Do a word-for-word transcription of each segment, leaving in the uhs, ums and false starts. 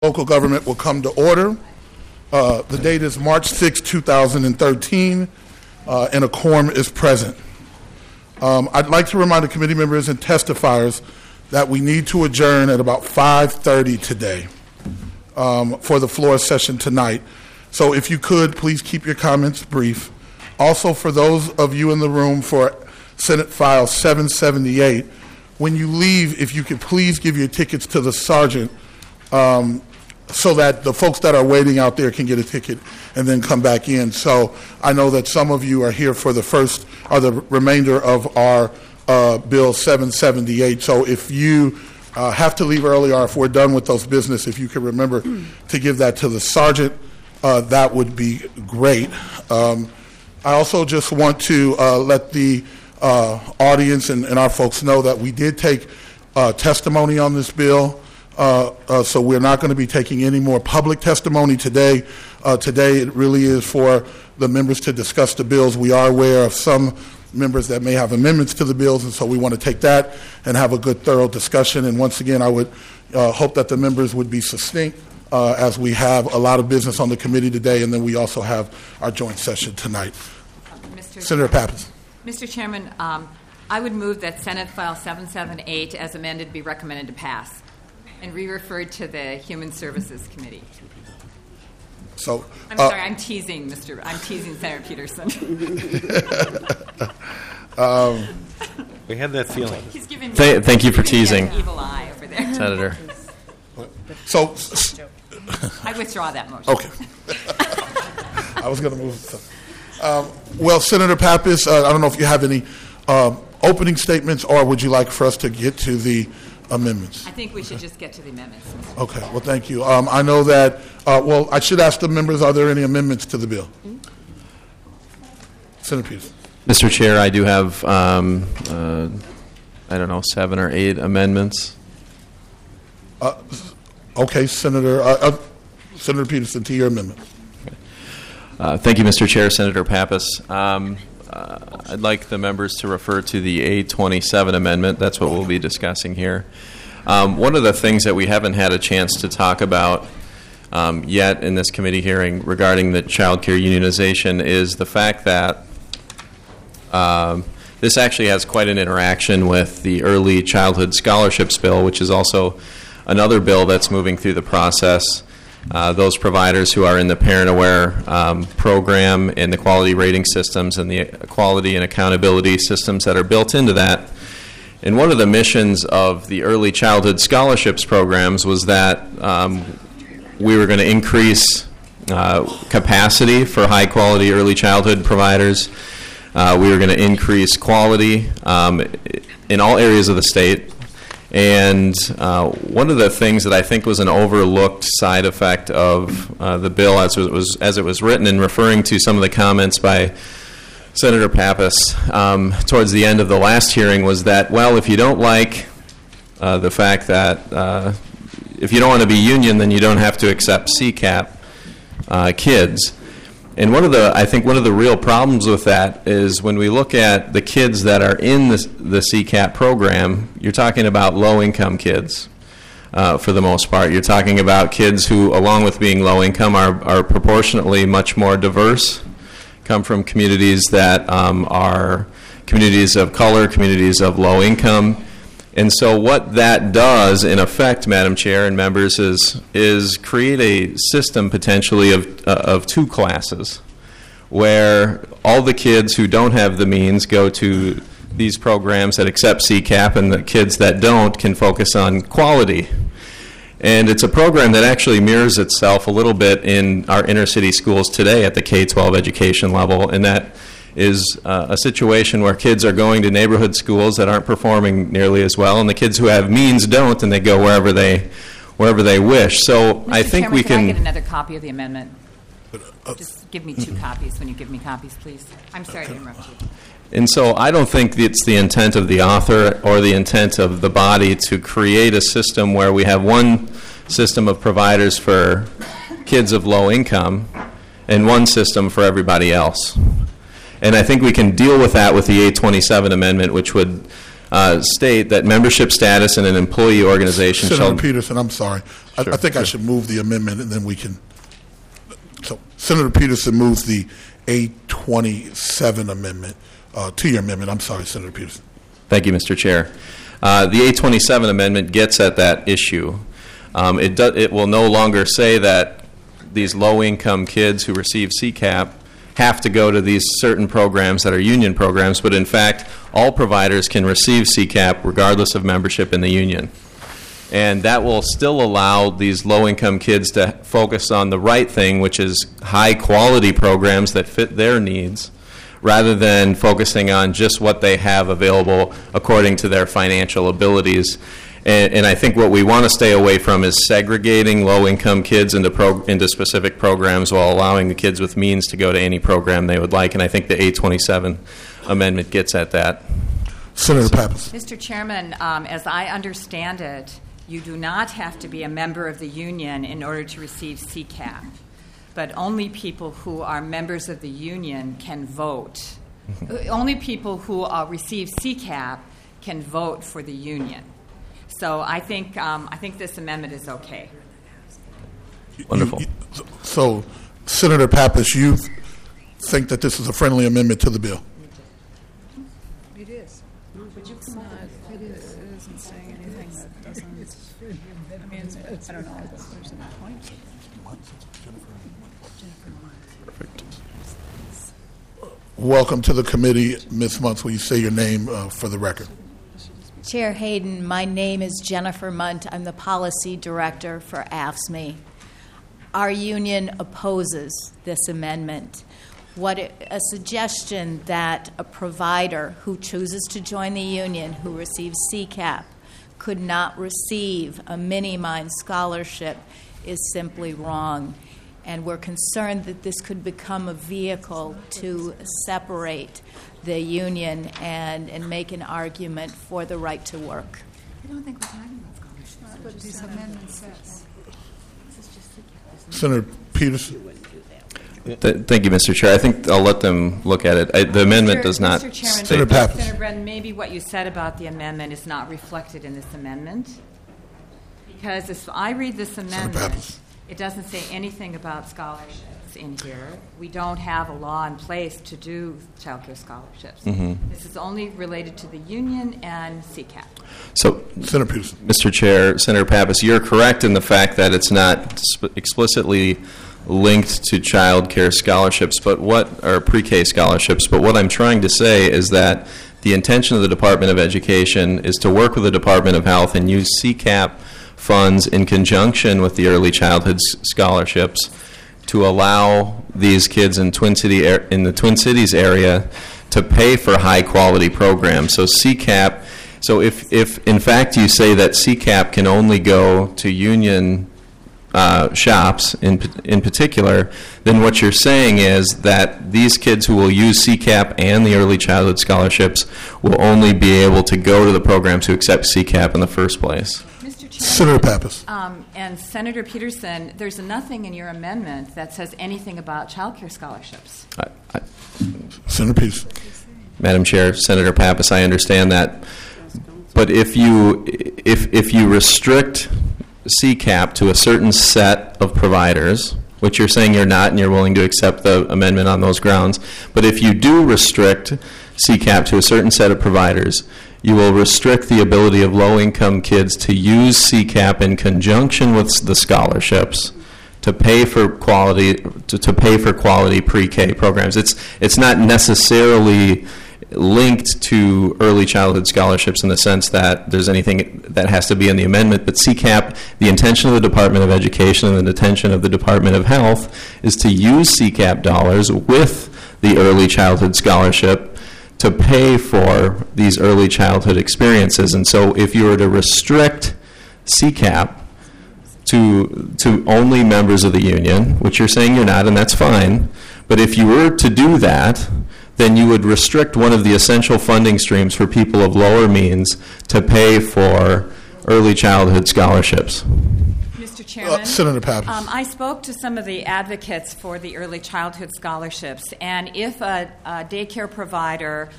Local government will come to order. Uh, the date is March sixth, two thousand thirteen, uh, and a quorum is present. Um, I'd like to remind the committee members and testifiers that we need to adjourn at about five thirty today um, for the floor session tonight. So if you could, please keep your comments brief. Also, for those of you in the room for Senate File seven seventy-eight, when you leave, if you could please give your tickets to the sergeant um, so that the folks that are waiting out there can get a ticket and then come back in. So I know that some of you are here for the first or the remainder of our uh, Bill seven seventy-eight. So if you uh, have to leave early or if we're done with those business, if you could remember to give that to the sergeant, uh, that would be great. Um, I also just want to uh, let the uh, audience and, and our folks know that we did take uh, testimony on this bill. Uh, uh, so we're not going to be taking any more public testimony today. Uh, today it really is for the members to discuss the bills. We are aware of some members that may have amendments to the bills, and so we want to take that and have a good, thorough discussion. And once again, I would uh, hope that the members would be succinct uh, as we have a lot of business on the committee today, and then we also have our joint session tonight. Mister Senator Pappas. Mister Chairman, um, I would move that Senate File seven seventy-eight as amended be recommended to pass and re-referred to the Human Services Committee. So I'm uh, sorry, I'm teasing, Mister I'm teasing Senator Peterson. um, we had that feeling. He's giving me, Th- thank you for teasing, an evil eye over there, Senator. So I withdraw that motion. Okay. I was going to move. Um, well, Senator Pappas, uh, I don't know if you have any uh, opening statements, or would you like for us to get to the amendments? I think we should just get to the amendments. Okay, well, thank you. Um, I know that, uh, well, I should ask the members, are there any amendments to the bill? Mm-hmm. Senator Peterson. Mister Chair, I do have, um, uh, I don't know, seven or eight amendments. Uh, okay, Senator, uh, uh, Senator Peterson, to your amendment. Okay. Uh, thank you, Mister Chair. Senator Pappas. Um, Uh, I'd like the members to refer to the A twenty-seven amendment. That's what we'll be discussing here. Um, one of the things that we haven't had a chance to talk about um, yet in this committee hearing regarding the child care unionization is the fact that um, this actually has quite an interaction with the Early Childhood Scholarships Bill, which is also another bill that's moving through the process. Uh, those providers who are in the Parent Aware um, program and the quality rating systems and the quality and accountability systems that are built into that. And one of the missions of the Early Childhood Scholarships programs was that um, we were going to increase uh, capacity for high-quality early childhood providers. Uh, we were going to increase quality um, in all areas of the state. And uh, one of the things that I think was an overlooked side effect of uh, the bill as it was as it was written, and referring to some of the comments by Senator Pappas um, towards the end of the last hearing, was that, well, if you don't like uh, the fact that uh, if you don't want to be union, then you don't have to accept C CAP uh, kids. And one of the, I think one of the real problems with that is when we look at the kids that are in the, the C CAP program, you're talking about low-income kids uh, for the most part. You're talking about kids who, along with being low-income, are, are proportionately much more diverse, come from communities that um, are communities of color, communities of low income. And so what that does, in effect, Madam Chair and members, is is create a system potentially of uh, of two classes, where all the kids who don't have the means go to these programs that accept C CAP, and the kids that don't can focus on quality. And it's a program that actually mirrors itself a little bit in our inner city schools today at the K twelve education level, and that is uh, a situation where kids are going to neighborhood schools that aren't performing nearly as well, and the kids who have means don't, and they go wherever they wherever they wish. So Mister I think Chairman, we can. Can I get another copy of the amendment? Just give me two copies when you give me copies, please. I'm sorry to interrupt you. And so I don't think it's the intent of the author or the intent of the body to create a system where we have one system of providers for kids of low income and one system for everybody else. And I think we can deal with that with the A twenty-seven amendment, which would uh, state that membership status in an employee organization Senator shall... Peterson, I'm sorry. I, Sure, I think I sure. should move the amendment, and then we can. So Senator Peterson moves the A twenty-seven amendment uh, to your amendment. I'm sorry, Senator Peterson. Thank you, Mister Chair. Uh, the A twenty-seven amendment gets at that issue. Um, it, do, it will no longer say that these low-income kids who receive C CAP have to go to these certain programs that are union programs, but in fact, all providers can receive C CAP regardless of membership in the union. And that will still allow these low-income kids to focus on the right thing, which is high-quality programs that fit their needs, rather than focusing on just what they have available according to their financial abilities. And, and I think what we want to stay away from is segregating low-income kids into pro, into specific programs while allowing the kids with means to go to any program they would like. And I think the A twenty-seven amendment gets at that. Senator Pappas. Mister Chairman, um, as I understand it, you do not have to be a member of the union in order to receive C CAP, but only people who are members of the union can vote. Only people who uh, receive C CAP can vote for the union. So I think um, I think this amendment is okay. Wonderful. You- you- so, Senator Pappas, you think that this is a friendly amendment to the bill? It is. But you cannot, it is, it isn't saying anything that doesn't, I mean, I don't know, there's no point. Welcome to the committee. Miz Muntz, will you say your name uh, for the record? Chair Hayden, my name is Jennifer Munt. I'm the Policy Director for A F S M E. Our union opposes this amendment. What it, a suggestion that a provider who chooses to join the union, who receives C CAP, could not receive a mini-mind scholarship is simply wrong. And we're concerned that this could become a vehicle to separate the union and, and make an argument for the right to work. I don't think we're talking about scholarships. That's what this amendment says. Senator Peterson. Th- Thank you, Mister Chair. I think I'll let them look at it. I, the amendment Mister does not Mister Chairman, Senator state Pappas. Senator Brennan, maybe what you said about the amendment is not reflected in this amendment. Because if I read this amendment, Pappas. it doesn't say anything about scholarships in here. We don't have a law in place to do child care scholarships. Mm-hmm. This is only related to the union and C CAP. So, Senator Peterson. Mister Chair, Senator Pappas, you're correct in the fact that it's not sp- explicitly linked to child care scholarships, but what or pre-K scholarships. But what I'm trying to say is that the intention of the Department of Education is to work with the Department of Health and use C CAP funds in conjunction with the early childhood s- scholarships to allow these kids in Twin City ar- in the Twin Cities area to pay for high quality programs. So C CAP. So if if in fact you say that C CAP can only go to union uh, shops in in particular, then what you're saying is that these kids who will use C CAP and the early childhood scholarships will only be able to go to the programs who accept C CAP in the first place. Mister Chairman, Senator Pappas. um, and Senator Peterson, there's nothing in your amendment that says anything about child care scholarships. I, I, Senator Peterson. Madam Chair, Senator Pappas, I understand that, but if you if if you restrict C CAP to a certain set of providers, which you're saying you're not and you're willing to accept the amendment on those grounds, but if you do restrict C CAP to a certain set of providers, you will restrict the ability of low-income kids to use C CAP in conjunction with the scholarships to pay for quality to, to pay for quality pre-K programs. It's it's not necessarily linked to early childhood scholarships in the sense that there's anything that has to be in the amendment, but C CAP, the intention of the Department of Education and the intention of the Department of Health is to use C CAP dollars with the early childhood scholarship to pay for these early childhood experiences. And so if you were to restrict C CAP to to only members of the union, which you're saying you're not, and that's fine, but if you were to do that, then you would restrict one of the essential funding streams for people of lower means to pay for early childhood scholarships. Mister Chairman, Uh, Senator Pappas. um, I spoke to some of the advocates for the early childhood scholarships, and if a, a daycare provider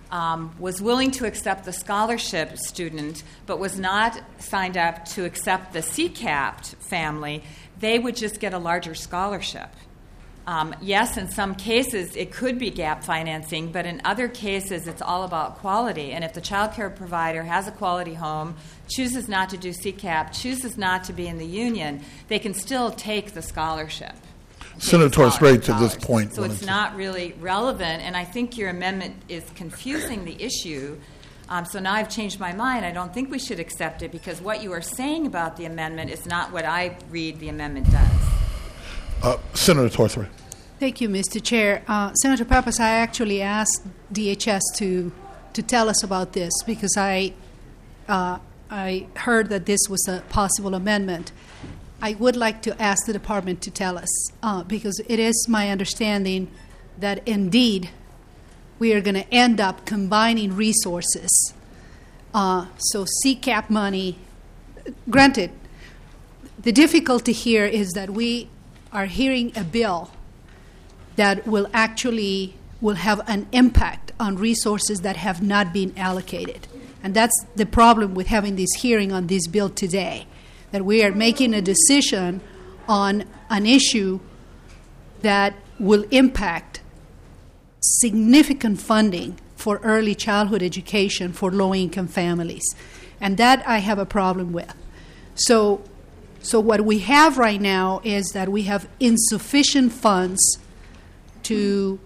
um, was willing to accept the scholarship student but was not signed up to accept the C CAPT family, they would just get a larger scholarship. Um, yes, in some cases it could be gap financing, but in other cases it's all about quality. And if the child care provider has a quality home, chooses not to do C CAP, chooses not to be in the union, they can still take the scholarship. Senator Torres Ray, to this point. So it's not really relevant, and I think your amendment is confusing the issue. Um, so now I've changed my mind. I don't think we should accept it because what you are saying about the amendment is not what I read the amendment does. Uh, Senator Torres Ray. Thank you, Mister Chair. Uh, Senator Pappas, I actually asked D H S to to tell us about this because I uh, I heard that this was a possible amendment. I would like to ask the department to tell us uh, because it is my understanding that indeed we are going to end up combining resources. Uh, so C CAP money, granted, the difficulty here is that we are hearing a bill that will actually will have an impact on resources that have not been allocated. And that's the problem with having this hearing on this bill today, that we are making a decision on an issue that will impact significant funding for early childhood education for low-income families. And that I have a problem with. So, so what we have right now is that we have insufficient funds to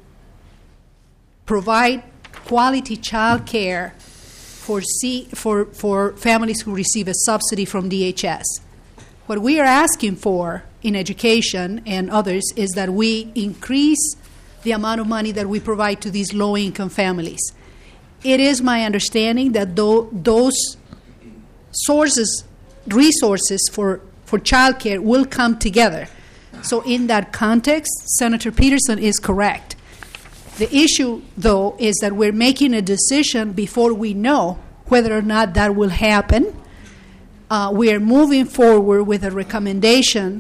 provide quality child care for, C, for, for families who receive a subsidy from D H S. What we are asking for in education and others is that we increase the amount of money that we provide to these low-income families. It is my understanding that though those sources, resources for, for child care will come together. So in that context, Senator Peterson is correct. The issue, though, is that we're making a decision before we know whether or not that will happen. Uh, we are moving forward with a recommendation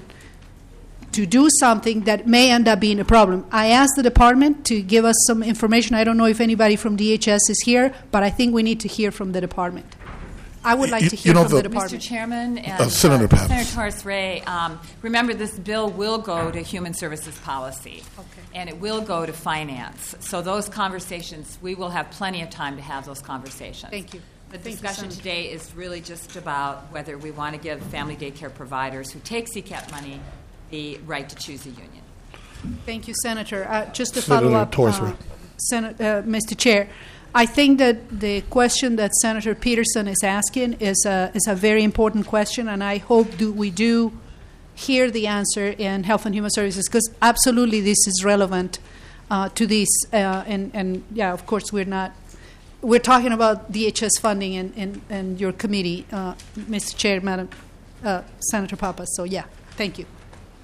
to do something that may end up being a problem. I asked the department to give us some information. I don't know if anybody from D H S is here, but I think we need to hear from the department. I would like You- to hear you know, from the, the- department. Mister Chairman and Uh, Senator Pappas. Senator Torres Ray, um, remember this bill will go to Human Services Policy, Okay. and it will go to Finance. So those conversations, we will have plenty of time to have those conversations. Thank you. The Thank you, discussion Senator. today is really just about whether we want to give family daycare providers who take C CAP money the right to choose a union. Thank you, Senator. Uh, just to Senator follow up, Torres uh, Ray. Sen- uh, Mister Chair, I think that the question that Senator Peterson is asking is a, is a very important question, and I hope do we do hear the answer in Health and Human Services, because absolutely this is relevant uh, to this. Uh, and, and, yeah, of course, we're not we're talking about D H S funding and, and, and your committee, uh, Mister Chair, Madam uh, Senator Pappas. So, yeah, thank you.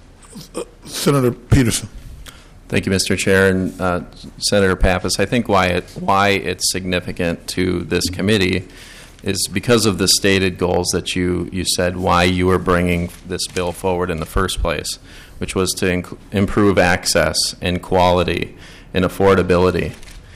Senator Peterson. Thank you, Mister Chair. And uh, Senator Pappas, I think why, it, why it's significant to this committee is because of the stated goals that you, you said why you were bringing this bill forward in the first place, which was to inc- improve access and quality and affordability.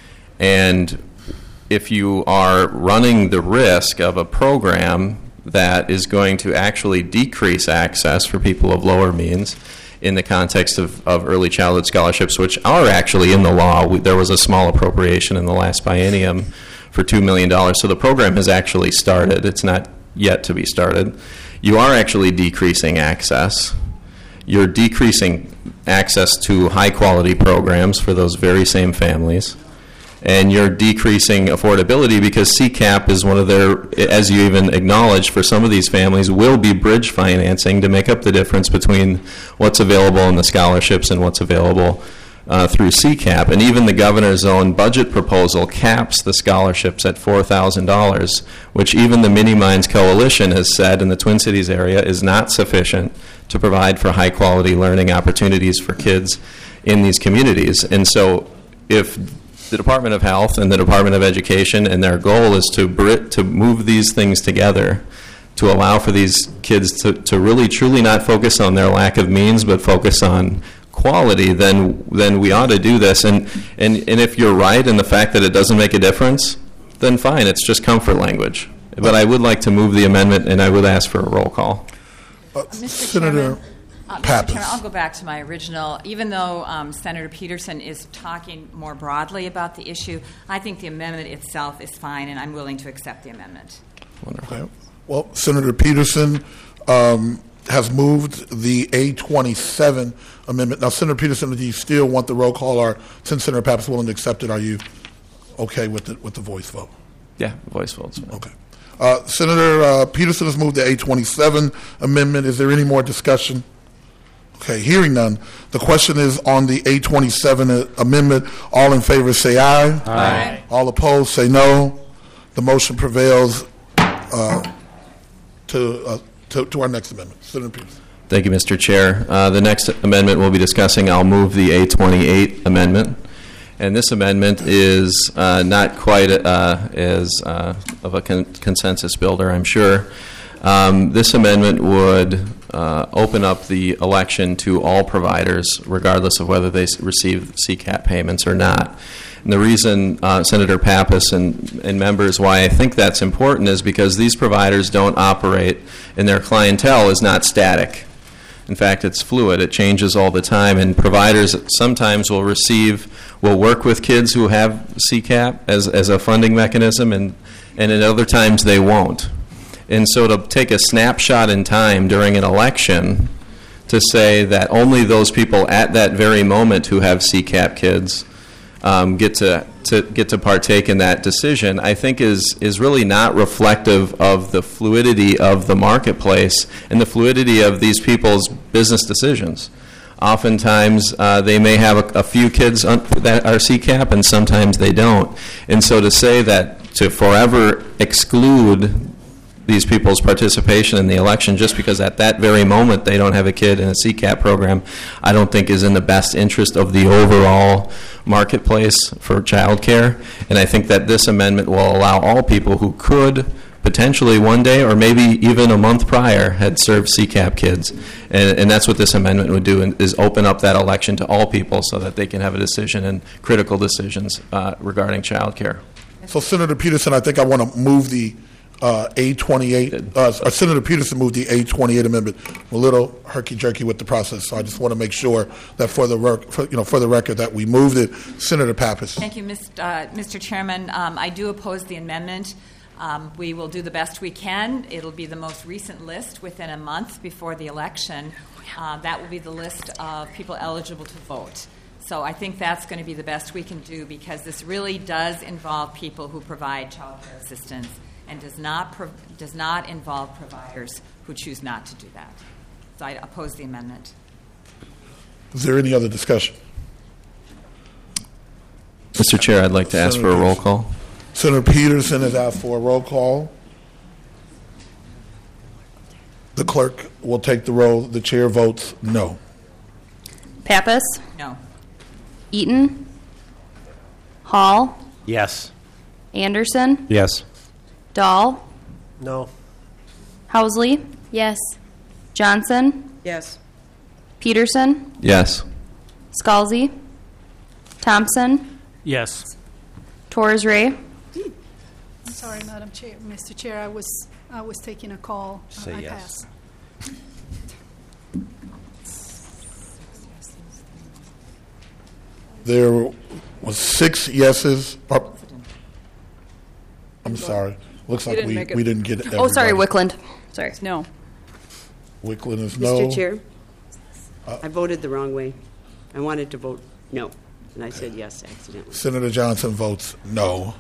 And if you are running the risk of a program that is going to actually decrease access for people of lower means in the context of, of early childhood scholarships, which are actually in the law. We, there was a small appropriation in the last biennium for two million dollars. So the program has actually started. It's not yet to be started. You are actually decreasing access. You're decreasing access to high-quality programs for those very same families. And you're decreasing affordability because C CAP is one of their, as you even acknowledged, for some of these families, will be bridge financing to make up the difference between what's available in the scholarships and what's available uh, through C CAP. And even the governor's own budget proposal caps the scholarships at four thousand dollars, which even the Mini Minds Coalition has said in the Twin Cities area is not sufficient to provide for high-quality learning opportunities for kids in these communities. And so if the Department of Health and the Department of Education, and their goal is to br- to move these things together to allow for these kids to, to really truly not focus on their lack of means, but focus on quality, then then we ought to do this. And, and, and if you're right in the fact that it doesn't make a difference, then fine, it's just comfort language. But I would like to move the amendment, and I would ask for a roll call. Uh, Mister Senator Chairman, uh, Mister Pappas. Chairman, I'll go back to my original. Even though um, Senator Peterson is talking more broadly about the issue, I think the amendment itself is fine, and I'm willing to accept the amendment. Wonderful. Okay. Well, Senator Peterson um, has moved the A twenty-seven amendment. Now, Senator Peterson, do you still want the roll call, or since Senator Pappas is willing to accept it, are you okay with the, with the voice vote? Yeah, voice votes. Okay. Uh, Senator uh, Peterson has moved the A twenty-seven amendment. Is there any more discussion? Okay, hearing none. The question is on the A twenty-seven amendment. All in favor say aye. Aye. All opposed say no. The motion prevails uh, to, uh, to to our next amendment. Senator Peterson. Thank you, Mister Chair. Uh, the next amendment we'll be discussing, I'll move the A twenty-eight amendment. And this amendment is uh, not quite uh, as uh, of a con- consensus builder, I'm sure. Um, this amendment would uh, open up the election to all providers, regardless of whether they s- receive C CAP payments or not. And the reason, uh, Senator Pappas and, and members, why I think that's important is because these providers don't operate, and their clientele is not static. In fact, it's fluid. It changes all the time, and providers sometimes will receive, will work with kids who have C CAP as, as a funding mechanism, and, and at other times they won't. And so to take a snapshot in time during an election to say that only those people at that very moment who have C CAP kids um, get to, to get to partake in that decision, I think is is really not reflective of the fluidity of the marketplace and the fluidity of these people's business decisions. Oftentimes, uh, they may have a, a few kids un- that are C CAP, and sometimes they don't. And so to say that to forever exclude these people's participation in the election just because at that very moment they don't have a kid in a C CAP program, I don't think is in the best interest of the overall marketplace for child care. And I think that this amendment will allow all people who could potentially one day or maybe even a month prior had served C CAP kids. And, and that's what this amendment would do, and is open up that election to all people so that they can have a decision and critical decisions uh, regarding child care. So, Senator Peterson, I think I want to move the uh, A twenty-eight. Uh, uh, Senator Peterson moved the A twenty-eight amendment. I'm a little herky-jerky with the process, so I just want to make sure that for the rec- for, you know for the record that we moved it. Senator Pappas. Thank you, Mister Uh, Mister Chairman. Um, I do oppose the amendment. Um, we will do the best we can. It'll be the most recent list within a month before the election. Uh, that will be the list of people eligible to vote. So I think that's going to be the best we can do, because this really does involve people who provide child care assistance and does not pro- does not involve providers who choose not to do that. So I oppose the amendment. Is there any other discussion? Mister Chair, I'd like to ask for a roll call. Senator Peterson has asked for a roll call. The clerk will take the roll. The chair votes no. Pappas, No. Eaton, Hall, Yes. Anderson, Yes. Dahl, No. Housley, Yes. Johnson, Yes. Peterson, Yes. Scalzi, Thompson, Yes. Torres Ray, I'm sorry, Madam Chair, Mister Chair, I was, I was taking a call. Uh, Say I yes. pass. There was six yeses. Oh, I'm sorry. Looks like didn't we, make it. we didn't get everybody. oh, sorry, Wickland. Sorry. No. Wickland is no. Mister Chair, I voted the wrong way. I wanted to vote no, and I said yes accidentally. Senator Johnson votes no.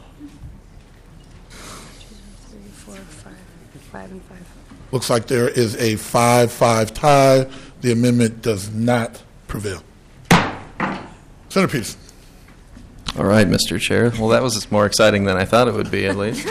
Three, four, five, five and five. Looks like there is a five five tie. The amendment does not prevail. Senator Peterson. All right, Mister Chair. Well, that was more exciting than I thought it would be, at least.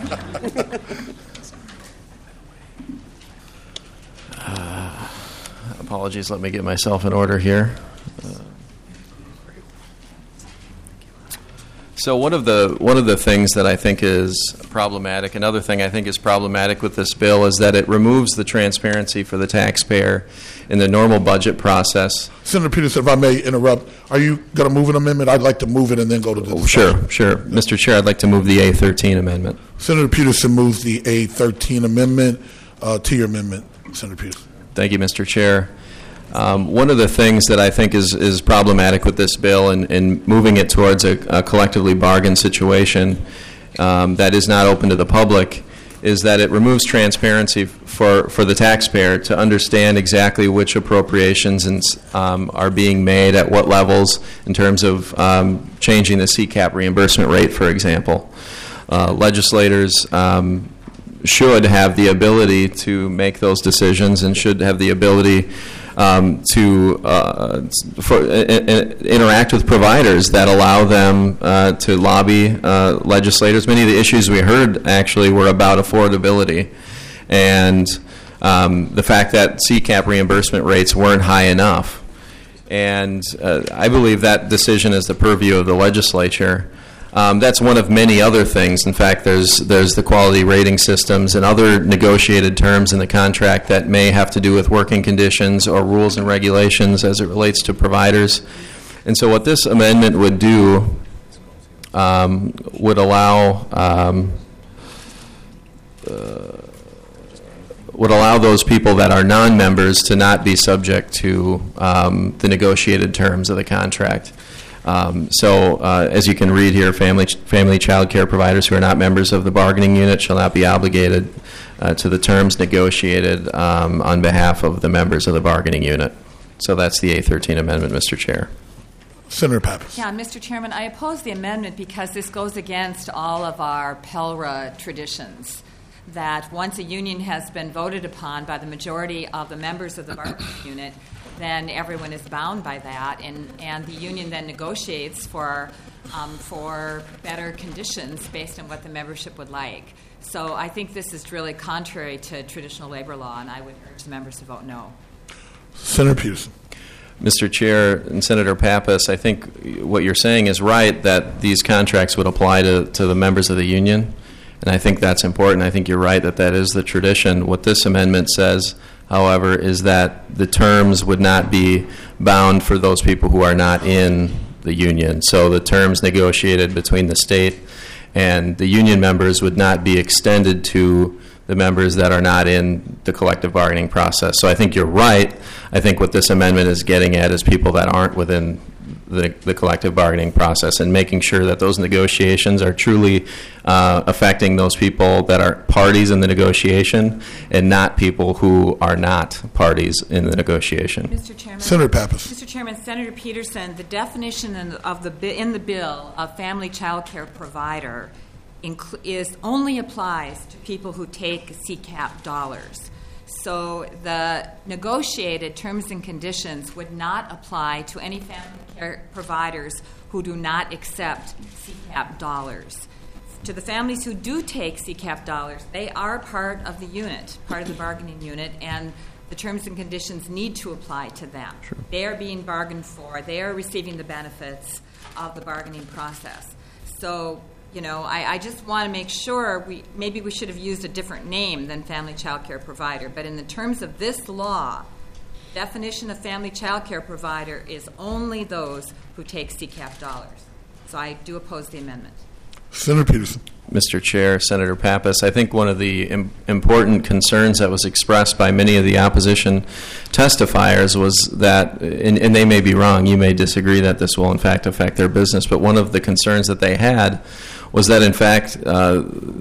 uh, apologies. Let me get myself in order here. Uh, So one of the one of the things that I think is problematic, another thing I think is problematic with this bill is that it removes the transparency for the taxpayer in the normal budget process. Senator Peterson, if I may interrupt, are you going to move an amendment? I'd like to move it and then go to the discussion. Sure, sure. Mister Chair, I'd like to move the A thirteen amendment. Senator Peterson moves the A thirteen amendment. Uh, to your amendment, Senator Peterson. Thank you, Mister Chair. Um, one of the things that I think is, is problematic with this bill and, and moving it towards a, a collectively bargained situation um, that is not open to the public is that it removes transparency for, for the taxpayer to understand exactly which appropriations and, um, are being made at what levels in terms of um, changing the C CAP reimbursement rate, for example. Uh, legislators um, should have the ability to make those decisions and should have the ability um, to uh, for, uh, interact with providers that allow them uh, to lobby uh, legislators. Many of the issues we heard actually were about affordability and um, the fact that C CAP reimbursement rates weren't high enough. And uh, I believe that decision is the purview of the legislature. Um, that's one of many other things. In fact, there's there's the quality rating systems and other negotiated terms in the contract that may have to do with working conditions or rules and regulations as it relates to providers. And so what this amendment would do um, would allow um, uh, would allow those people that are non-members to not be subject to um, the negotiated terms of the contract. Um, so, uh, as you can read here, family family child care providers who are not members of the bargaining unit shall not be obligated uh, to the terms negotiated um, on behalf of the members of the bargaining unit. So that's the A thirteen amendment, Mister Chair. Senator Pappas. Yeah, Mister Chairman, I oppose the amendment because this goes against all of our PELRA traditions, that once a union has been voted upon by the majority of the members of the bargaining unit, then everyone is bound by that, and, and the union then negotiates for um, for better conditions based on what the membership would like. So I think this is really contrary to traditional labor law, and I would urge the members to vote no. Senator Peterson. Mister Chair and Senator Pappas, I think what you're saying is right, that these contracts would apply to, to the members of the union, and I think that's important. I think you're right that that is the tradition. What this amendment says, however, is that the terms would not be bound for those people who are not in the union. So the terms negotiated between the state and the union members would not be extended to the members that are not in the collective bargaining process. So I think you're right. I think what this amendment is getting at is people that aren't within the, the collective bargaining process and making sure that those negotiations are truly uh, affecting those people that are parties in the negotiation and not people who are not parties in the negotiation. Mister Chairman, Senator Pappas. Mister Chairman, Senator Peterson, the definition in the, of the bi- in the bill of family child care provider incl- is only applies to people who take C CAP dollars. So the negotiated terms and conditions would not apply to any family care providers who do not accept C CAP dollars. To the families who do take C CAP dollars, they are part of the unit, part of the bargaining unit, and the terms and conditions need to apply to them. Sure. They are being bargained for. They are receiving the benefits of the bargaining process. So, you know, I, I just want to make sure we maybe we should have used a different name than family child care provider. But in the terms of this law, definition of family child care provider is only those who take C CAP dollars. So I do oppose the amendment. Senator Peterson. Mister Chair, Senator Pappas, I think one of the im- important concerns that was expressed by many of the opposition testifiers was that, and, and they may be wrong, you may disagree that this will in fact affect their business, but one of the concerns that they had was that in fact uh,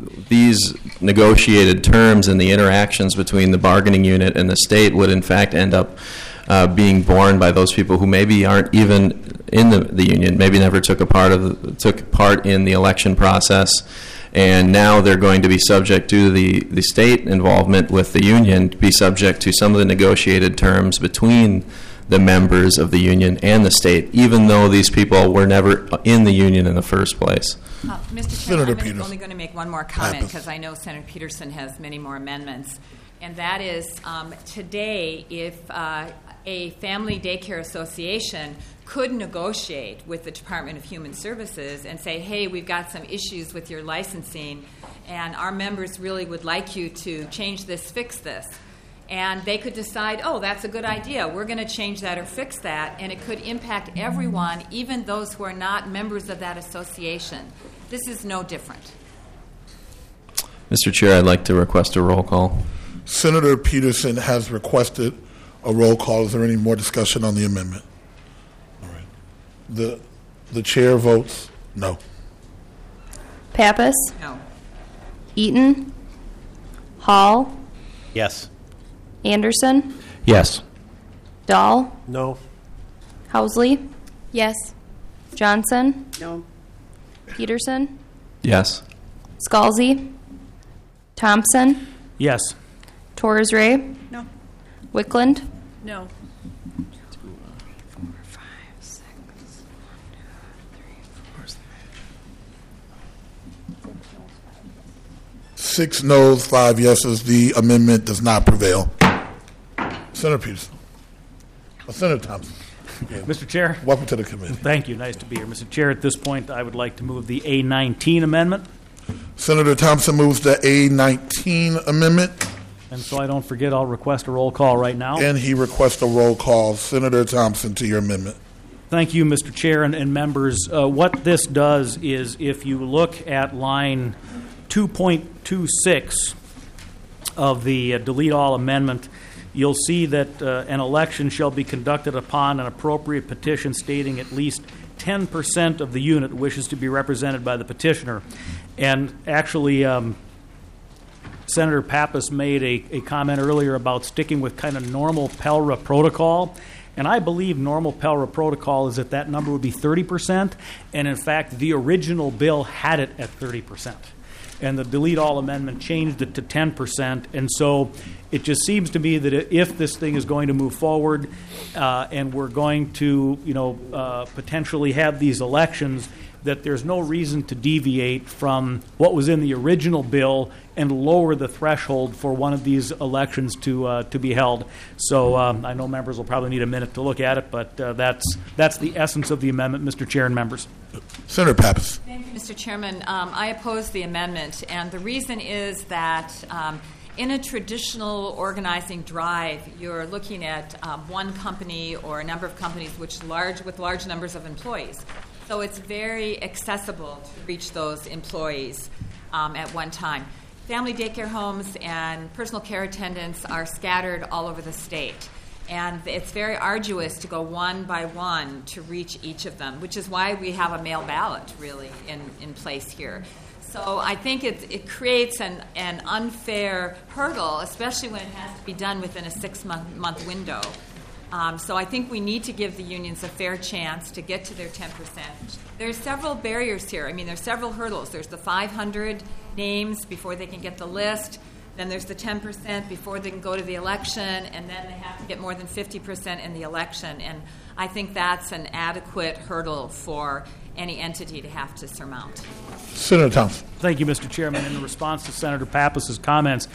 these negotiated terms and the interactions between the bargaining unit and the state would in fact end up uh, being borne by those people who maybe aren't even in the, the union, maybe never took a part of the, took part in the election process, and now they're going to be subject to the, the state involvement with the union, to be subject to some of the negotiated terms between the members of the union and the state, even though these people were never in the union in the first place. Uh, Mister Senator Chairman, I'm Peters. only going to make one more comment Pappas. because I know Senator Peterson has many more amendments. and that is um, today, if uh, a family daycare association could negotiate with the Department of Human Services and say, hey, we've got some issues with your licensing, and our members really would like you to change this, fix this. And they could decide, oh, that's a good idea. We're going to change that or fix that, and it could impact everyone, even those who are not members of that association. This is no different. Mister Chair, I'd like to request a roll call. Senator Peterson has requested a roll call. Is there any more discussion on the amendment? All right. The, the chair votes no. Pappas, No. Eaton, Hall, Yes. Anderson, Yes. Dahl, No. Housley, Yes. Johnson, No. Peterson, Yes. Scalzi, Thompson, Yes. Torres Ray, No. Wickland, No. Six noes, five yeses. The amendment does not prevail. Senator Peterson. Uh, Senator Thompson. Mister Chair, Welcome to the committee. thank you. Nice to be here. Mister Chair, at this point, I would like to move the A nineteen amendment. Senator Thompson moves the A nineteen amendment, And so I don't forget, I'll request a roll call right now. and he requests a roll call. Senator Thompson, to your amendment. Thank you, Mister Chair and, and members. Uh, what this does is, if you look at line two point two six of the uh, delete all amendment, you'll see that uh, an election shall be conducted upon an appropriate petition stating at least ten percent of the unit wishes to be represented by the petitioner. And actually, um, Senator Pappas made a, a comment earlier about sticking with kind of normal PELRA protocol. And I believe normal PELRA protocol is that that number would be thirty percent. And in fact, the original bill had it at thirty percent. And the delete all amendment changed it to ten percent. And so it just seems to me that if this thing is going to move forward uh, and we're going to, you know, uh, potentially have these elections, that there's no reason to deviate from what was in the original bill and lower the threshold for one of these elections to uh, to be held. So um, I know members will probably need a minute to look at it, but uh, that's that's the essence of the amendment, Mister Chair and members. Senator Pappas. Thank you, Mister Chairman. Um, I oppose the amendment, and the reason is that um, in a traditional organizing drive, you're looking at um, one company or a number of companies which large with large numbers of employees. So it's very accessible to reach those employees um, at one time. Family daycare homes and personal care attendants are scattered all over the state. And it's very arduous to go one by one to reach each of them, which is why we have a mail ballot, really, in, in place here. So I think it, it creates an, an unfair hurdle, especially when it has to be done within a six-month month window. Um, so I think we need to give the unions a fair chance to get to their ten percent. There's several barriers here. I mean, there's several hurdles. There's the five hundred names before they can get the list. Then there's the ten percent before they can go to the election, and then they have to get more than fifty percent in the election. And I think that's an adequate hurdle for any entity to have to surmount. Senator Thompson. Thank you, Mister Chairman. In response to Senator Pappas's comments,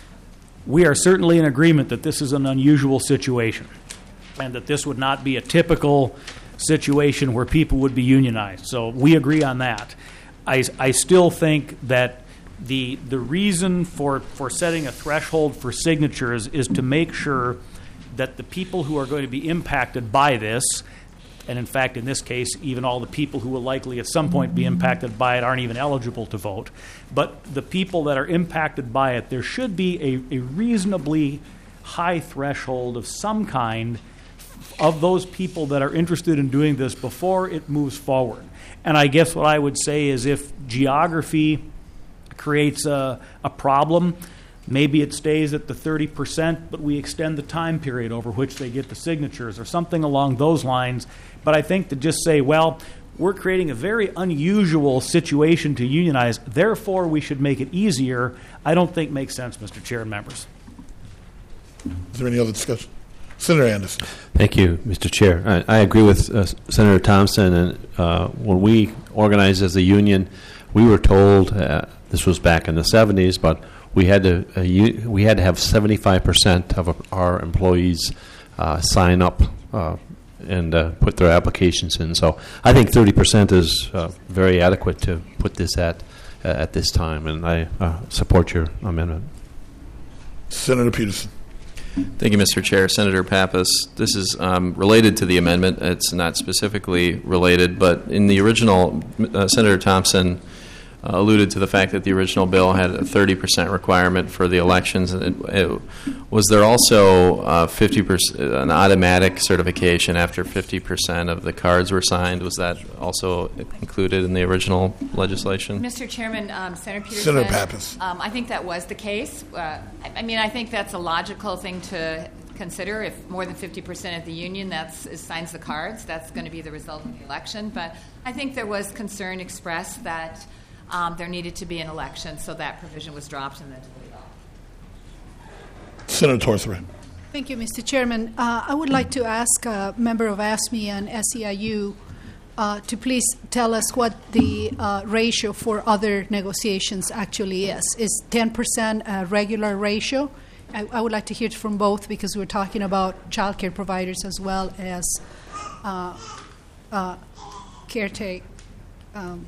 we are certainly in agreement that this is an unusual situation and that this would not be a typical situation where people would be unionized. So we agree on that. I, I still think that the the reason for, for setting a threshold for signatures is to make sure that the people who are going to be impacted by this, and in fact, in this case, even all the people who will likely at some point be impacted by it aren't even eligible to vote, but the people that are impacted by it, there should be a, a reasonably high threshold of some kind of those people that are interested in doing this before it moves forward. And I guess what I would say is if geography creates a, a problem, maybe it stays at the thirty percent, but we extend the time period over which they get the signatures or something along those lines. But I think to just say, well, we're creating a very unusual situation to unionize, therefore we should make it easier, I don't think makes sense, Mister Chair and members. Is there any other discussion? Senator Anderson. Thank you, Mister Chair. I, I agree with uh, Senator Thompson. And uh, when we organized as a union, we were told, uh, this was back in the seventies, but we had to uh, u- we had to have seventy-five percent of our employees uh, sign up uh, and uh, put their applications in. So I think thirty percent is uh, very adequate to put this at uh, at this time, and I uh, support your amendment. Senator Peterson. Thank you, Mister Chair. Senator Pappas, this is um, related to the amendment. It's not specifically related, but in the original, uh, Senator Thompson uh, alluded to the fact that the original bill had a thirty percent requirement for the elections. It, it, was there also uh, fifty percent, an automatic certification after fifty percent of the cards were signed? Was that also included in the original legislation? Mister Chairman, um, Senator Peterson. Senator Pappas. Um, I think that was the case. Uh, I, I mean, I think that's a logical thing to consider. If more than fifty percent of the union that's, is, signs the cards, that's going to be the result of the election. But I think there was concern expressed that um, there needed to be an election, so that provision was dropped in the debate. Senator Torres Ray. Thank you, Mister Chairman. Uh, I would like to ask a member of A S M E and S E I U uh, to please tell us what the uh, ratio for other negotiations actually is. Is ten percent a regular ratio? I, I would like to hear it from both, because we're talking about child care providers as well as uh, uh, caretaker um,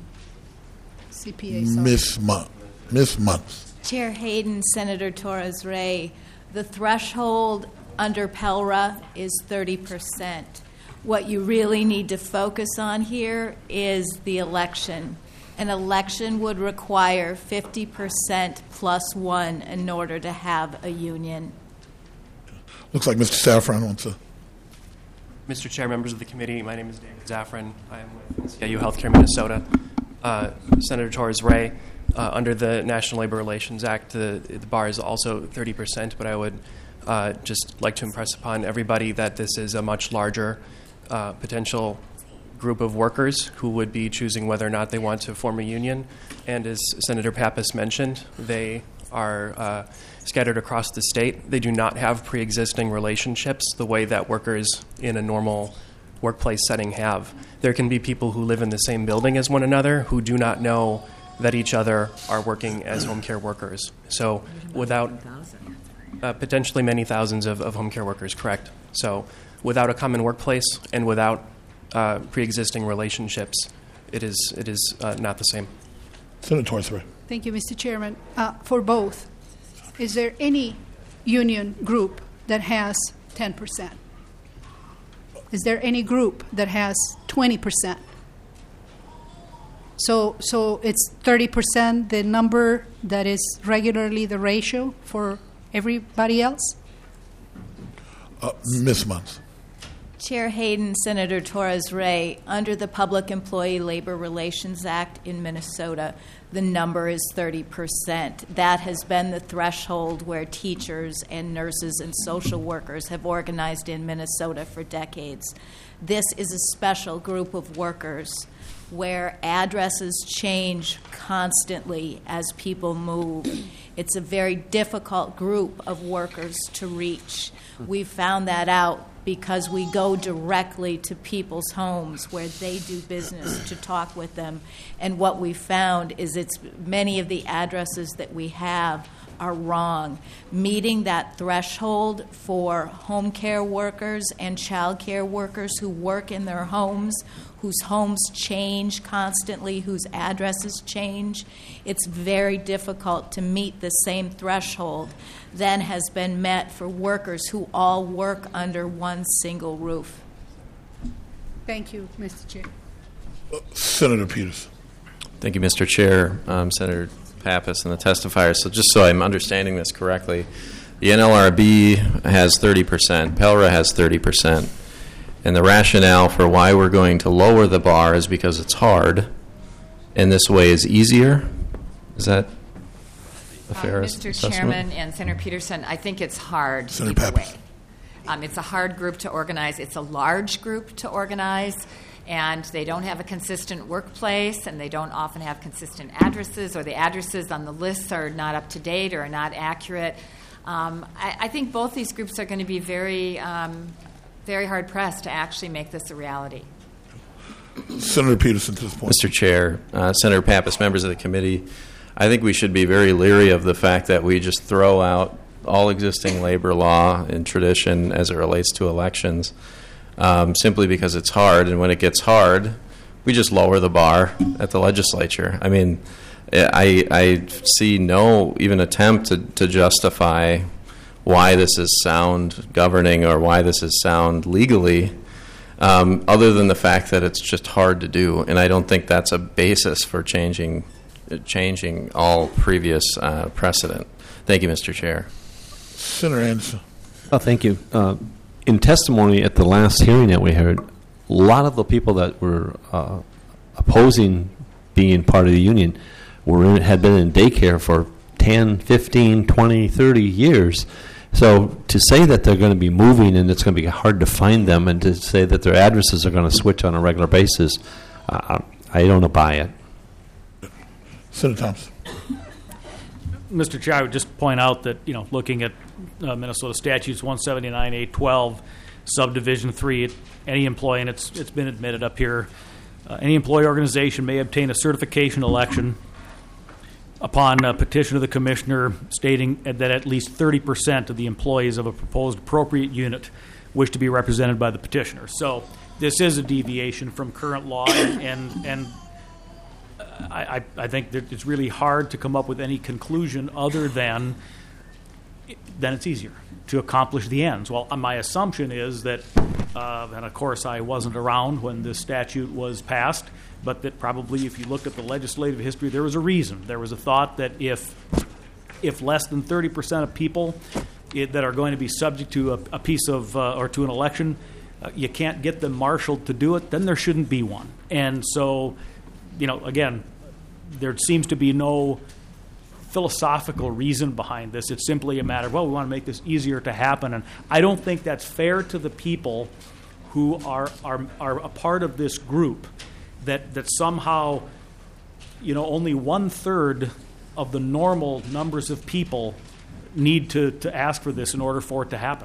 C P A. Sorry. Miss Month. Miss Month. Chair Hayden, Senator Torres Ray, the threshold under PELRA is thirty percent. What you really need to focus on here is the election. An election would require fifty percent plus one in order to have a union. Looks like Mister Safran wants to. Mister Chair, members of the committee, my name is David Safran. I am with C I U Healthcare Minnesota. Uh, Senator Torres Ray, uh, under the National Labor Relations Act, the, the bar is also thirty percent, but I would uh, just like to impress upon everybody that this is a much larger uh, potential group of workers who would be choosing whether or not they want to form a union. And as Senator Pappas mentioned, they are uh, scattered across the state. They do not have pre-existing relationships the way that workers in a normal workplace setting have. There can be people who live in the same building as one another who do not know that each other are working as home care workers. So without uh, potentially many thousands of, of home care workers, correct. So without a common workplace and without uh, pre-existing relationships, it is it is uh, not the same. Senator Torres Ray. Thank you, Mister Chairman. Uh, for both, is there any union group that has ten percent? Is there any group that has twenty percent? So, so it's thirty percent the number that is regularly the ratio for everybody else? Uh, Miz Munts. Chair Hayden, Senator Torres Ray, under the Public Employee Labor Relations Act in Minnesota, the number is thirty percent. That has been the threshold where teachers and nurses and social workers have organized in Minnesota for decades. This is a special group of workers where addresses change constantly as people move. It's a very difficult group of workers to reach. We found that out because we go directly to people's homes where they do business to talk with them. And what we found is it's many of the addresses that we have are wrong. Meeting that threshold for home care workers and child care workers who work in their homes, whose homes change constantly, whose addresses change, it's very difficult to meet the same threshold than has been met for workers who all work under one single roof. Thank you, Mister Chair. Uh, Senator Peters. Thank you, Mister Chair, um, Senator Pappas, and the testifiers. So just so I'm understanding this correctly, the N L R B has thirty percent, PELRA has thirty percent, and the rationale for why we're going to lower the bar is because it's hard, and this way is easier? Is that a fair uh, Mister assessment? Chairman and Senator Peterson, I think it's hard Senator either Pappas. way. Um, it's a hard group to organize. It's a large group to organize, and they don't have a consistent workplace, and they don't often have consistent addresses, or the addresses on the lists are not up to date or are not accurate. Um, I, I think both these groups are going to be very, um, very hard pressed to actually make this a reality. Senator Peterson to this point. Mister Chair, uh, Senator Pappas, members of the committee, I think we should be very leery of the fact that we just throw out all existing labor law and tradition as it relates to elections um, simply because it's hard. And when it gets hard, we just lower the bar at the legislature. I mean, I, I see no even attempt to, to justify why this is sound governing or why this is sound legally, um, other than the fact that it's just hard to do. And I don't think that's a basis for changing changing all previous uh, precedent. Thank you, Mister Chair. Senator Anderson. Oh, thank you. Uh, in testimony at the last hearing that we heard, a lot of the people that were uh, opposing being part of the union were in, had been in daycare for ten, fifteen, twenty, thirty years. So to say that they're going to be moving and it's going to be hard to find them, and to say that their addresses are going to switch on a regular basis, uh, I don't buy it. Senator Thompson. Mister Chair, I would just point out that, you know, looking at uh, Minnesota Statutes one seventy-nine A twelve, Subdivision three, it, any employee, and it's, it's been admitted up here, uh, any employee organization may obtain a certification election upon a petition of the commissioner stating that at least thirty percent of the employees of a proposed appropriate unit wish to be represented by the petitioner. So this is a deviation from current law, and and, and I, I, I think that it's really hard to come up with any conclusion other than then it's easier to accomplish the ends. Well, my assumption is that, uh, and of course I wasn't around when this statute was passed, but that probably if you looked at the legislative history, there was a reason. There was a thought that if if less than thirty percent of people it, that are going to be subject to a, a piece of, uh, or to an election, uh, you can't get them marshaled to do it, then there shouldn't be one. And so, you know, again, there seems to be no philosophical reason behind this. It's simply a matter of, well, we want to make this easier to happen. And I don't think that's fair to the people who are are, are a part of this group, that, that somehow, you know, only one-third of the normal numbers of people need to, to ask for this in order for it to happen.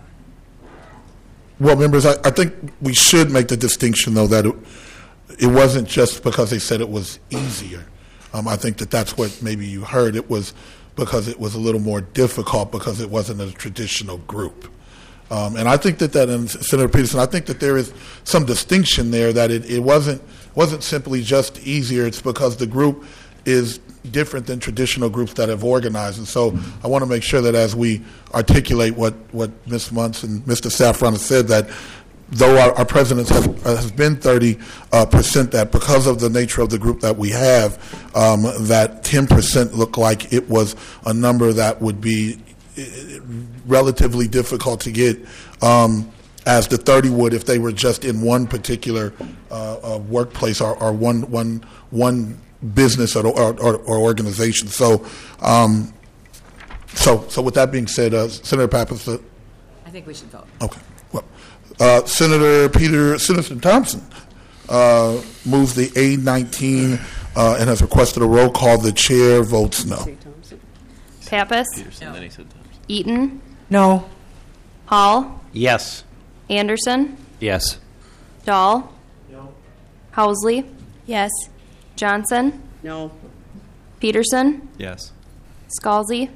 Well, members, I, I think we should make the distinction, though, that it, it wasn't just because they said it was easier. Um, I think that that's what maybe you heard. It was because it was a little more difficult because it wasn't a traditional group. Um, and I think that that, and Senator Peterson, I think that there is some distinction there, that it, it wasn't wasn't simply just easier. It's because the group is different than traditional groups that have organized. And so I want to make sure that as we articulate what, what Miz Muntz and Mister Saffron have said, that though our, our president has, uh, has been thirty uh, percent, that because of the nature of the group that we have, um, that ten percent looked like it was a number that would be relatively difficult to get, um, as the thirty would if they were just in one particular uh, uh, workplace or, or one one one business or, or, or organization. So, um, so so with that being said, uh, Senator Pappas. Uh, I think we should vote. Okay. Well, uh, Senator Peter Senator Thompson uh, moves the A nineteen uh, and has requested a roll call. The chair votes no. Pappas. Peterson, then he said Thompson. Eaton. No. Hall. Yes. Anderson. Yes. Dahl. No. Housley. Yes. Johnson. No. Peterson. Yes. Scalzi.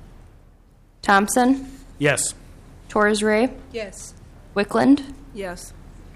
Thompson. Yes. Torres Ray. Yes. Wickland. Yes.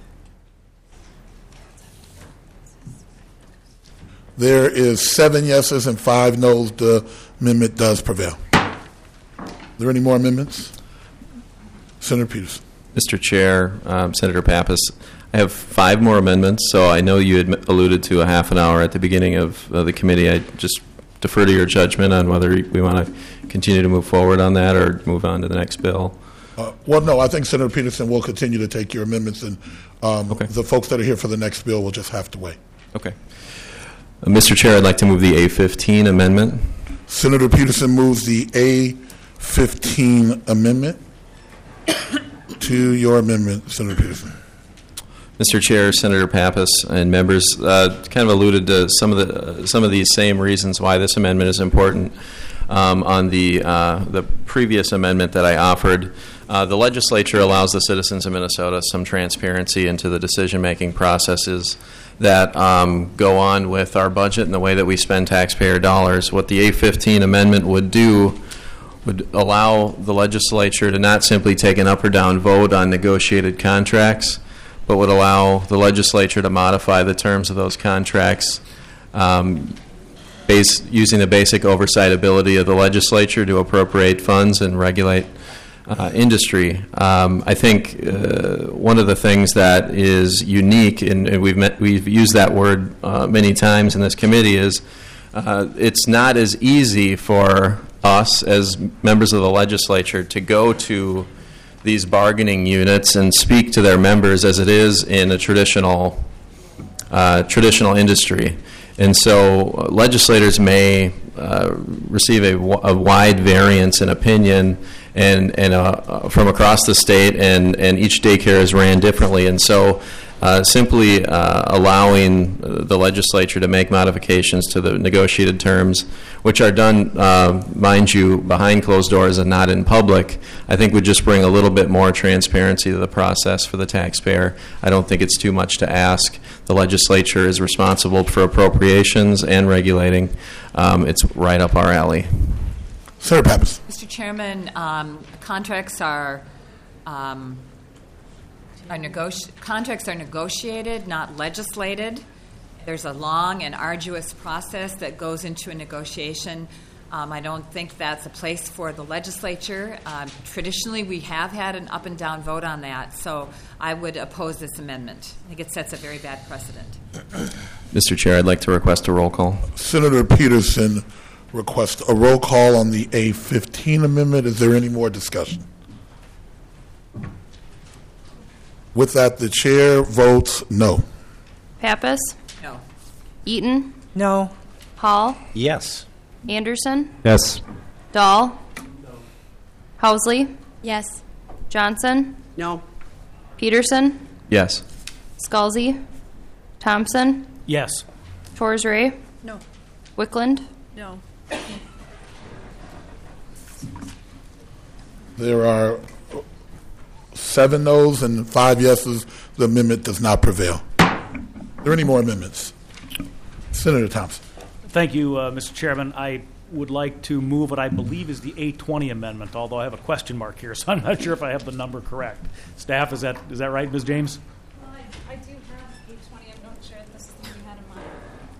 There is seven yeses and five noes. The amendment does prevail. Are there any more amendments? Senator Peterson. Mister Chair, um, Senator Pappas, I have five more amendments, so I know you had alluded to a half an hour at the beginning of uh, the committee. I just defer to your judgment on whether we want to continue to move forward on that or move on to the next bill. Uh, well, no, I think Senator Peterson will continue to take your amendments, and um, Okay. the folks that are here for the next bill will just have to wait. Okay. Uh, Mister Chair, I'd like to move the A fifteen amendment. Senator Peterson moves the A fifteen amendment. To your amendment, Senator Peterson. Mister Chair, Senator Pappas, and members, uh, kind of alluded to some of the uh, some of these same reasons why this amendment is important um, on the uh, the previous amendment that I offered. Uh, the legislature allows the citizens of Minnesota some transparency into the decision-making processes that um, go on with our budget and the way that we spend taxpayer dollars. What the A fifteen amendment would do would allow the legislature to not simply take an up or down vote on negotiated contracts, but would allow the legislature to modify the terms of those contracts um, base, using the basic oversight ability of the legislature to appropriate funds and regulate uh, industry. Um, I think uh, one of the things that is unique, and, and we've met, we've used that word uh, many times in this committee, is uh, it's not as easy for us as members of the legislature to go to these bargaining units and speak to their members as it is in a traditional uh, traditional industry. And so uh, legislators may uh, receive a, w- a wide variance in opinion and, and uh, from across the state, and, and each daycare is ran differently. And so uh, simply uh, allowing the legislature to make modifications to the negotiated terms, which are done, uh, mind you, behind closed doors and not in public, I think would just bring a little bit more transparency to the process for the taxpayer. I don't think it's too much to ask. The legislature is responsible for appropriations and regulating. Um, it's right up our alley. Senator Pappas. Mister Chairman, um, contracts are um, are negoti- contracts are negotiated, not legislated. There's a long and arduous process that goes into a negotiation. Um, I don't think that's a place for the legislature. Um, traditionally, we have had an up and down vote on that, so I would oppose this amendment. I think it sets a very bad precedent. Mister Chair, I'd like to request a roll call. Senator Peterson requests a roll call on the A fifteen amendment. Is there any more discussion? With that, the chair votes no. Pappas? No. Eaton? No. Hall? Yes. Anderson? Yes. Dahl? No. Housley? Yes. Johnson? No. Peterson? Yes. Scalzi? Thompson? Yes. Torres Ray? No. Wickland? No. There are seven noes and five yeses. The amendment does not prevail. Are there any more amendments? Senator Thompson. Thank you, uh, Mister Chairman. I would like to move what I believe is the A twenty amendment, although I have a question mark here, so I'm not sure if I have the number correct. Staff, is that is that right, Miz James? Well, I, I do have A twenty. I'm not sure if this is the one you had in mind.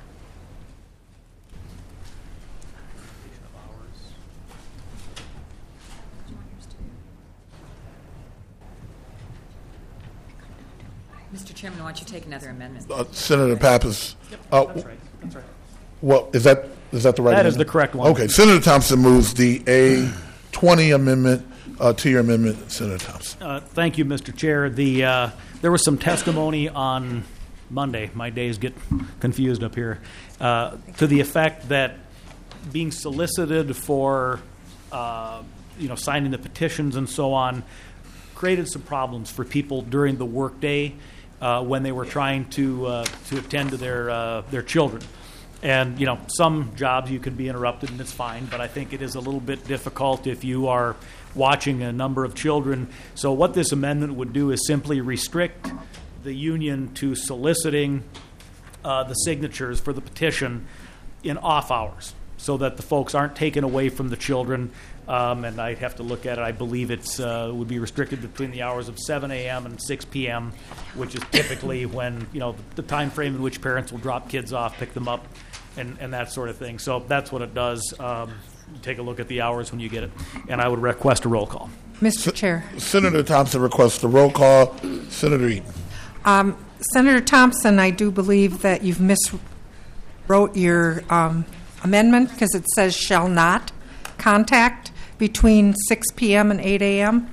Mister Chairman, why don't you take another amendment? Uh, Senator Pappas. Uh, That's right. That's right. Well, is that is that the right? That is amendment? the correct one. Okay, Senator Thompson moves the A twenty amendment uh, to your amendment. Senator Thompson. Uh, thank you, Mister Chair. The uh, there was some testimony on Monday. My days get confused up here. Uh, to the effect that being solicited for, uh, you know, signing the petitions and so on, created some problems for people during the workday uh, when they were trying to uh, to attend to their uh, their children. And, you know, some jobs you can be interrupted and it's fine, but I think it is a little bit difficult if you are watching a number of children. So what this amendment would do is simply restrict the union to soliciting uh, the signatures for the petition in off hours so that the folks aren't taken away from the children. Um, and I'd have to look at it. I believe it's uh, would be restricted between the hours of seven a.m. and six p.m., which is typically when, you know, the, the time frame in which parents will drop kids off, pick them up, and, and that sort of thing. So that's what it does. Um, take a look at the hours when you get it. And I would request a roll call. Mister S- Chair. Senator Thompson requests a roll call. Senator Eaton. Um, Senator Thompson, I do believe that you've miswrote your um, amendment because it says shall not contact between six p.m. and eight a.m.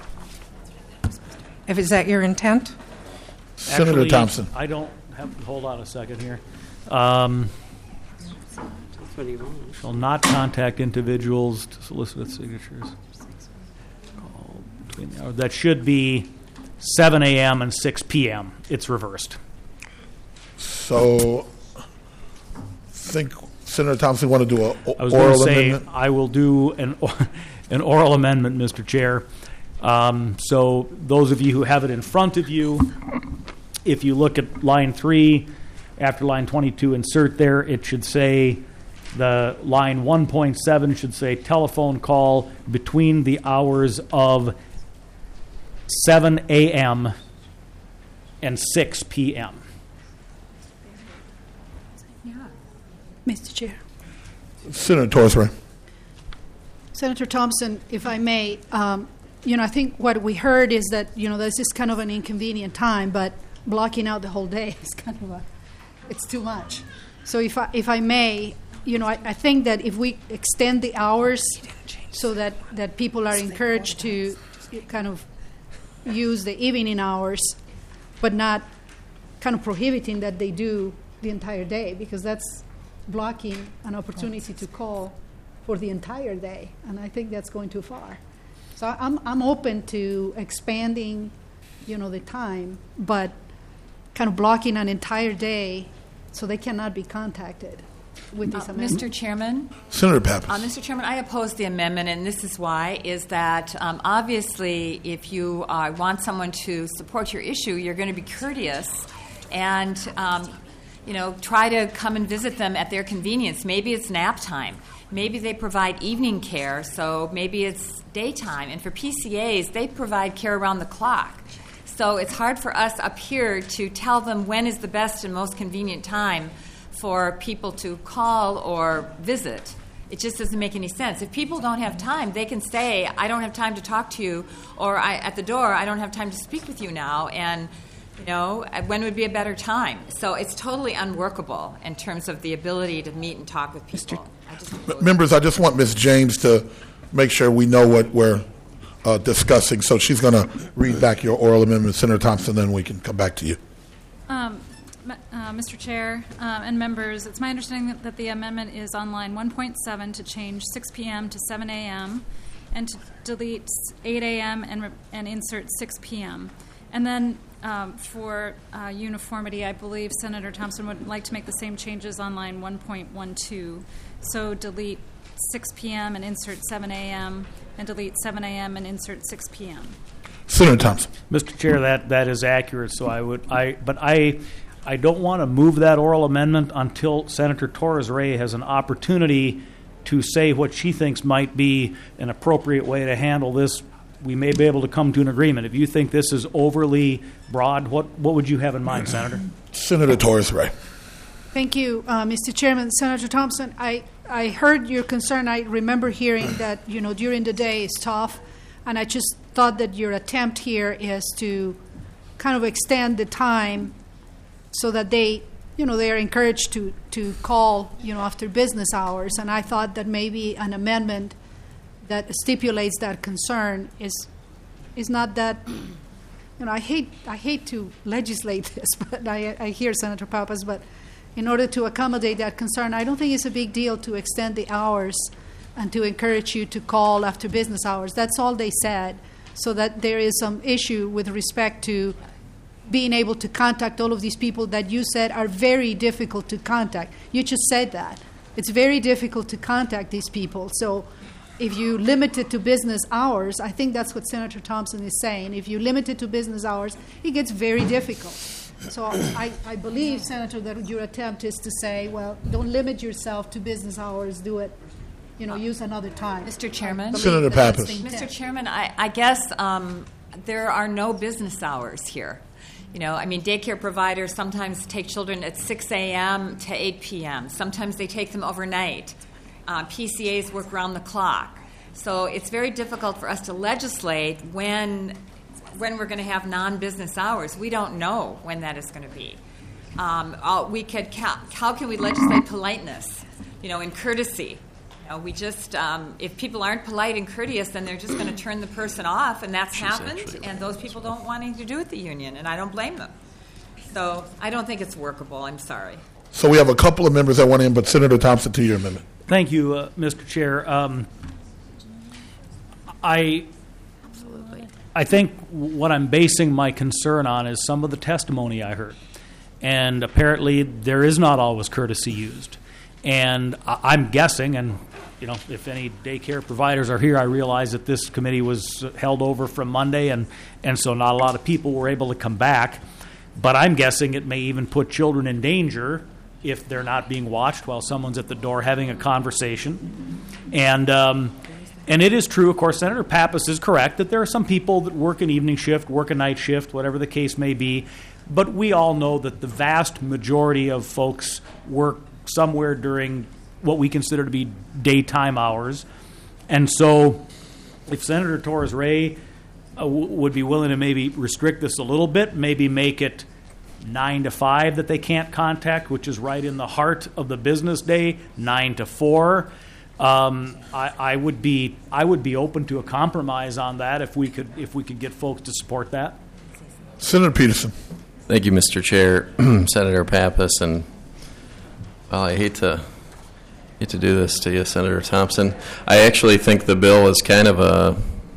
If is that your intent? Senator Actually, Thompson. I don't have, hold on a second here. Um, That's what he wants. shall not contact individuals to solicit signatures. Call between the hours. That should be seven a.m. and six p.m. It's reversed. So, think Senator Thompson want to do a o- I was going oral to say amendment? I will do an an oral amendment, Mister Chair. Um, so those of you who have it in front of you, if you look at line three, after line twenty-two, insert there, it should say, the line one point seven should say telephone call between the hours of seven a.m. and six p.m. Mister Chair. Senator Torres Ray. Senator Thompson, if I may, um, you know, I think what we heard is that, you know, this is kind of an inconvenient time, but blocking out the whole day is kind of a, it's too much. So if I, if I may, you know, I, I think that if we extend the hours so that, that people are encouraged to kind of use the evening hours, but not kind of prohibiting that they do the entire day, because that's blocking an opportunity to call for the entire day, and I think that's going too far. So I'm I'm open to expanding, you know, the time, but kind of blocking an entire day so they cannot be contacted with this uh, amendment. Mister Chairman? Senator Pappas. Uh, Mister Chairman, I oppose the amendment, and this is why, is that um, obviously if you uh, want someone to support your issue, you're going to be courteous and, um, you know, try to come and visit them at their convenience. Maybe it's nap time. Maybe they provide evening care, so maybe it's daytime. And for P C As, they provide care around the clock. So it's hard for us up here to tell them when is the best and most convenient time for people to call or visit. It just doesn't make any sense. If people don't have time, they can say, I don't have time to talk to you, or I, at the door, I don't have time to speak with you now, and you know, when would be a better time? So it's totally unworkable in terms of the ability to meet and talk with people. I just M- Members, I just want Miz James to make sure we know what we're uh, discussing. So she's going to read back your oral amendment, Senator Thompson, then we can come back to you. Um, uh, Mister Chair um, and members, it's my understanding that, that the amendment is on line one point seven to change six p.m. to seven a.m. and to delete eight a.m. and, re- and insert six p.m. And then um, for uh, uniformity, I believe Senator Thompson would like to make the same changes on line one point one two. So delete six p.m. and insert seven a.m. and delete seven a.m. and insert six p.m. Senator Thompson. Mister Chair, that, that is accurate. So I would, I, but I, I don't want to move that oral amendment until Senator Torres Ray has an opportunity to say what she thinks might be an appropriate way to handle this. We may be able to come to an agreement. If you think this is overly broad, what, what would you have in mind, Senator? Senator Torres Ray. Thank you, uh, Mister Chairman. Senator Thompson, I, I heard your concern. I remember hearing that, you know, during the day is tough, and I just thought that your attempt here is to kind of extend the time so that they, you know, they are encouraged to, to call, you know, after business hours. And I thought that maybe an amendment that stipulates that concern is is not that, you know, I hate I hate to legislate this, but I, I hear Senator Pappas, but in order to accommodate that concern, I don't think it's a big deal to extend the hours and to encourage you to call after business hours. That's all they said, so that there is some issue with respect to being able to contact all of these people that you said are very difficult to contact. You just said that. It's very difficult to contact these people. So if you limit it to business hours, I think that's what Senator Thompson is saying. If you limit it to business hours, it gets very difficult. So I, I believe, Senator, that your attempt is to say, well, don't limit yourself to business hours. Do it, you know, use another time. Mister Chairman? Senator Pappas. Mister Chairman, I, I guess um, there are no business hours here. You know, I mean, daycare providers sometimes take children at six a.m. to eight p.m. Sometimes they take them overnight. Uh, P C As work around the clock. So it's very difficult for us to legislate when when we're going to have non-business hours. We don't know when that is going to be. Um, uh, we could how, how can we legislate politeness, you know, and courtesy? You know, we just um, if people aren't polite and courteous, then they're just going to turn the person off, and that's She's happened. And those people don't want anything to do with the union, and I don't blame them. So I don't think it's workable. I'm sorry. So we have a couple of members that want in, but Senator Thompson, to your amendment. Thank you, uh, Mister Chair. Um, I Absolutely. I think what I'm basing my concern on is some of the testimony I heard. And apparently there is not always courtesy used. And I- I'm guessing, and you know, if any daycare providers are here, I realize that this committee was held over from Monday, and, and so not a lot of people were able to come back. But I'm guessing it may even put children in danger if they're not being watched while someone's at the door having a conversation. And um, and it is true, of course, Senator Pappas is correct that there are some people that work an evening shift, work a night shift, whatever the case may be. But we all know that the vast majority of folks work somewhere during what we consider to be daytime hours. And so if Senator Torres Ray uh, w- would be willing to maybe restrict this a little bit, maybe make it nine to five that they can't contact, which is right in the heart of the business day, nine to four, um, I, I would be I would be open to a compromise on that if we could if we could get folks to support that. Senator Peterson. Thank you, Mister Chair. Senator Pappas, and well, I hate to hate to do this to you, Senator Thompson. I actually think the bill is kind of a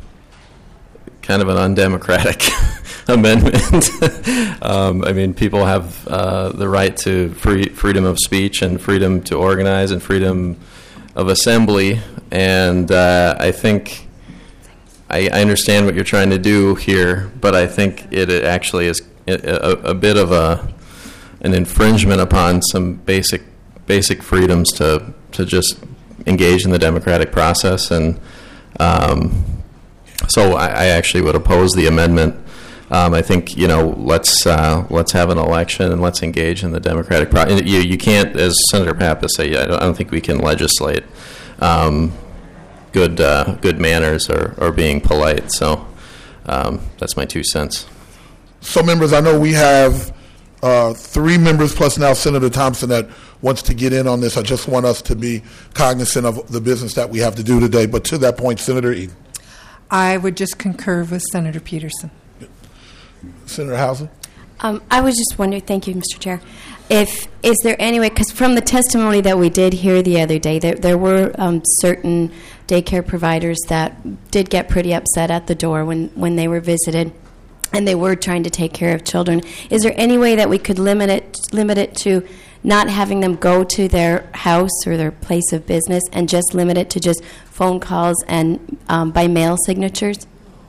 kind of an undemocratic amendment. um, I mean, people have uh, the right to free freedom of speech and freedom to organize and freedom of assembly, and uh, I think I, I understand what you're trying to do here, but I think it, it actually is a, a, a bit of a an infringement upon some basic basic freedoms to to just engage in the democratic process, and um, so I, I actually would oppose the amendment. Um, I think you know let's uh, let's have an election and let's engage in the democratic process. You you can't, as Senator Pappas said, I don't, I don't think we can legislate um, good uh, good manners or, or being polite. So um, that's my two cents. So, members, I know we have uh, three members plus now Senator Thompson that wants to get in on this. I just want us to be cognizant of the business that we have to do today. But to that point, Senator Eden. I would just concur with Senator Peterson. Senator Hauser? Um, I was just wondering, thank you, Mister Chair, if is there any way, because from the testimony that we did hear the other day, there, there were um, certain daycare providers that did get pretty upset at the door when, when they were visited, and they were trying to take care of children. Is there any way that we could limit it, limit it to not having them go to their house or their place of business and just limit it to just phone calls and um, by mail signatures?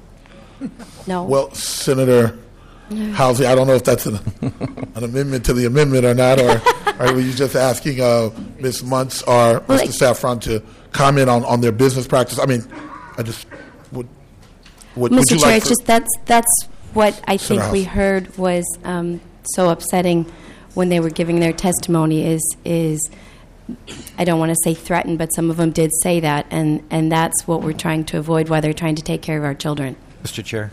No. Well, Senator Housley, I don't know if that's an, an amendment to the amendment or not, or, or were you just asking uh, Miz Muntz or well, Mister Saffron to comment on, on their business practice? I mean, I just would. would Mister would you Chair, like it's just that's that's what I think Senator we House. heard was um, so upsetting when they were giving their testimony. Is is I don't want to say threatened, but some of them did say that, and and that's what we're trying to avoid while they're trying to take care of our children. Mister Chair.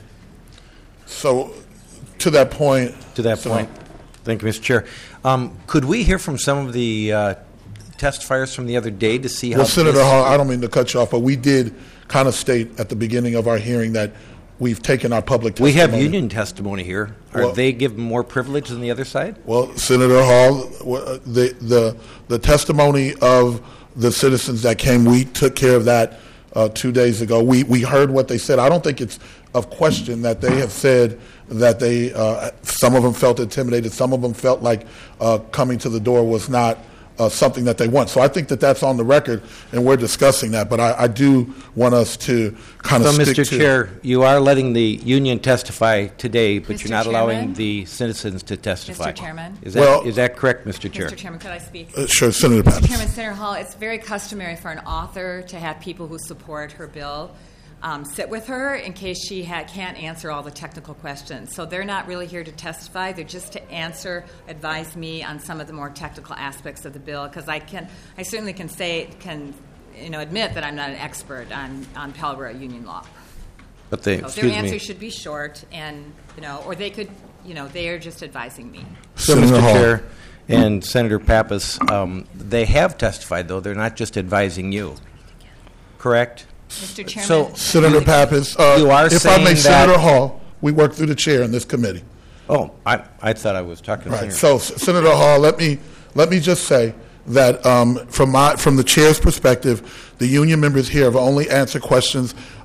So, to that point. To that so point. Thank you, Mister Chair. Um, could we hear from some of the uh, testifiers from the other day to see how... Well, Senator this- Hall, I don't mean to cut you off, but we did kind of state at the beginning of our hearing that we've taken our public We testimony. have union testimony here. Are Well- they given more privilege than the other side? Well, Senator Hall, w- the the the testimony of the citizens that came, we took care of that uh, two days ago. We we heard what they said. I don't think it's of question that they have said that they uh, some of them felt intimidated, some of them felt like uh, coming to the door was not uh, something that they want. So I think that that's on the record, and we're discussing that. But I, I do want us to kind of So, stick Mister to. Chair, you are letting the union testify today, but Mister you're not allowing Chairman? the citizens to testify. Mister Chairman? Is that, Well- is that correct, Mister Chair? Mister Chairman, could I speak? Uh, sure, Senator Mister Pappas. Chairman, Senator Hall, it's very customary for an author to have people who support her bill um, sit with her in case she ha- can't answer all the technical questions. So they're not really here to testify. They're just to answer, advise me on some of the more technical aspects of the bill, because I can, I certainly can say, can you know, admit that I'm not an expert on, on Palo Alto union law. But they, So excuse their answer me. should be short, and you know, or they could, you know, they are just advising me. So, Senator Mister Hall. Chair and Senator Pappas, um, they have testified, though. They're not just advising you. Correct? Mister Chairman, So, Senator Pappas, uh, You are if I may, saying Senator that- Hall, we work through the chair in this committee. oh, I, I thought I was talking to Right. Senator. So, S- Senator Hall, let me let me just say that um, from my from the chair's perspective, the union members here have only answered questions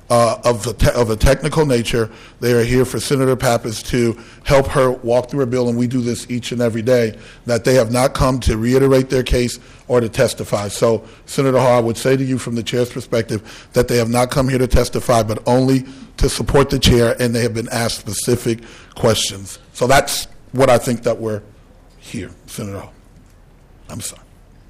uh, of, the te- of a technical nature. They are here for Senator Pappas to help her walk through a bill, and we do this each and every day, that they have not come to reiterate their case or to testify. So, Senator Hall, I would say to you from the chair's perspective that they have not come here to testify, but only to support the chair, and they have been asked specific questions. So that's what I think that we're here, Senator Hall. I'm sorry.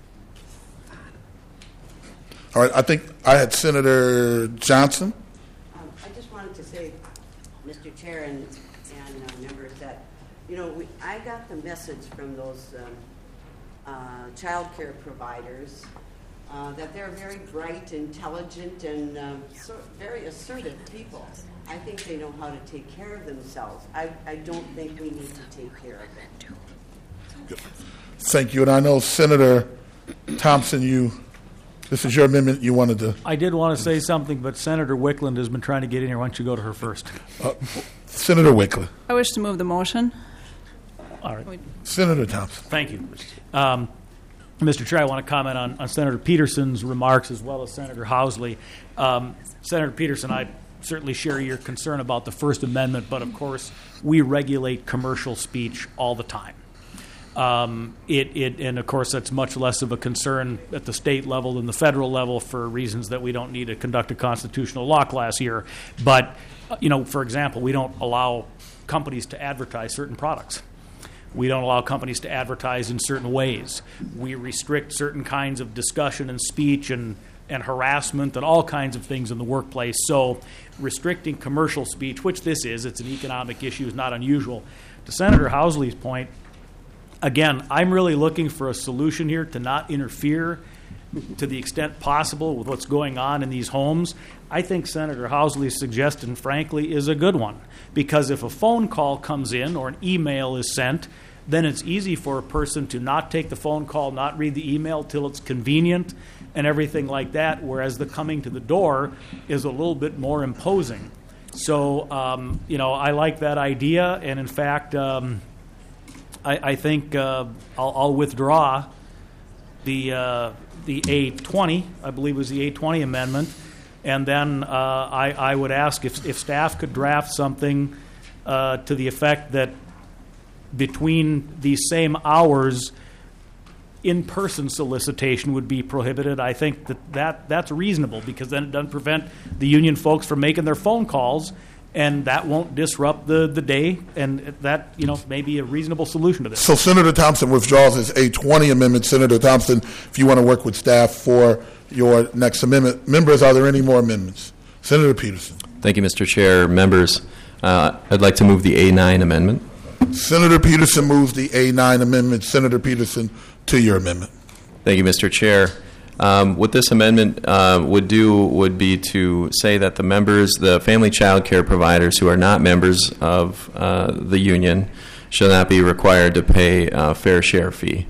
All right, I think I had Senator Johnson. Um, I just wanted to say, Mister Chair and, and uh, members, that, you know, we, I got the message from those um, uh, child care providers uh, that they're very bright, intelligent, and um, so very assertive people. I think they know how to take care of themselves. I, I don't think we need to take care of them. Good. Thank you. And I know, Senator Thompson, you... This is your amendment. You wanted to... I did want to say something, but Senator Wickland has been trying to get in here. Why don't you go to her first? Uh, Senator Wickland. I wish to move the motion. All right. Senator Thompson. Thank you. Um, Mister Chair, I want to comment on, on Senator Peterson's remarks as well as Senator Housley. Um, Senator Peterson, I certainly share your concern about the First Amendment, but of course we regulate commercial speech all the time. Um, it, it, and of course, that's much less of a concern at the state level than the federal level for reasons that we don't need to conduct a constitutional law class here. But, you know, for example, we don't allow companies to advertise certain products. We don't allow companies to advertise in certain ways. We restrict certain kinds of discussion and speech and, and harassment and all kinds of things in the workplace. So restricting commercial speech, which this is, it's an economic issue, is not unusual. To Senator Housley's point, again, I'm really looking for a solution here to not interfere to the extent possible with what's going on in these homes. I think Senator Housley's suggestion, frankly, is a good one, because if a phone call comes in or an email is sent, then it's easy for a person to not take the phone call, not read the email till it's convenient and everything like that, whereas the coming to the door is a little bit more imposing. So, um, you know, I like that idea, and in fact, um, I, I think uh, I'll, I'll withdraw the uh, the A twenty, I believe was the A twenty amendment, and then uh, I, I would ask if, if staff could draft something uh, to the effect that between these same hours, in-person solicitation would be prohibited. I think that, that that's reasonable, because then it doesn't prevent the union folks from making their phone calls, and that won't disrupt the, the day, and that, you know, may be a reasonable solution to this. So Senator Thompson withdraws his A twenty amendment. Senator Thompson, if you want to work with staff for your next amendment. Members, are there any more amendments? Senator Peterson. Thank you, Mister Chair. Members, uh, I'd like to move the A nine amendment. Senator Peterson moves the A nine amendment. Senator Peterson, to your amendment. Thank you, Mister Chair. Um, what this amendment uh, would do would be to say that the members, the family child care providers who are not members of uh, the union, shall not be required to pay a fair share fee.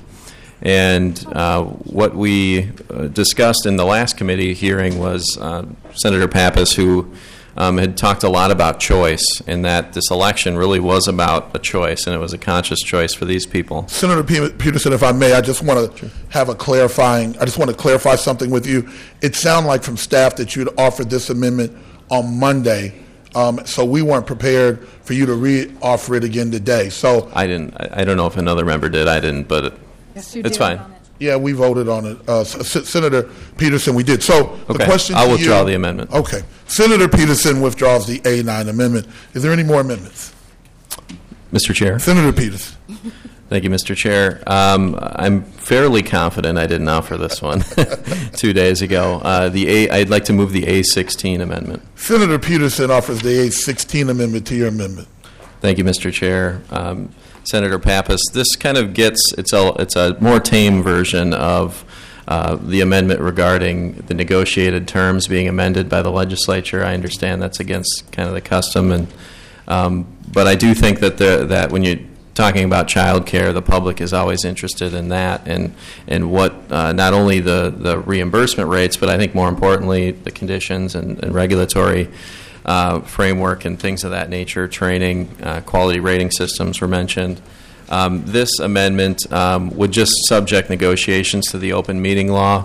And uh, what we uh, discussed in the last committee hearing was uh, Senator Pappas, who um, had talked a lot about choice, and that this election really was about a choice, and it was a conscious choice for these people. Senator P- Peterson, if I may, I just want to sure. have a clarifying, I just want to clarify something with you. It sounded like from staff that you'd offered this amendment on Monday, um, so we weren't prepared for you to re-offer it again today. So I didn't, I, I don't know if another member did, I didn't, but it, yes, you it's did fine. on it. Yeah, we voted on it. Uh, S- Senator Peterson, we did. So okay. the question I'll to withdraw you, the amendment. Okay. Senator Peterson withdraws the A nine amendment. Is there any more amendments? Mister Chair. Senator Peterson. Thank you, Mister Chair. Um, I'm fairly confident I didn't offer this one two days ago. Uh, the A, I'd like to move the A sixteen amendment. Senator Peterson offers the A sixteen amendment to your amendment. Thank you, Mister Chair. Um, Senator Pappas, this kind of gets, it's a, it's a more tame version of uh, the amendment regarding the negotiated terms being amended by the legislature. I understand that's against kind of the custom, and um, but I do think that the, that when you're talking about child care, the public is always interested in that, and and what uh, not only the, the reimbursement rates, but I think more importantly the conditions and, and regulatory Uh, framework and things of that nature, training, uh, quality rating systems were mentioned. Um, this amendment um, would just subject negotiations to the open meeting law,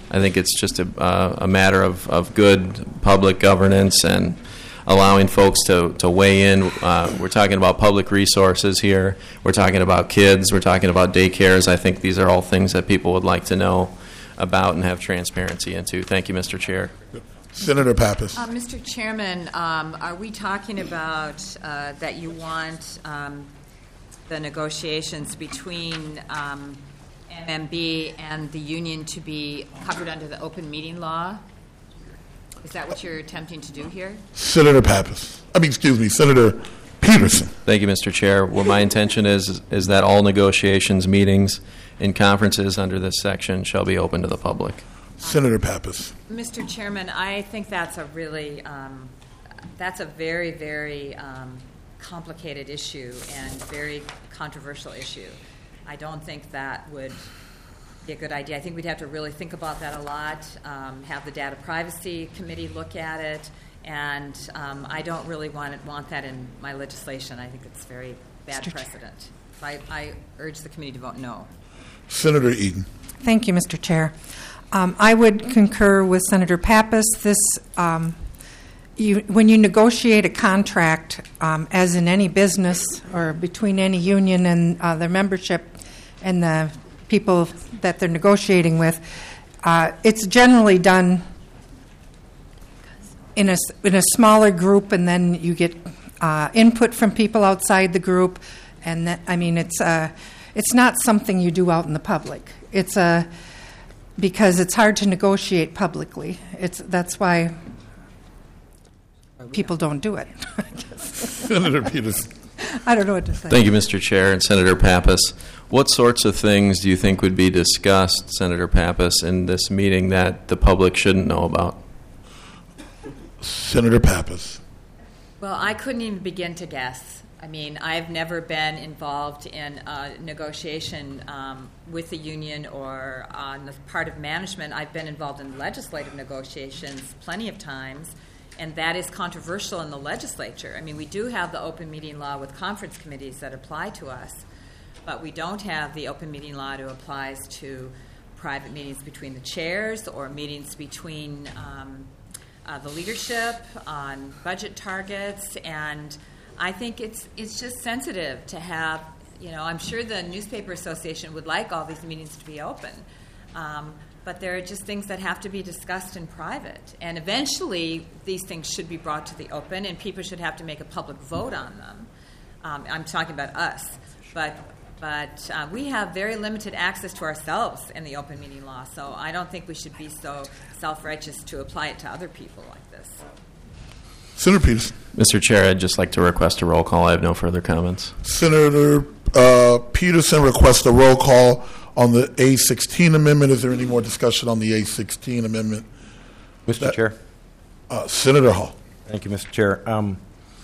I think it's just a, uh, a matter of, of good public governance and allowing folks to, to weigh in. Uh, we're talking about public resources here. We're talking about kids. We're talking about daycares. I think these are all things that people would like to know about and have transparency into. Thank you, Mister Chair. Senator Pappas. Uh, Mister Chairman, um, are we talking about uh, that you want um, the negotiations between um, M M B and the union to be covered under the open meeting law? Is that what you're attempting to do here? Senator Pappas. I mean, excuse me, Senator Peterson. Thank you, Mister Chair. What my intention is is that all negotiations, meetings, and conferences under this section shall be open to the public. Senator Pappas. Mister Chairman, I think that's a really, um, that's a very, very um, complicated issue and very controversial issue. I don't think that would be a good idea. I think we'd have to really think about that a lot, um, have the Data Privacy Committee look at it, and um, I don't really want it, want that in my legislation. I think it's very bad Mister precedent. I, I urge the committee to vote no. Senator Eden. Thank you, Mister Chair. Um, I would concur with Senator Pappas. This, um, you, when you negotiate a contract, um, as in any business or between any union and uh, their membership and the people that they're negotiating with, uh, it's generally done in a, in a smaller group, and then you get uh, input from people outside the group. And that, I mean, it's uh, it's not something you do out in the public. It's a because it's hard to negotiate publicly. It's that's why people don't do it. Senator Peterson. I don't know what to say. Thank you, Mister Chair, and Senator Pappas. What sorts of things do you think would be discussed, Senator Pappas, in this meeting that the public shouldn't know about? Senator Pappas. Well, I couldn't even begin to guess. I mean, I've never been involved in a negotiation um, with the union or on the part of management. I've been involved in legislative negotiations plenty of times, and that is controversial in the legislature. I mean, we do have the open meeting law with conference committees that apply to us, but we don't have the open meeting law that applies to private meetings between the chairs or meetings between um, uh, the leadership on budget targets. And I think it's it's just sensitive to have, you know, I'm sure the Newspaper Association would like all these meetings to be open. Um, but there are just things that have to be discussed in private. And eventually, these things should be brought to the open, and people should have to make a public vote on them. Um, I'm talking about us. But but uh, we have very limited access to ourselves in the open meeting law, so I don't think we should be so self-righteous to apply it to other people like this. Senator Peterson. Mister Chair, I'd just like to request a roll call. I have no further comments. Senator uh, Peterson requests a roll call on the A sixteen amendment. Is there any more discussion on the A sixteen amendment? Mister That, Chair. Uh, Senator Hall. Thank you, Mister Chair. Um,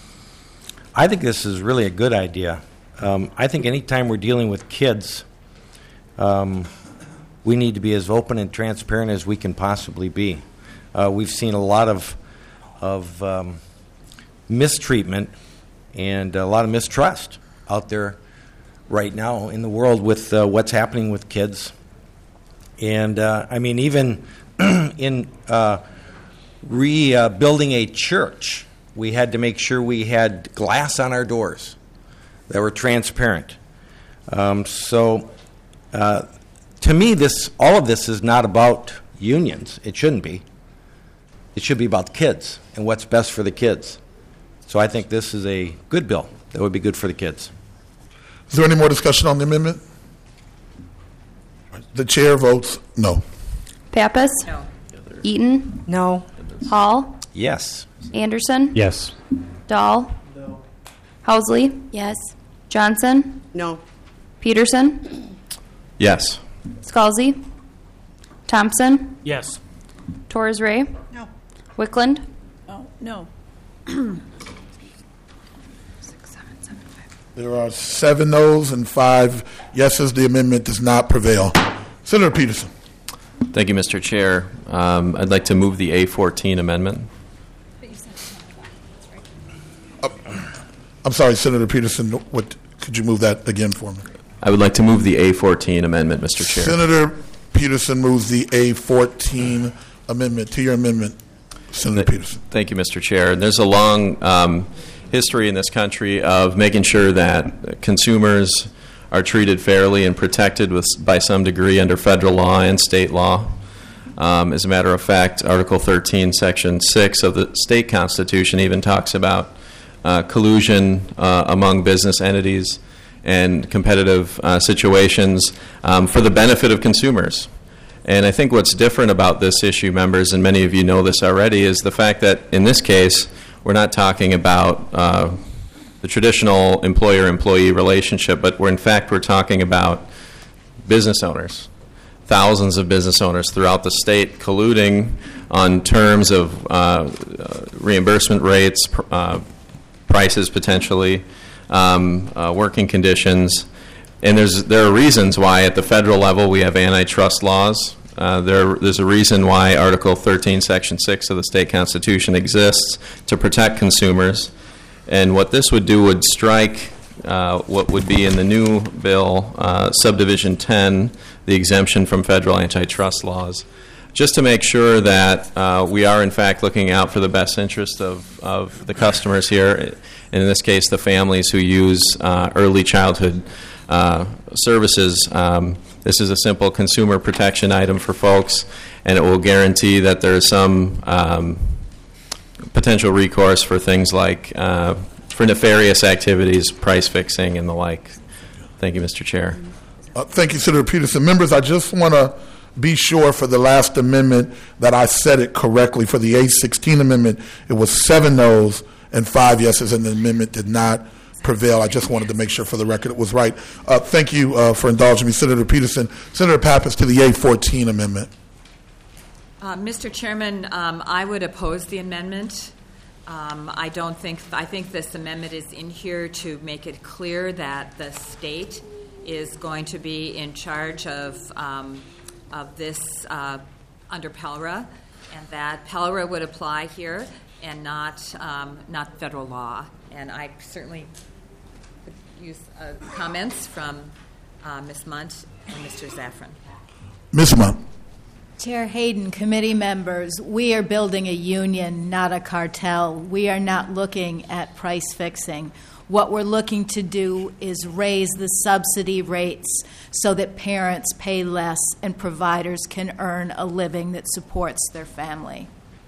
I think this is really a good idea. Um, I think anytime we're dealing with kids, um, we need to be as open and transparent as we can possibly be. Uh, we've seen a lot of of um, mistreatment and a lot of mistrust out there right now in the world with uh, what's happening with kids. And, uh, I mean, even in uh, rebuilding a church, we had to make sure we had glass on our doors that were transparent. Um, so, uh, to me, this all of this is not about unions. It shouldn't be. It should be about kids and what's best for the kids. So I think this is a good bill that would be good for the kids. Is there any more discussion on the amendment? The chair votes no. Pappas? No. Eaton? No. Hall? Yes. Anderson? Yes. Dahl? No. Housley? Yes. Johnson? No. Peterson? Yes. Scalzi? Thompson? Yes. Torres Ray? No. Wickland? Oh, no. There are seven noes and five yeses. The amendment does not prevail. Senator Peterson. Thank you, Mister Chair. Um, I'd like to move the A fourteen amendment. Uh, I'm sorry, Senator Peterson. What? Could you move that again for me? I would like to move the A fourteen amendment, Mister Chair. Senator Peterson moves the A fourteen amendment. To your amendment, Senator Peterson. Thank you, Mister Chair. And there's a long um, history in this country of making sure that consumers are treated fairly and protected with, by some degree under federal law and state law. Um, as a matter of fact, Article thirteen, Section six of the state constitution even talks about uh, collusion uh, among business entities and competitive uh, situations um, for the benefit of consumers. And I think what's different about this issue, members, and many of you know this already, is the fact that in this case, we're not talking about uh, the traditional employer-employee relationship, but we're in fact we're talking about business owners, thousands of business owners throughout the state colluding on terms of uh, uh, reimbursement rates, pr- uh, prices potentially, um, uh, working conditions. And there's there are reasons why at the federal level we have antitrust laws. Uh, there, there's a reason why Article thirteen, Section six of the state constitution exists to protect consumers. And what this would do would strike uh, what would be in the new bill, uh, Subdivision ten, the exemption from federal antitrust laws, just to make sure that uh, we are in fact looking out for the best interest of, of the customers here, and in this case the families who use uh, early childhood Uh, services. Um, this is a simple consumer protection item for folks, and it will guarantee that there is some um, potential recourse for things like uh, for nefarious activities, price fixing, and the like. Thank you, Mister Chair. Uh, thank you, Senator Peterson. Members, I just want to be sure for the last amendment that I said it correctly. For the A sixteen amendment, it was seven noes and five yeses, and the amendment did not prevail. I just wanted to make sure for the record it was right. Uh, thank you uh, for indulging me, Senator Peterson. Senator Pappas to the A fourteen amendment. Uh, Mister Chairman, um, I would oppose the amendment. Um, I don't think, I think this amendment is in here to make it clear that the state is going to be in charge of, um, of this uh, under PELRA, and that PELRA would apply here and not, um, not federal law. And I certainly use uh, comments from uh, Miz Munt and Mister Zaffron. Miz Munt. Chair Hayden, committee members, we are building a union, not a cartel. We are not looking at price fixing. What we're looking to do is raise the subsidy rates so that parents pay less and providers can earn a living that supports their family.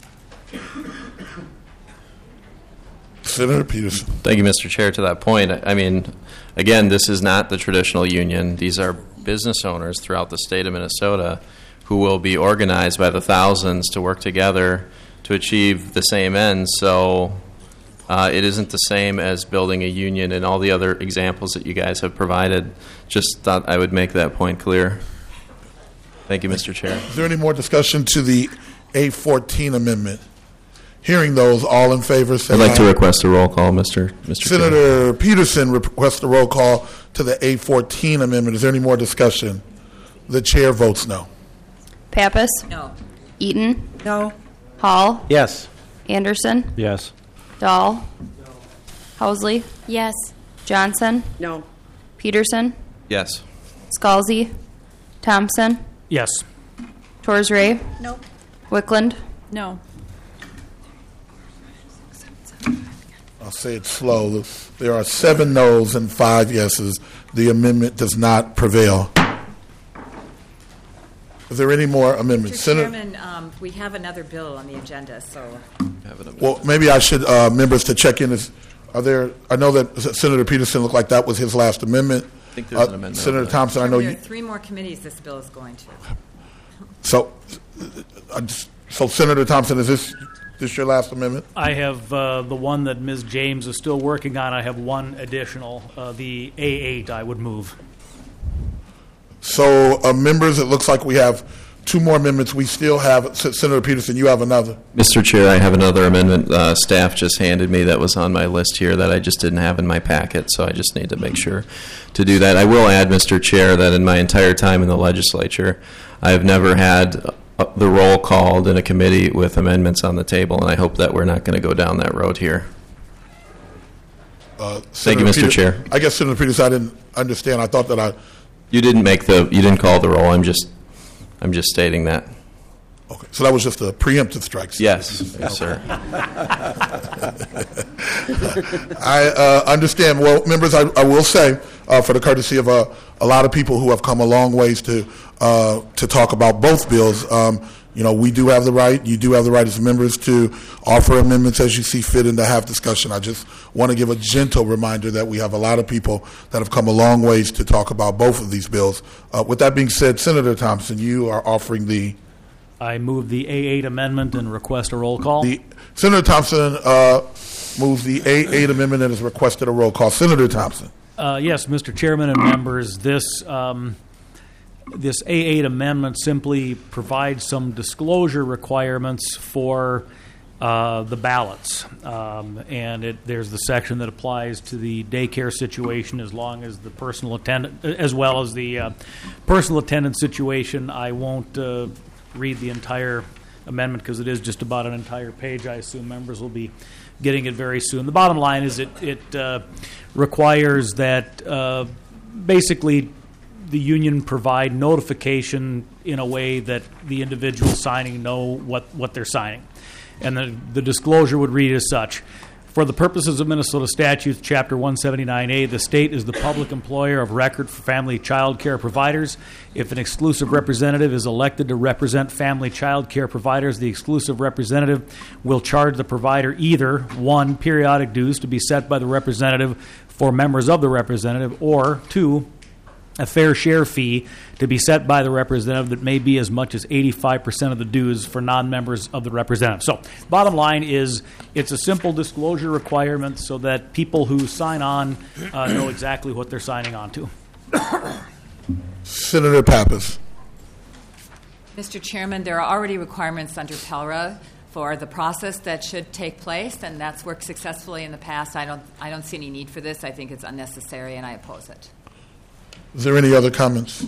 Senator Peterson. Thank you, Mister Chair. To that point, I mean, again, this is not the traditional union. These are business owners throughout the state of Minnesota who will be organized by the thousands to work together to achieve the same ends. So uh, it isn't the same as building a union and all the other examples that you guys have provided. Just thought I would make that point clear. Thank you, Mister Chair. Is there any more discussion to the A fourteen amendment? Hearing those, all in favor say I'd like aye. to request a roll call, Mister Mister Senator Peterson requests a roll call to the A fourteen amendment. Is there any more discussion? The chair votes no. Pappas? No. Eaton? No. Hall? Yes. Anderson? Yes. Dahl? Housley? Yes. Johnson? No. Peterson? Yes. Scalzi? Thompson? Yes. Torres Ray? No. Wickland? No. I'll say it slow. There are seven noes and five yeses. The amendment does not prevail. Is there any more amendments? Mister Senator- Chairman, um, we have another bill on the agenda, so Well, maybe I should, uh, members, to check in. Is, are there? I know that Senator Peterson looked like that was his last amendment. I think there's an amendment Senator over there. Thompson, I know there you. are three more committees this bill is going to. So, uh, just- so Senator Thompson, is this this your last amendment? I have uh, the one that Miz James is still working on. I have one additional, uh, the A eight I would move. So, uh, members, it looks like we have two more amendments. We still have, S- Senator Peterson, you have another. Mister Chair, I have another amendment uh, staff just handed me that was on my list here that I just didn't have in my packet, so I just need to make sure to do that. I will add, Mister Chair, that in my entire time in the legislature, I have never had uh, the roll called in a committee with amendments on the table, and I hope that we're not going to go down that road here. Uh, Thank you, Mister Peter- Chair. I guess, Senator Peterson, I didn't understand. I thought that I... You didn't make the, you didn't call the roll. I'm just, I'm just stating that. Okay, so that was just a preemptive strike. sir. Yes, yes, sir. I uh, understand. Well, members, I, I will say, uh, for the courtesy of uh, a lot of people who have come a long ways to uh, to talk about both bills, um, you know, we do have the right, you do have the right as members to offer amendments as you see fit and to have discussion. I just want to give a gentle reminder that we have a lot of people that have come a long ways to talk about both of these bills. Uh, with that being said, Senator Thompson, you are offering the... I move the A eight amendment and request a roll call. The, Senator Thompson uh, moves the A eight amendment and has requested a roll call. Senator Thompson. Uh, yes, Mister Chairman and members, this um, this A eight amendment simply provides some disclosure requirements for uh, the ballots, um, and it, there's the section that applies to the daycare situation as long as the personal attendant, as well as the uh, personal attendant situation. I won't uh, read the entire amendment because it is just about an entire page. I assume members will be getting it very soon. The bottom line is it, it uh, requires that uh, basically the union provide notification in a way that the individual signing know what, what they're signing. And the, the disclosure would read as such. For the purposes of Minnesota statutes, Chapter one seventy-nine A, the state is the public employer of record for family child care providers. If an exclusive representative is elected to represent family child care providers, the exclusive representative will charge the provider either, one, periodic dues to be set by the representative for members of the representative, or two, a fair share fee to be set by the representative that may be as much as eighty-five percent of the dues for non-members of the representative. So, bottom line is it's a simple disclosure requirement so that people who sign on uh, know exactly what they're signing on to. Senator Pappas. Mister Chairman, there are already requirements under PELRA for the process that should take place, and that's worked successfully in the past. I don't, I don't see any need for this. I think it's unnecessary, and I oppose it. Is there any other comments?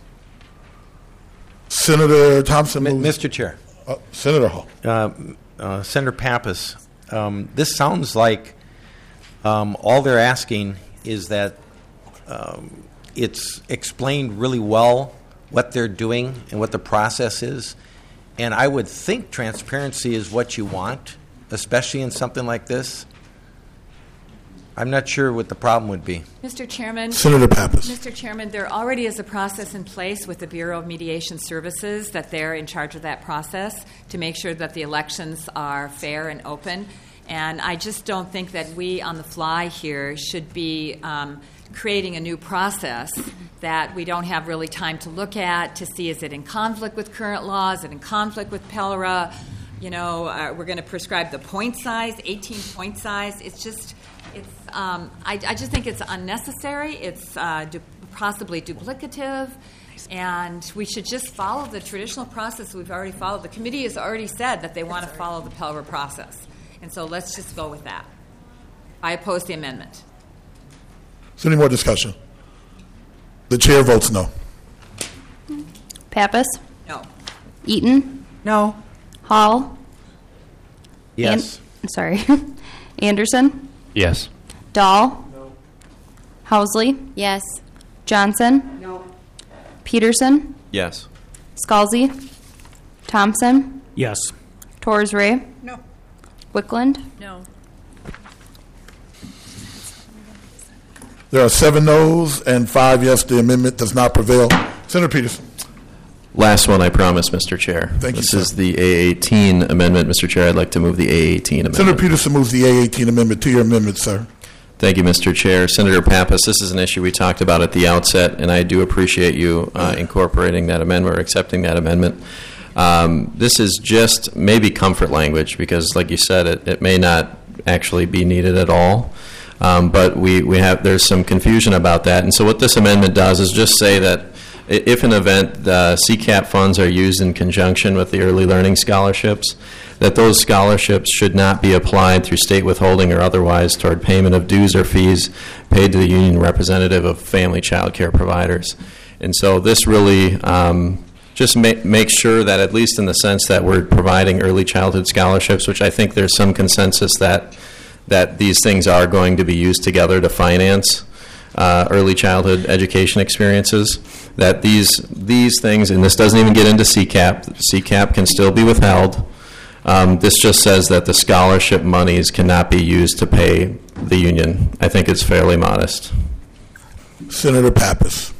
Senator Thompson. M- Mister Chair. Uh, Senator Hall. Uh, uh, Senator Pappas, um, this sounds like um, all they're asking is that um, it's explained really well what they're doing and what the process is. And I would think transparency is what you want, especially in something like this. I'm not sure what the problem would be. Mister Chairman. Senator Pappas. Mister Chairman, there already is a process in place with the Bureau of Mediation Services that they're in charge of that process to make sure that the elections are fair and open. And I just don't think that we on the fly here should be um, creating a new process that we don't have really time to look at to see is it in conflict with current law, is it in conflict with PELRA? You know, uh, we're going to prescribe the point size, eighteen point size. It's just... It's. Um, I, I just think it's unnecessary. It's uh, du- possibly duplicative, and we should just follow the traditional process we've already followed. The committee has already said that they want to follow the PELRA process, and so let's just go with that. I oppose the amendment. Is there any more discussion? The chair votes no. Pappas? No. Eaton? No. Hall? Yes. An- sorry. Anderson? Yes. Dahl? No. Housley? Yes. Johnson? No. Peterson? Yes. Scalzi? Thompson? Yes. Torres Ray? No. Wickland? No. There are seven noes and five yes. The amendment does not prevail. Senator Peterson. Last one, I promise, Mister Chair. Thank you, This sir. is the A eighteen amendment, Mister Chair. I'd like to move the A eighteen amendment. Senator Peterson moves the A eighteen amendment to your amendment, sir. Thank you, Mister Chair. Senator Pappas, this is an issue we talked about at the outset, and I do appreciate you uh, incorporating that amendment or accepting that amendment. Um, this is just maybe comfort language because, like you said, it, it may not actually be needed at all. Um, but we, we have there's some confusion about that. And so what this amendment does is just say that if an event, the C CAP funds are used in conjunction with the early learning scholarships, that those scholarships should not be applied through state withholding or otherwise toward payment of dues or fees paid to the union representative of family child care providers. And so this really um, just ma- makes sure that, at least in the sense that we're providing early childhood scholarships, which I think there's some consensus that that these things are going to be used together to finance uh, early childhood education experiences, that these these things, and this doesn't even get into C CAP, C CAP can still be withheld. Um, this just says that the scholarship monies cannot be used to pay the union. I think it's fairly modest. Senator Pappas.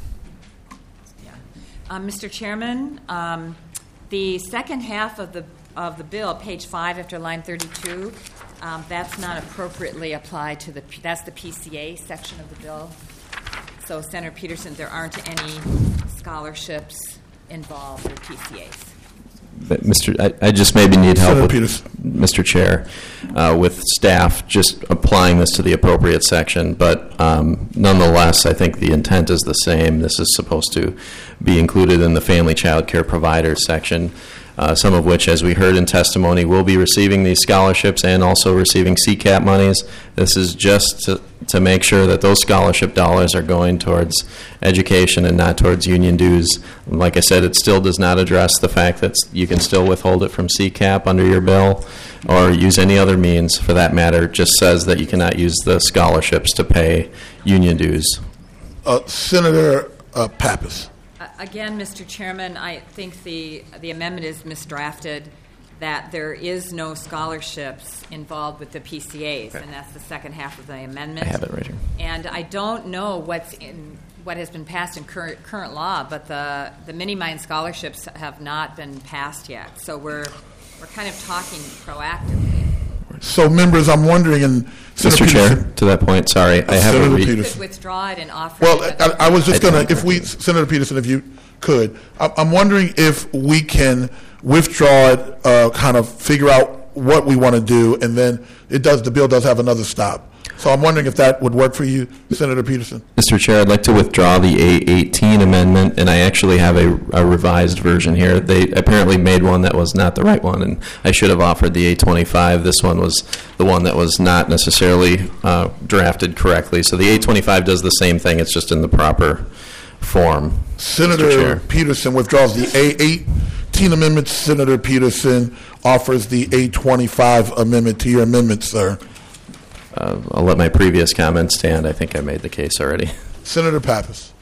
Um, Mister Chairman, um, the second half of the of the bill, page five after line thirty-two, um, that's not appropriately applied to the, that's the P C A section of the bill. So, Senator Peterson, there aren't any scholarships involved with P C As. But Mister I, I just maybe need help Senator with, Peters. Mister Chair, uh, with staff just applying this to the appropriate section. But um, nonetheless, I think the intent is the same. This is supposed to be included in the family child care providers section, uh, some of which, as we heard in testimony, will be receiving these scholarships and also receiving C CAP monies. This is just to, to make sure that those scholarship dollars are going towards education and not towards union dues. Like I said, it still does not address the fact that you can still withhold it from C CAP under your bill or use any other means for that matter. It just says that you cannot use the scholarships to pay union dues. Uh, Senator uh, Pappas. Uh, again, Mister Chairman, I think the the amendment is misdrafted, that there is no scholarships involved with the P C As, and that's the second half of the amendment. I have it right here. And I don't know what's in what has been passed in current current law, but the the mini mine scholarships have not been passed yet. So we're we're kind of talking proactively. So, members, I'm wondering, and Mister Chair, to that point, sorry, I have Senator a re- Peterson. Could withdraw it and offer. Well, it, I, I was just I going to, don't- if we, Senator Peterson, if you could, I, I'm wondering if we can withdraw it, uh, kind of figure out what we want to do, and then it does. The bill does have another stop. So I'm wondering if that would work for you, Senator Peterson. Mister Chair, I'd like to withdraw the A eighteen amendment, and I actually have a, a revised version here. They apparently made one that was not the right one, and I should have offered the A twenty-five. This one was the one that was not necessarily uh, drafted correctly. So the A twenty-five does the same thing. It's just in the proper form. Mister Senator Chair. Peterson withdraws the A eighteen amendment. Senator Peterson offers the A twenty-five amendment to your amendment, sir. Uh, I'll let my previous comments stand. I think I made the case already. Senator Pappas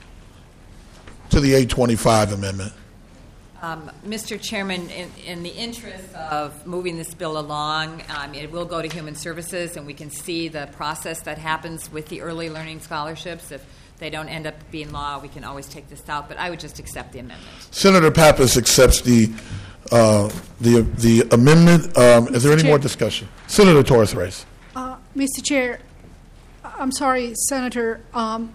to the A twenty-five amendment. Um, Mister Chairman, in, in the interest of moving this bill along, um, it will go to Human Services, and we can see the process that happens with the early learning scholarships. If they don't end up being law, we can always take this out. But I would just accept the amendment. Senator Pappas accepts the uh, the the amendment. Um, is there any Chair. more discussion? Senator Torres Reyes. Uh, Mister Chair, I'm sorry, Senator. Um,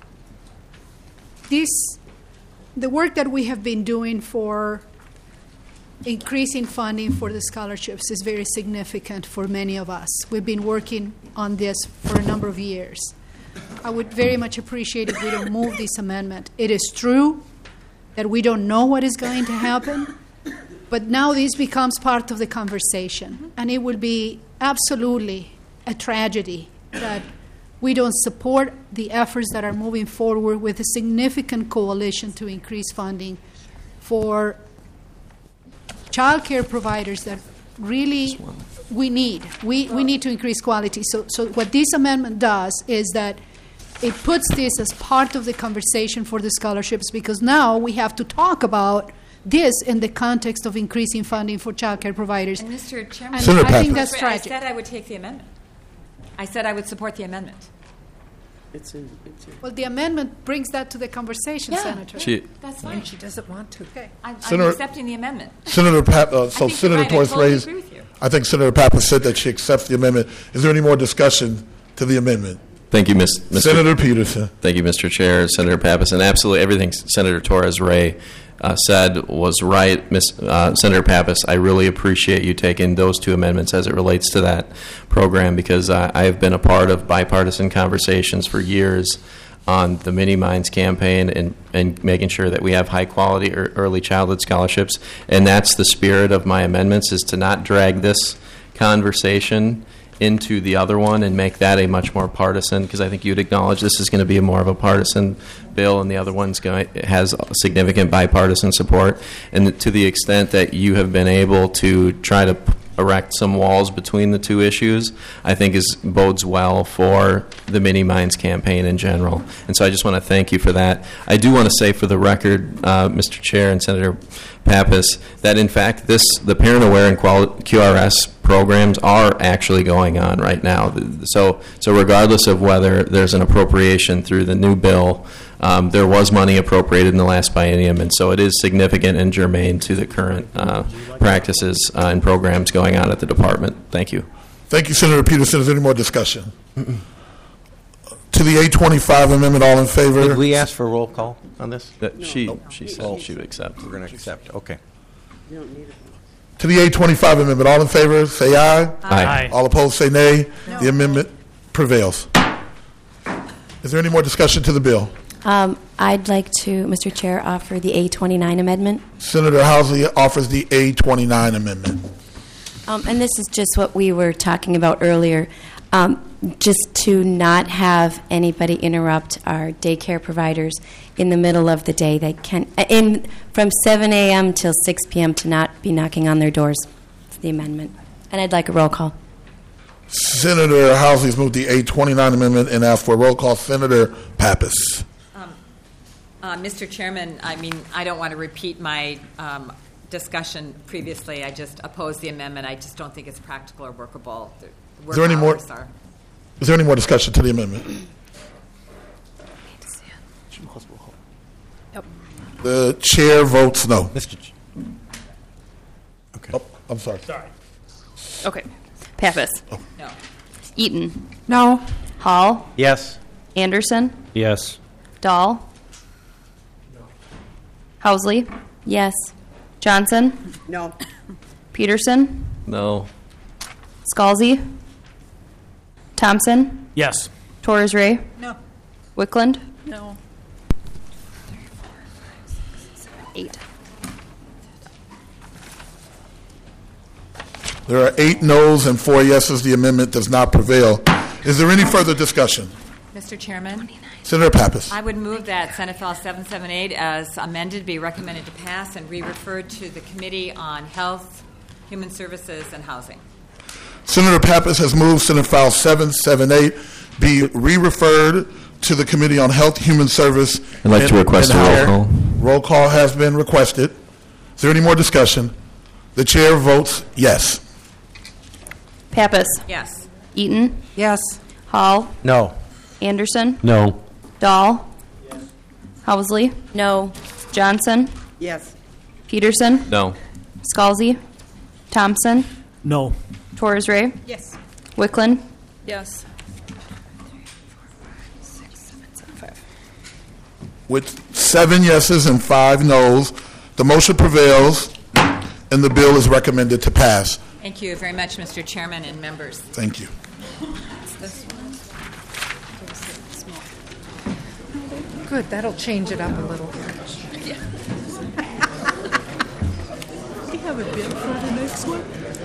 this, the work that we have been doing for increasing funding for the scholarships is very significant for many of us. We've been working on this for a number of years. I would very much appreciate if we don't move this amendment. It is true that we don't know what is going to happen, but now this becomes part of the conversation, and it would be absolutely a tragedy that we don't support the efforts that are moving forward with a significant coalition to increase funding for child care providers that really we need. We, we need to increase quality. So, so what this amendment does is that it puts this as part of the conversation for the scholarships, because now we have to talk about this in the context of increasing funding for child care providers. And Mister Chairman, And Senator I think Pappas. that's I tragic. said I would take the amendment. I said I would support the amendment. It's in, it's in. Well, the amendment brings that to the conversation, Yeah. Senator. She, That's fine. She doesn't want to. Okay. I'm, I'm Senator- accepting the amendment. Senator Pap- uh, so think you're Senator right. I Torres totally Reyes. agree with you. I think Senator Pappas said that she accepts the amendment. Is there any more discussion to the amendment? thank you, Miz Mister Senator Peterson. Thank you, Mister Chair, Senator Pappas, and absolutely everything Senator Torres Ray uh, said was right. Miss uh, Senator Pappas, I really appreciate you taking those two amendments as it relates to that program, because uh, I have been a part of bipartisan conversations for years on the Mini Minds campaign and, and making sure that we have high quality er, early childhood scholarships. And that's the spirit of my amendments, is to not drag this conversation into the other one and make that a much more partisan, because I think you'd acknowledge this is going to be a more of a partisan bill, and the other one's going to, has significant bipartisan support. And to the extent that you have been able to try to erect some walls between the two issues, I think is bodes well for the Mini Minds campaign in general. And so I just want to thank you for that. I do want to say for the record, uh, Mister Chair and Senator Pappas, that in fact this the Parent Aware and Qual- Q R S programs are actually going on right now. So, so regardless of whether there's an appropriation through the new bill, um, there was money appropriated in the last biennium, and so it is significant and germane to the current uh, practices uh, and programs going on at the department. Thank you. Thank you, Senator Peterson. Is there any more discussion? Mm-mm. To the eight twenty-five amendment, all in favor? Did we ask for a roll call on this? That she she said Oh. she would accept. We're going to accept. Okay. You don't need it. To the eight twenty-five amendment, all in favor, say aye. Aye. All opposed, say nay. The amendment prevails. Is there any more discussion to the bill? Um, I'd like to, Mister Chair, offer the A twenty-nine amendment. Senator Housley offers the A twenty-nine amendment. Um, and this is just what we were talking about earlier, um, just to not have anybody interrupt our daycare providers in the middle of the day. They can, in from seven a.m. till six p.m. to not be knocking on their doors. It's the amendment. And I'd like a roll call. Senator Housley's moved the A twenty-nine amendment and asked for a roll call. Senator Pappas. Um, uh, Mister Chairman, I mean, I don't want to repeat my um, discussion previously. I just oppose the amendment. I just don't think it's practical or workable. The work Is there any more? hours are- Is there any more discussion to the amendment? The chair votes no. Mister Ch- Okay. Oh, I'm sorry. Sorry. Okay. Pappas. No. Eaton. No. Hall. Yes. Anderson. Yes. Dahl. Housley. Yes. Johnson. No. Peterson. No. Scalzi. Thompson. Yes. Torres Ray. No. Wickland. No. Eight. There are eight noes and four yeses. The amendment does not prevail. Is there any further discussion? Mister Chairman, Senator Pappas. I would move that Senate File seven seventy-eight as amended be recommended to pass and re-referred to the Committee on Health, Human Services, and Housing. Senator Pappas has moved Senate File seven seventy-eight be re-referred to the Committee on Health, Human Service, I'd like and, to request and a roll Higher. call. Roll call has been requested. Is there any more discussion? The chair votes yes. Pappas. Yes. Eaton. Yes. Hall. No. Anderson. No. Dahl. Housley. No. Johnson. Yes. Peterson. No. Scalzi. Thompson. No. Torres Ray. Yes. Wickland. Yes. With seven yeses and five noes, the motion prevails and the bill is recommended to pass. Thank you very much, Mister Chairman and members. Thank you. Good, that'll change it up a little. We have a bid for the next one?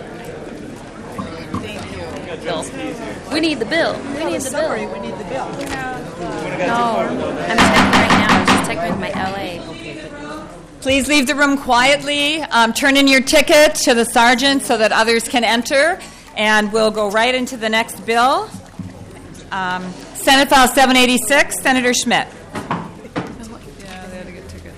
We need the bill. We need the bill. Sorry, we need the bill. No. I'm checking right now. I'm just checking with my L A. Please leave the room quietly. Um, turn in your ticket to the sergeant so that others can enter. And we'll go right into the next bill. Um, Senate File seven eighty-six, Senator Schmidt. Yeah, they had to get tickets.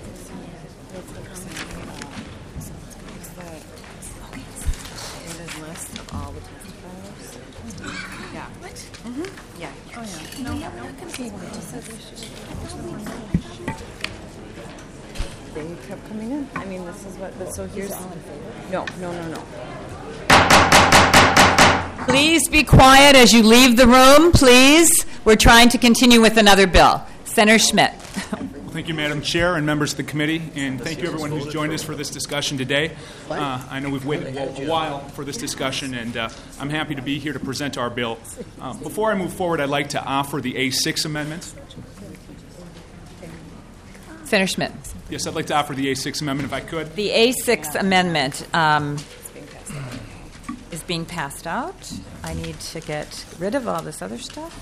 They kept coming in. I mean, this is what, this, so here's, no, no, no, no. Please be quiet as you leave the room, please. We're trying to continue with another bill. Senator Schmidt. Thank you, Madam Chair and members of the committee, and thank you everyone who's joined us for this discussion today. Uh, I know we've waited a while for this discussion, and uh, I'm happy to be here to present our bill. Uh, before I move forward, I'd like to offer the A six amendment. Senator Schmidt. Yes, I'd like to offer the A six amendment if I could. The A six amendment um, is being passed out. I need to get rid of all this other stuff.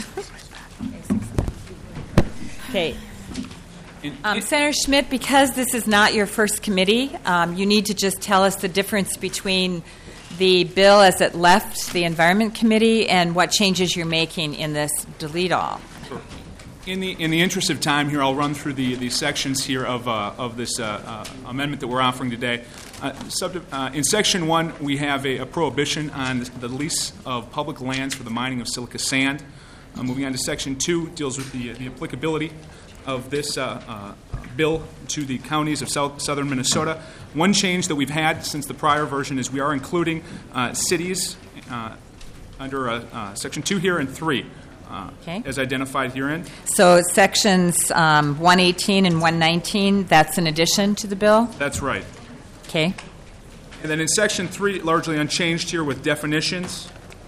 Okay. Um, Senator Schmidt, because this is not your first committee, um, you need to just tell us the difference between the bill as it left the Environment Committee and what changes you're making in this delete all. In the in the interest of time here, I'll run through the, the sections here of uh, of this uh, uh, amendment that we're offering today. Uh, sub, uh, in Section one, we have a, a prohibition on the lease of public lands for the mining of silica sand. Uh, moving on to Section two, deals with the, the applicability of this uh, uh, bill to the counties of south, southern Minnesota. One change that we've had since the prior version is we are including uh, cities uh, under uh, uh, Section two here and three. Uh, okay. As identified herein. So sections um, one eighteen and one nineteen, that's an addition to the bill? That's right. Okay. And then in Section three, largely unchanged here with definitions.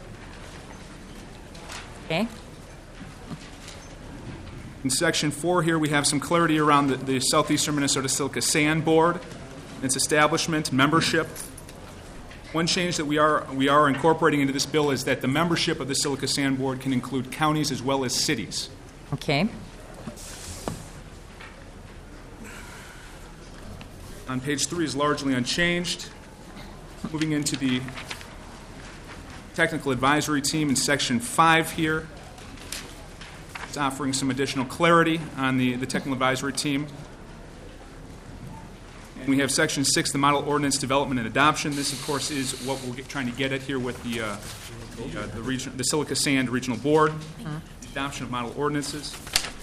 Okay. In Section four here, we have some clarity around the, the Southeastern Minnesota Silica Sand Board, its establishment, membership. One change that we are we are incorporating into this bill is that the membership of the Silica Sand Board can include counties as well as cities. Okay. On page three is largely unchanged. Moving into the technical advisory team in Section five here. It's offering some additional clarity on the, the technical advisory team. We have Section six, the Model Ordinance Development and Adoption. This, of course, is what we're get, trying to get at here with the uh, the, uh, the, region, the Silica Sand Regional Board, mm-hmm. the adoption of model ordinances.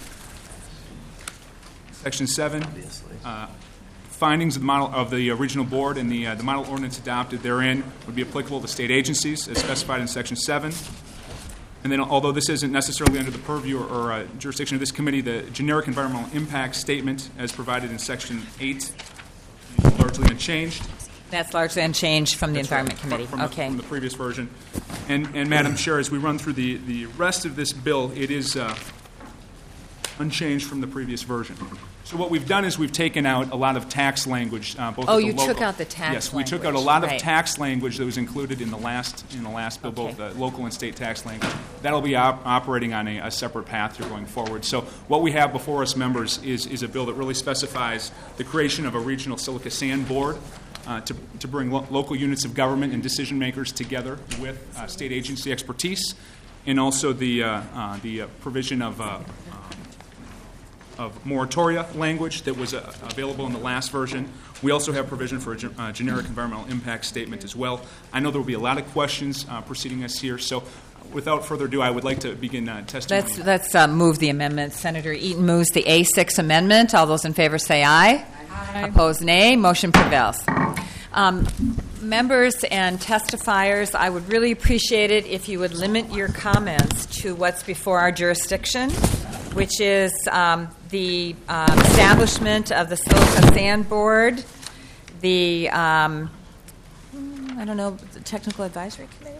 Section seven, uh, findings of the model of the uh, Regional Board and the uh, the model ordinance adopted therein would be applicable to state agencies, as specified in Section seven. And then, although this isn't necessarily under the purview or, or uh, jurisdiction of this committee, the generic environmental impact statement, as provided in Section eight. Largely unchanged. That's largely unchanged from the That's Environment right. Committee. From, okay. The, from the previous version. And, and Madam Chair, as we run through the, the rest of this bill, it is uh, unchanged from the previous version. So what we've done is we've taken out a lot of tax language. Uh, both oh, at the you local. took out the tax Yes, language. we took out a lot right. of tax language that was included in the last in the last bill, okay. both the local and state tax language. That'll be op- operating on a, a separate path here going forward. So what we have before us, members, is, is a bill that really specifies the creation of a regional silica sand board. Uh, to, to bring lo- local units of government and decision makers together with uh, state agency expertise, and also the uh, uh, the uh, provision of uh, uh, of moratoria language that was uh, available in the last version. We also have provision for a ge- uh, generic environmental impact statement as well. I know there will be a lot of questions uh, preceding us here, so without further ado, I would like to begin uh, testimony. Let's, let's uh, move the amendment. Senator Eaton moves the A six amendment. All those in favor say aye. Aye. Opposed, nay. Motion prevails. Um, members and testifiers, I would really appreciate it if you would limit your comments to what's before our jurisdiction, which is um, the uh, establishment of the Silica Sand Board, the, um, I don't know, the Technical Advisory Committee?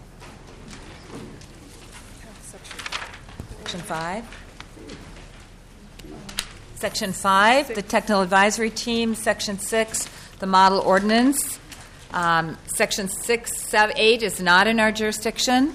Section five. Section five, the Technical Advisory Team. Section six, the Model Ordinance. Um, section six, seven, eight is not in our jurisdiction.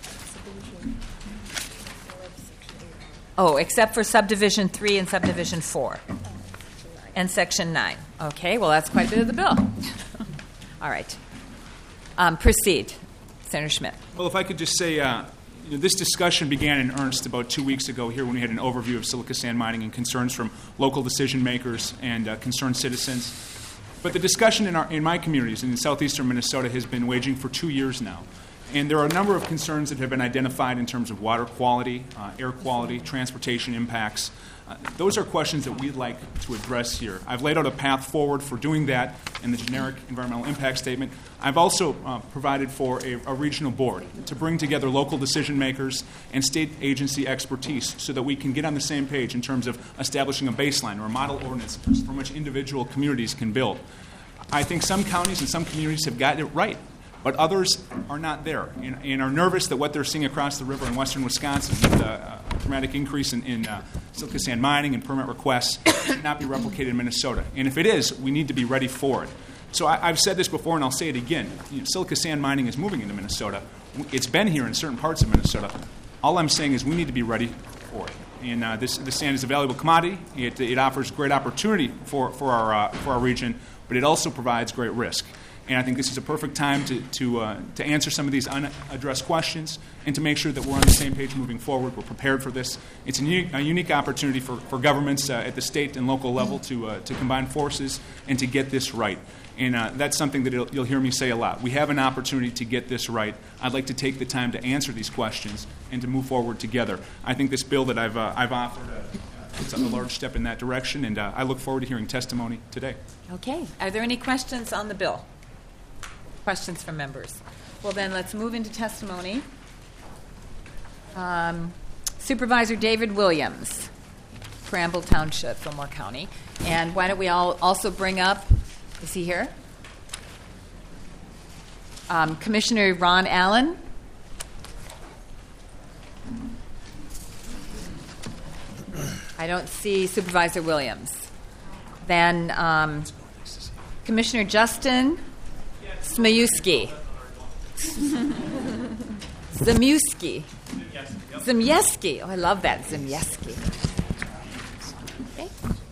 Oh, except for Subdivision three and Subdivision four. And Section nine. Okay, well, that's quite a bit of the bill. All right. Um, proceed. Senator Schmidt. Well, if I could just say, uh, you know, this discussion began in earnest about two weeks ago here when we had an overview of silica sand mining and concerns from local decision makers and uh, concerned citizens. But the discussion in, our, in my communities and in southeastern Minnesota has been waging for two years now. And there are a number of concerns that have been identified in terms of water quality, uh, air quality, transportation impacts. Uh, those are questions that we'd like to address here. I've laid out a path forward for doing that in the generic environmental impact statement. I've also uh, provided for a, a regional board to bring together local decision makers and state agency expertise so that we can get on the same page in terms of establishing a baseline or a model ordinance from which individual communities can build. I think some counties and some communities have gotten it right, but others are not there and, and are nervous that what they're seeing across the river in western Wisconsin with a, a dramatic increase in, in uh, silica sand mining and permit requests should not be replicated in Minnesota. And if it is, we need to be ready for it. So I, I've said this before and I'll say it again. You know, silica sand mining is moving into Minnesota. It's been here in certain parts of Minnesota. All I'm saying is we need to be ready for it. And uh, this, this sand is a valuable commodity. It, it offers great opportunity for, for, our, uh, for our region, but it also provides great risk. And I think this is a perfect time to, to, uh, to answer some of these unaddressed questions and to make sure that we're on the same page moving forward. We're prepared for this. It's a unique, a unique opportunity for, for governments uh, at the state and local level to, uh, to combine forces and to get this right. And uh, that's something that you'll hear me say a lot. We have an opportunity to get this right. I'd like to take the time to answer these questions and to move forward together. I think this bill that I've, uh, I've offered uh, it's a large step in that direction, and uh, I look forward to hearing testimony today. Okay. Are there any questions on the bill? Questions from members? Well, then let's move into testimony. Um, Supervisor David Williams, Cranville Township, Fillmore County. And why don't we all also bring up, is he here? Um, Commissioner Ron Allen. I don't see Supervisor Williams. Then um, Commissioner Justin Zmieski. Zmieski. Zmieski. Oh, I love that, Zmieski. Okay.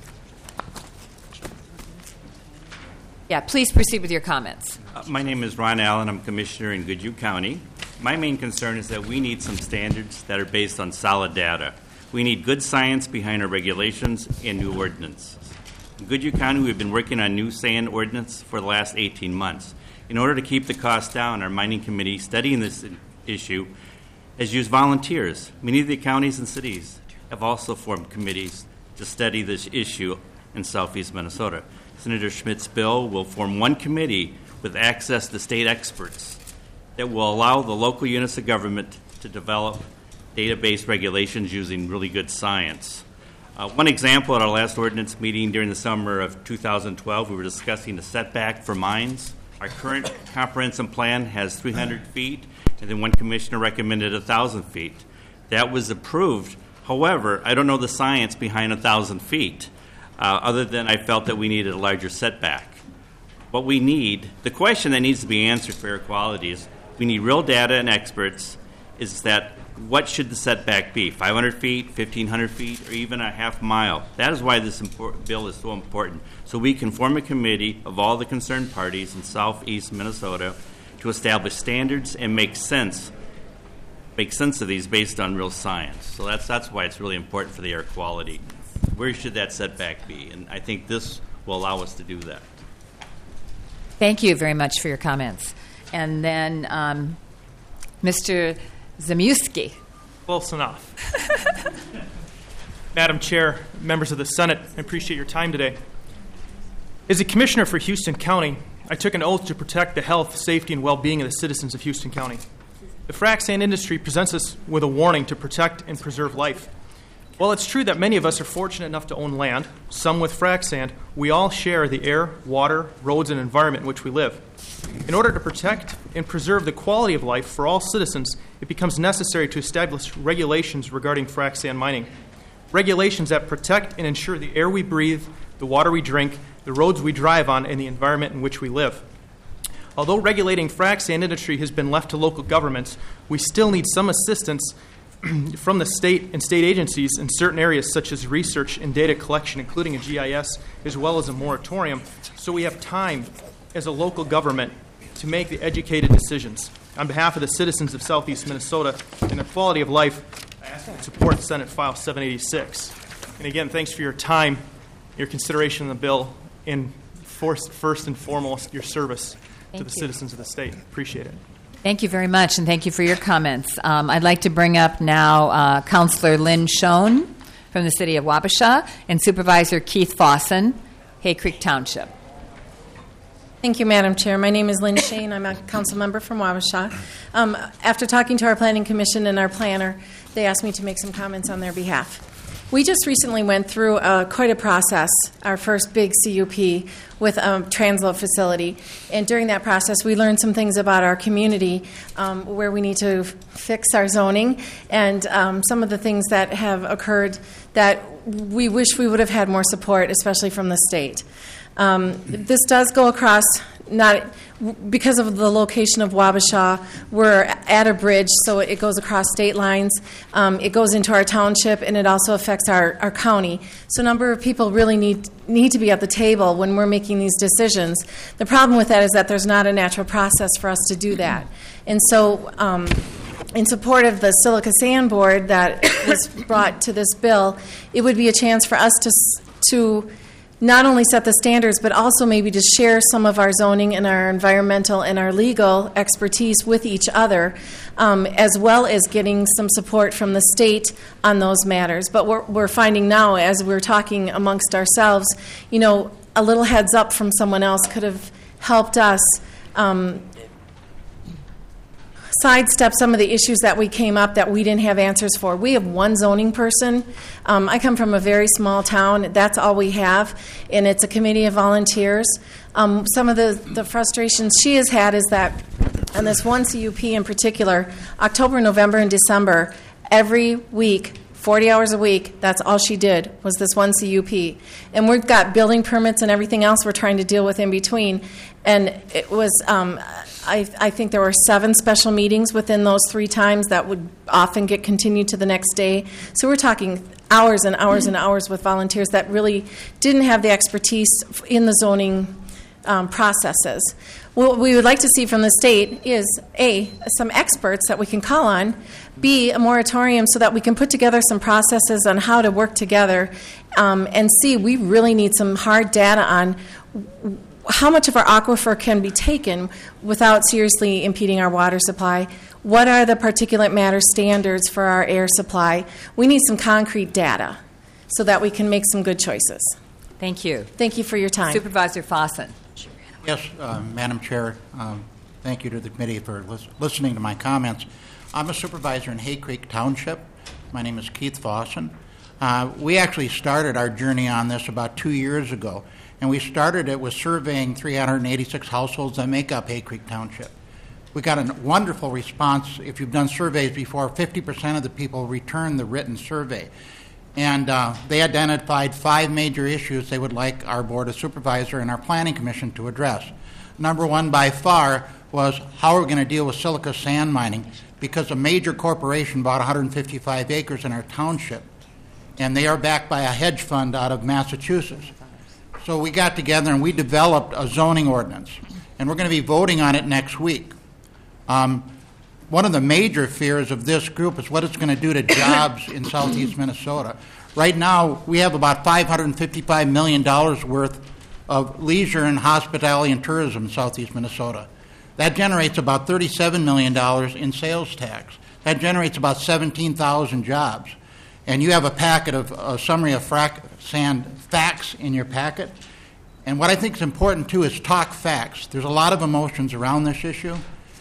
Yeah, please proceed with your comments. Uh, my name is Ron Allen. I'm Commissioner in Goodhue County. My main concern is that we need some standards that are based on solid data. We need good science behind our regulations and new ordinances. In Goodhue County, we've been working on new sand ordinance for the last eighteen months. In order to keep the cost down, our mining committee studying this issue has used volunteers. Many of the counties and cities have also formed committees to study this issue in southeast Minnesota. Senator Schmidt's bill will form one committee with access to state experts that will allow the local units of government to develop database regulations using really good science. Uh, one example at our last ordinance meeting during the summer of two thousand twelve, we were discussing the setback for mines. Our current comprehensive plan has three hundred feet, and then one commissioner recommended one thousand feet. That was approved. However, I don't know the science behind one thousand feet, uh, other than I felt that we needed a larger setback. What we need, the question that needs to be answered for air quality is, we need real data and experts, is that what should the setback be? five hundred feet, fifteen hundred feet, or even a half mile? That is why this import- bill is so important. So we can form a committee of all the concerned parties in southeast Minnesota to establish standards and make sense, make sense of these based on real science. So that's that's why it's really important for the air quality. Where should that setback be? And I think this will allow us to do that. Thank you very much for your comments. And then um, Mister Zmieski. Close enough. Madam Chair, members of the Senate, I appreciate your time today. As a commissioner for Houston County, I took an oath to protect the health, safety, and well-being of the citizens of Houston County. The frac sand industry presents us with a warning to protect and preserve life. While it's true that many of us are fortunate enough to own land, some with frac sand, we all share the air, water, roads, and environment in which we live. In order to protect and preserve the quality of life for all citizens, it becomes necessary to establish regulations regarding frac sand mining. Regulations that protect and ensure the air we breathe, the water we drink, the roads we drive on, and the environment in which we live. Although regulating frac sand industry has been left to local governments, we still need some assistance from the state and state agencies in certain areas such as research and data collection, including a G I S, as well as a moratorium, so we have time as a local government to make the educated decisions. On behalf of the citizens of southeast Minnesota and their quality of life, I ask you to support Senate File seven eighty-six. And again, thanks for your time, your consideration of the bill, and first, first and foremost, your service Thank to the you. citizens of the state. Appreciate it. Thank you very much, and thank you for your comments. Um, I'd like to bring up now uh, Councilor Lynn Schoen from the city of Wabasha and Supervisor Keith Fossen, Hay Creek Township. Thank you, Madam Chair. My name is Lynn Shane. I'm a council member from Wabasha. Um, after talking to our Planning Commission and our planner, they asked me to make some comments on their behalf. We just recently went through uh, quite a process, our first big C U P with a transload facility. And during that process, we learned some things about our community um, where we need to f- fix our zoning and um, some of the things that have occurred that we wish we would have had more support, especially from the state. Um, this does go across, not because of the location of Wabasha, we're at a bridge, so it goes across state lines. Um, it goes into our township, and it also affects our, our county. So a number of people really need need to be at the table when we're making these decisions. The problem with that is that there's not a natural process for us to do that. And so um, in support of the Silica Sand Board that was brought to this bill, it would be a chance for us to to not only set the standards, but also maybe to share some of our zoning and our environmental and our legal expertise with each other, um, as well as getting some support from the state on those matters. But we're, we're finding now, as we're talking amongst ourselves, you know, a little heads up from someone else could have helped us um, sidestep some of the issues that we came up that we didn't have answers for. We have one zoning person. Um, I come from a very small town. That's all we have, and it's a committee of volunteers. Um, some of the, the frustrations she has had is that on this one C U P in particular, October, November, and December, every week, forty hours a week, that's all she did was this one C U P. And we've got building permits and everything else we're trying to deal with in between. And it was, um, I, I think there were seven special meetings within those three times that would often get continued to the next day. So we're talking hours and hours and hours with volunteers that really didn't have the expertise in the zoning um, processes. What we would like to see from the state is, A, some experts that we can call on, B, a moratorium so that we can put together some processes on how to work together, um, and C, we really need some hard data on how much of our aquifer can be taken without seriously impeding our water supply. What are the particulate matter standards for our air supply? We need some concrete data so that we can make some good choices. Thank you. Thank you for your time. Supervisor Fossen. Yes, uh, Madam Chair, um, thank you to the committee for lis- listening to my comments. I'm a supervisor in Hay Creek Township. My name is Keith Fossen. Uh, we actually started our journey on this about two years ago, and we started it with surveying three hundred eighty-six households that make up Hay Creek Township. We got a wonderful response. If you've done surveys before, fifty percent of the people returned the written survey. And uh, they identified five major issues they would like our Board of Supervisors and our Planning Commission to address. Number one, by far, was how are we going to deal with silica sand mining, because a major corporation bought one hundred fifty-five acres in our township, and they are backed by a hedge fund out of Massachusetts. So we got together and we developed a zoning ordinance, and we're going to be voting on it next week. Um, One of the major fears of this group is what it's going to do to jobs in southeast Minnesota. Right now, we have about five hundred fifty-five million dollars worth of leisure and hospitality and tourism in southeast Minnesota. That generates about thirty-seven million dollars in sales tax. That generates about seventeen thousand jobs. And you have a packet of a summary of frac sand facts in your packet. And what I think is important, too, is talk facts. There's a lot of emotions around this issue.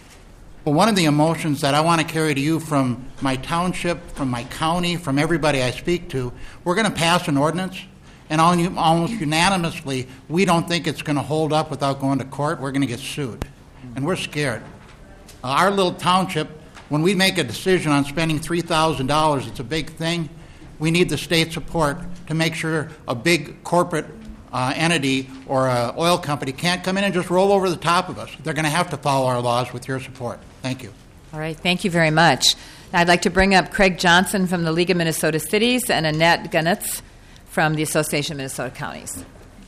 But one of the emotions that I want to carry to you from my township, from my county, from everybody I speak to, we're going to pass an ordinance, and almost unanimously, we don't think it's going to hold up without going to court. We're going to get sued, and we're scared. Uh, our little township, when we make a decision on spending three thousand dollars, it's a big thing. We need the state support to make sure a big corporate Uh, entity or an oil company can't come in and just roll over the top of us. They're going to have to follow our laws with your support. Thank you. All right, thank you very much. Now I'd like to bring up Craig Johnson from the League of Minnesota Cities and Annette Gunitz from the Association of Minnesota Counties.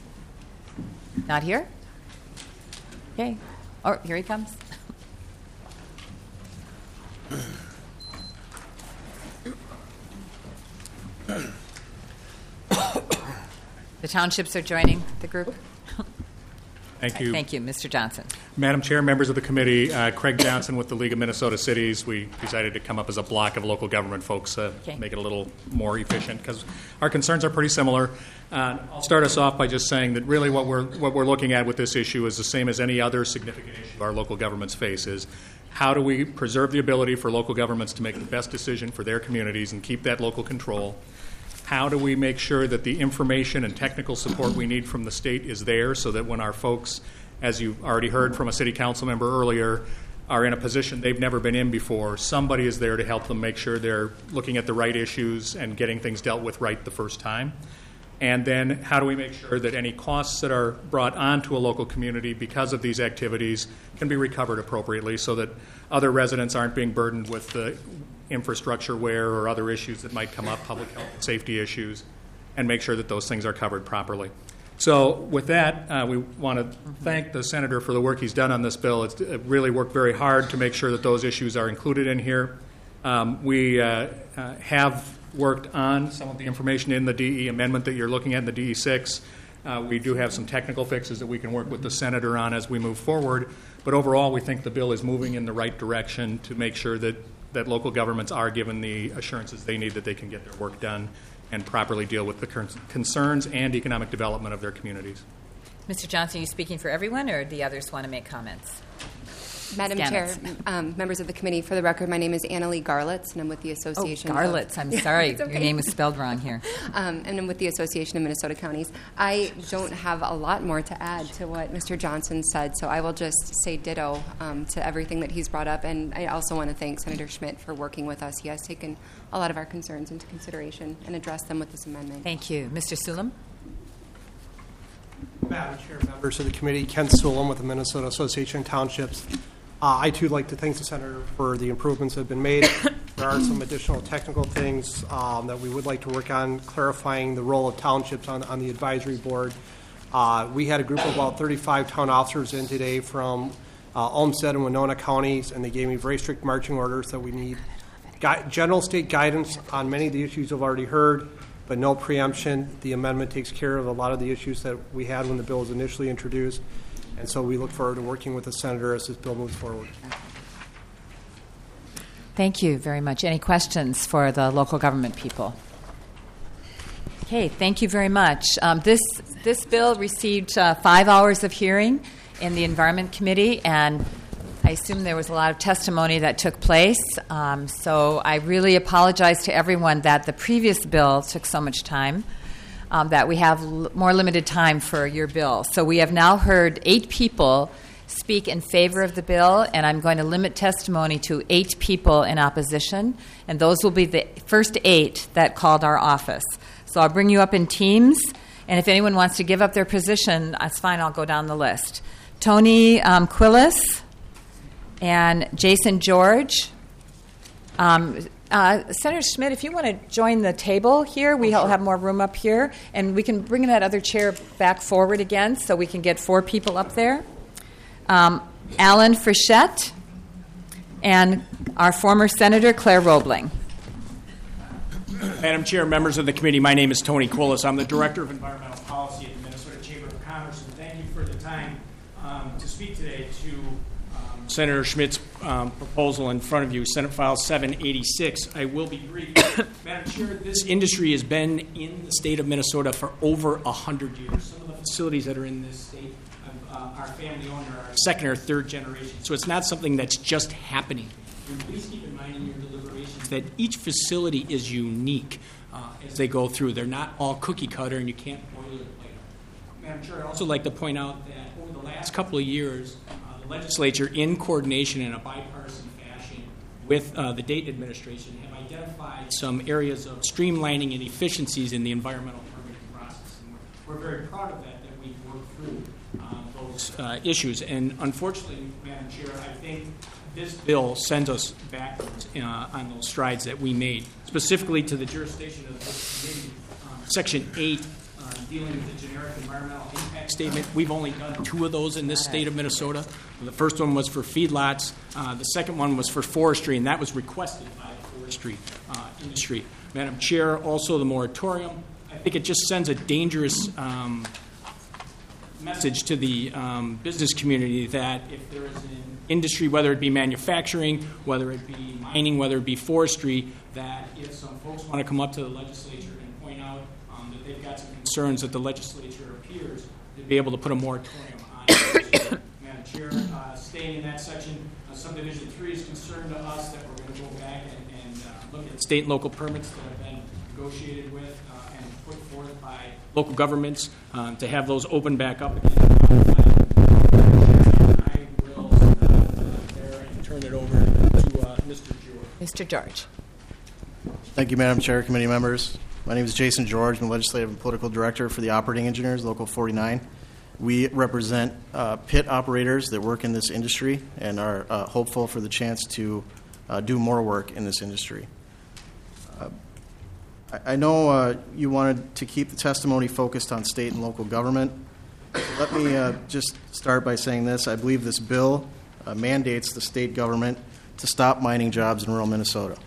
Not here? Okay. Oh, here he comes. The townships are joining the group. Thank you. Thank you, Mister Johnson. Madam Chair, members of the committee, uh, Craig Johnson with the League of Minnesota Cities. We decided to come up as a block of local government folks, uh, Okay. make it a little more efficient because our concerns are pretty similar. Uh, I'll start us off by just saying that really what we're what we're looking at with this issue is the same as any other significant issue our local governments face: is how do we preserve the ability for local governments to make the best decision for their communities and keep that local control? How do we make sure that the information and technical support we need from the state is there so that when our folks, as you already heard from a city council member earlier, are in a position they've never been in before, somebody is there to help them make sure they're looking at the right issues and getting things dealt with right the first time. And then how do we make sure that any costs that are brought onto a local community because of these activities can be recovered appropriately so that other residents aren't being burdened with the infrastructure wear or other issues that might come up, public health and safety issues, and make sure that those things are covered properly. So with that, uh, we want to thank the Senator for the work he's done on this bill. It's it really worked very hard to make sure that those issues are included in here. Um, we uh, uh, have worked on some of the information in the D E amendment that you're looking at in the D E six. Uh, we do have some technical fixes that we can work with the Senator on as we move forward. But overall, we think the bill is moving in the right direction to make sure that, that local governments are given the assurances they need that they can get their work done and properly deal with the concerns and economic development of their communities. Mister Johnson, are you speaking for everyone, or do the others want to make comments? Madam Scanlon. Chair, um, members of the committee, for the record, my name is Annalee Garlitz, and I'm with the Association. Oh, Garlitz. Of, I'm sorry. It's okay. Your name was spelled wrong here. Um, and I'm with the Association of Minnesota Counties. I don't have a lot more to add to what Mister Johnson said, so I will just say ditto um, to everything that he's brought up. And I also want to thank Senator Schmidt for working with us. He has taken a lot of our concerns into consideration and addressed them with this amendment. Thank you. Mister Sulam? Madam Chair, members of the committee, Ken Sulam with the Minnesota Association of Townships. Uh, I, too, like to thank the Senator for the improvements that have been made. There are some additional technical things um, that we would like to work on, clarifying the role of townships on, on the advisory board. Uh, we had a group of about thirty-five town officers in today from uh, Olmsted and Winona counties, and they gave me very strict marching orders that we need Gui- general state guidance on many of the issues you've already heard, but no preemption. The amendment takes care of a lot of the issues that we had when the bill was initially introduced. And so we look forward to working with the Senator as this bill moves forward. Thank you very much. Any questions for the local government people? Okay, thank you very much. Um, this this bill received uh, five hours of hearing in the Environment Committee, and I assume there was a lot of testimony that took place. Um, so I really apologize to everyone that the previous bill took so much time. Um, that we have l- more limited time for your bill. So we have now heard eight people speak in favor of the bill, and I'm going to limit testimony to eight people in opposition, and those will be the first eight that called our office. So I'll bring you up in teams, and if anyone wants to give up their position, that's fine, I'll go down the list. Tony um, Quillis and Jason George. Um, Uh, Senator Schmidt, if you want to join the table here, we'll oh, sure. have more room up here, and we can bring that other chair back forward again so we can get four people up there. Um, Alan Frechette and our former Senator Claire Roebling. Madam Chair, members of the committee, my name is Tony Quillis. I'm the Director of Environmental Policy at the Minnesota Chamber of Commerce, and thank you for the time um, to speak today to um, Senator Schmidt's um, proposal in front of you, Senate File seven eighty-six. I will be brief. Madam Chair, this industry has been in the state of Minnesota for over one hundred years. Some of the facilities that are in this state uh, are family-owned or are second or third generation, so it's not something that's just happening. And please keep in mind in your deliberations that each facility is unique uh, as they go through. They're not all cookie-cutter, and you can't boilerplate. Madam Chair, I'd also like to point out that over the last couple of years, uh, the legislature, in coordination in a bipartisan fashion with uh, the Dayton administration, have identified some areas of streamlining and efficiencies in the environmental permitting process. And we're, we're very proud of that, that we've worked through uh, those uh, issues. And unfortunately, Madam Chair, I think this bill sends us backwards uh, on those strides that we made, specifically to the jurisdiction of this committee. Um, Section eight, uh, dealing with the generic environmental impact statement. We've only done two of those in this state of Minnesota. The first one was for feedlots. Uh, the second one was for forestry, and that was requested by the forestry uh, industry. Madam Chair, also the moratorium. I think it just sends a dangerous um, message to the um, business community that if there is an industry, whether it be manufacturing, whether it be mining, whether it be forestry, that if some folks want to come up to the legislature and point out um, that they've got some concerns that the legislature appears to be able to put a moratorium on it. Madam Chair, uh, staying in that section, uh, subdivision three is concerned to us that we're going to go back and, and uh, look at state and local permits that have been negotiated with uh, and put forth by local governments um, to have those open back up again. Mister George. Mister George. Thank you, Madam Chair, committee members. My name is Jason George. I'm the Legislative and Political Director for the Operating Engineers, Local forty-nine. We represent uh, pit operators that work in this industry and are uh, hopeful for the chance to uh, do more work in this industry. Uh, I, I know uh, you wanted to keep the testimony focused on state and local government. Let me uh, just start by saying this. I believe this bill uh, mandates the state government to stop mining jobs in rural Minnesota.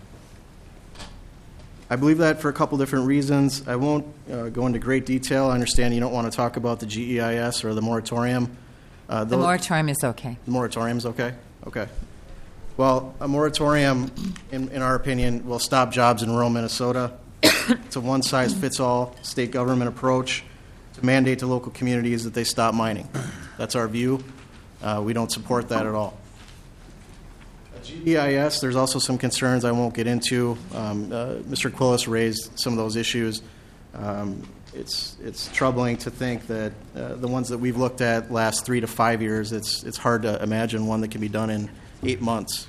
I believe that for a couple different reasons. I won't uh, go into great detail. I understand you don't want to talk about the G E I S or the moratorium. Uh, The moratorium is okay. The moratorium is okay? Okay. Well, a moratorium, in, in our opinion, will stop jobs in rural Minnesota. It's a one-size-fits-all state government approach to mandate to local communities that they stop mining. That's our view. Uh, we don't support that at all. G E I S, there's also some concerns I won't get into. Um, uh, Mister Quillis raised some of those issues. Um, it's it's troubling to think that uh, the ones that we've looked at last three to five years, it's it's hard to imagine one that can be done in eight months.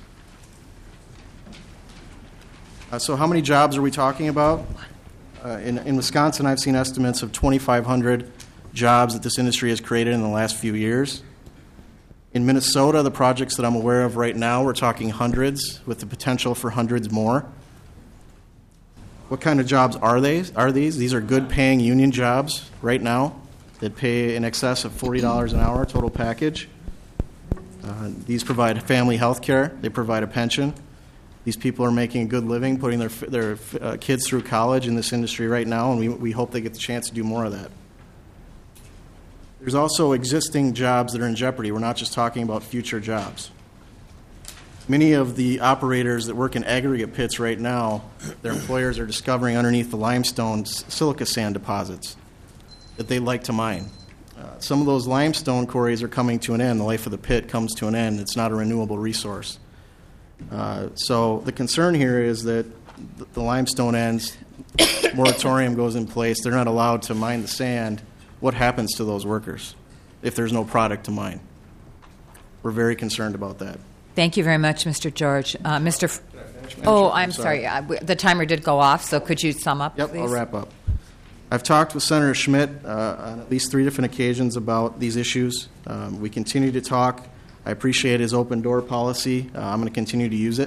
Uh, so how many jobs are we talking about? Uh, in, in Wisconsin, I've seen estimates of twenty-five hundred jobs that this industry has created in the last few years. In Minnesota, the projects that I'm aware of right now, we're talking hundreds with the potential for hundreds more. What kind of jobs are they? Are these? These are good-paying union jobs right now that pay in excess of forty dollars an hour total package. Uh, these provide family health care. They provide a pension. These people are making a good living, putting their their uh, kids through college in this industry right now, and we, we hope they get the chance to do more of that. There's also existing jobs that are in jeopardy. We're not just talking about future jobs. Many of the operators that work in aggregate pits right now, their employers are discovering underneath the limestone silica sand deposits that they like to mine. Uh, some of those limestone quarries are coming to an end. The life of the pit comes to an end. It's not a renewable resource. Uh, so the concern here is that the limestone ends, moratorium goes in place, they're not allowed to mine the sand. What happens to those workers if there's no product to mine? We're very concerned about that. Thank you very much, Mister George. Uh, Mister F- oh, I'm, I'm sorry. sorry. I, w- the timer did go off, so could you sum up, Yep, please? I'll wrap up. I've talked with Senator Schmidt uh, on at least three different occasions about these issues. Um, we continue to talk. I appreciate his open door policy. Uh, I'm going to continue to use it.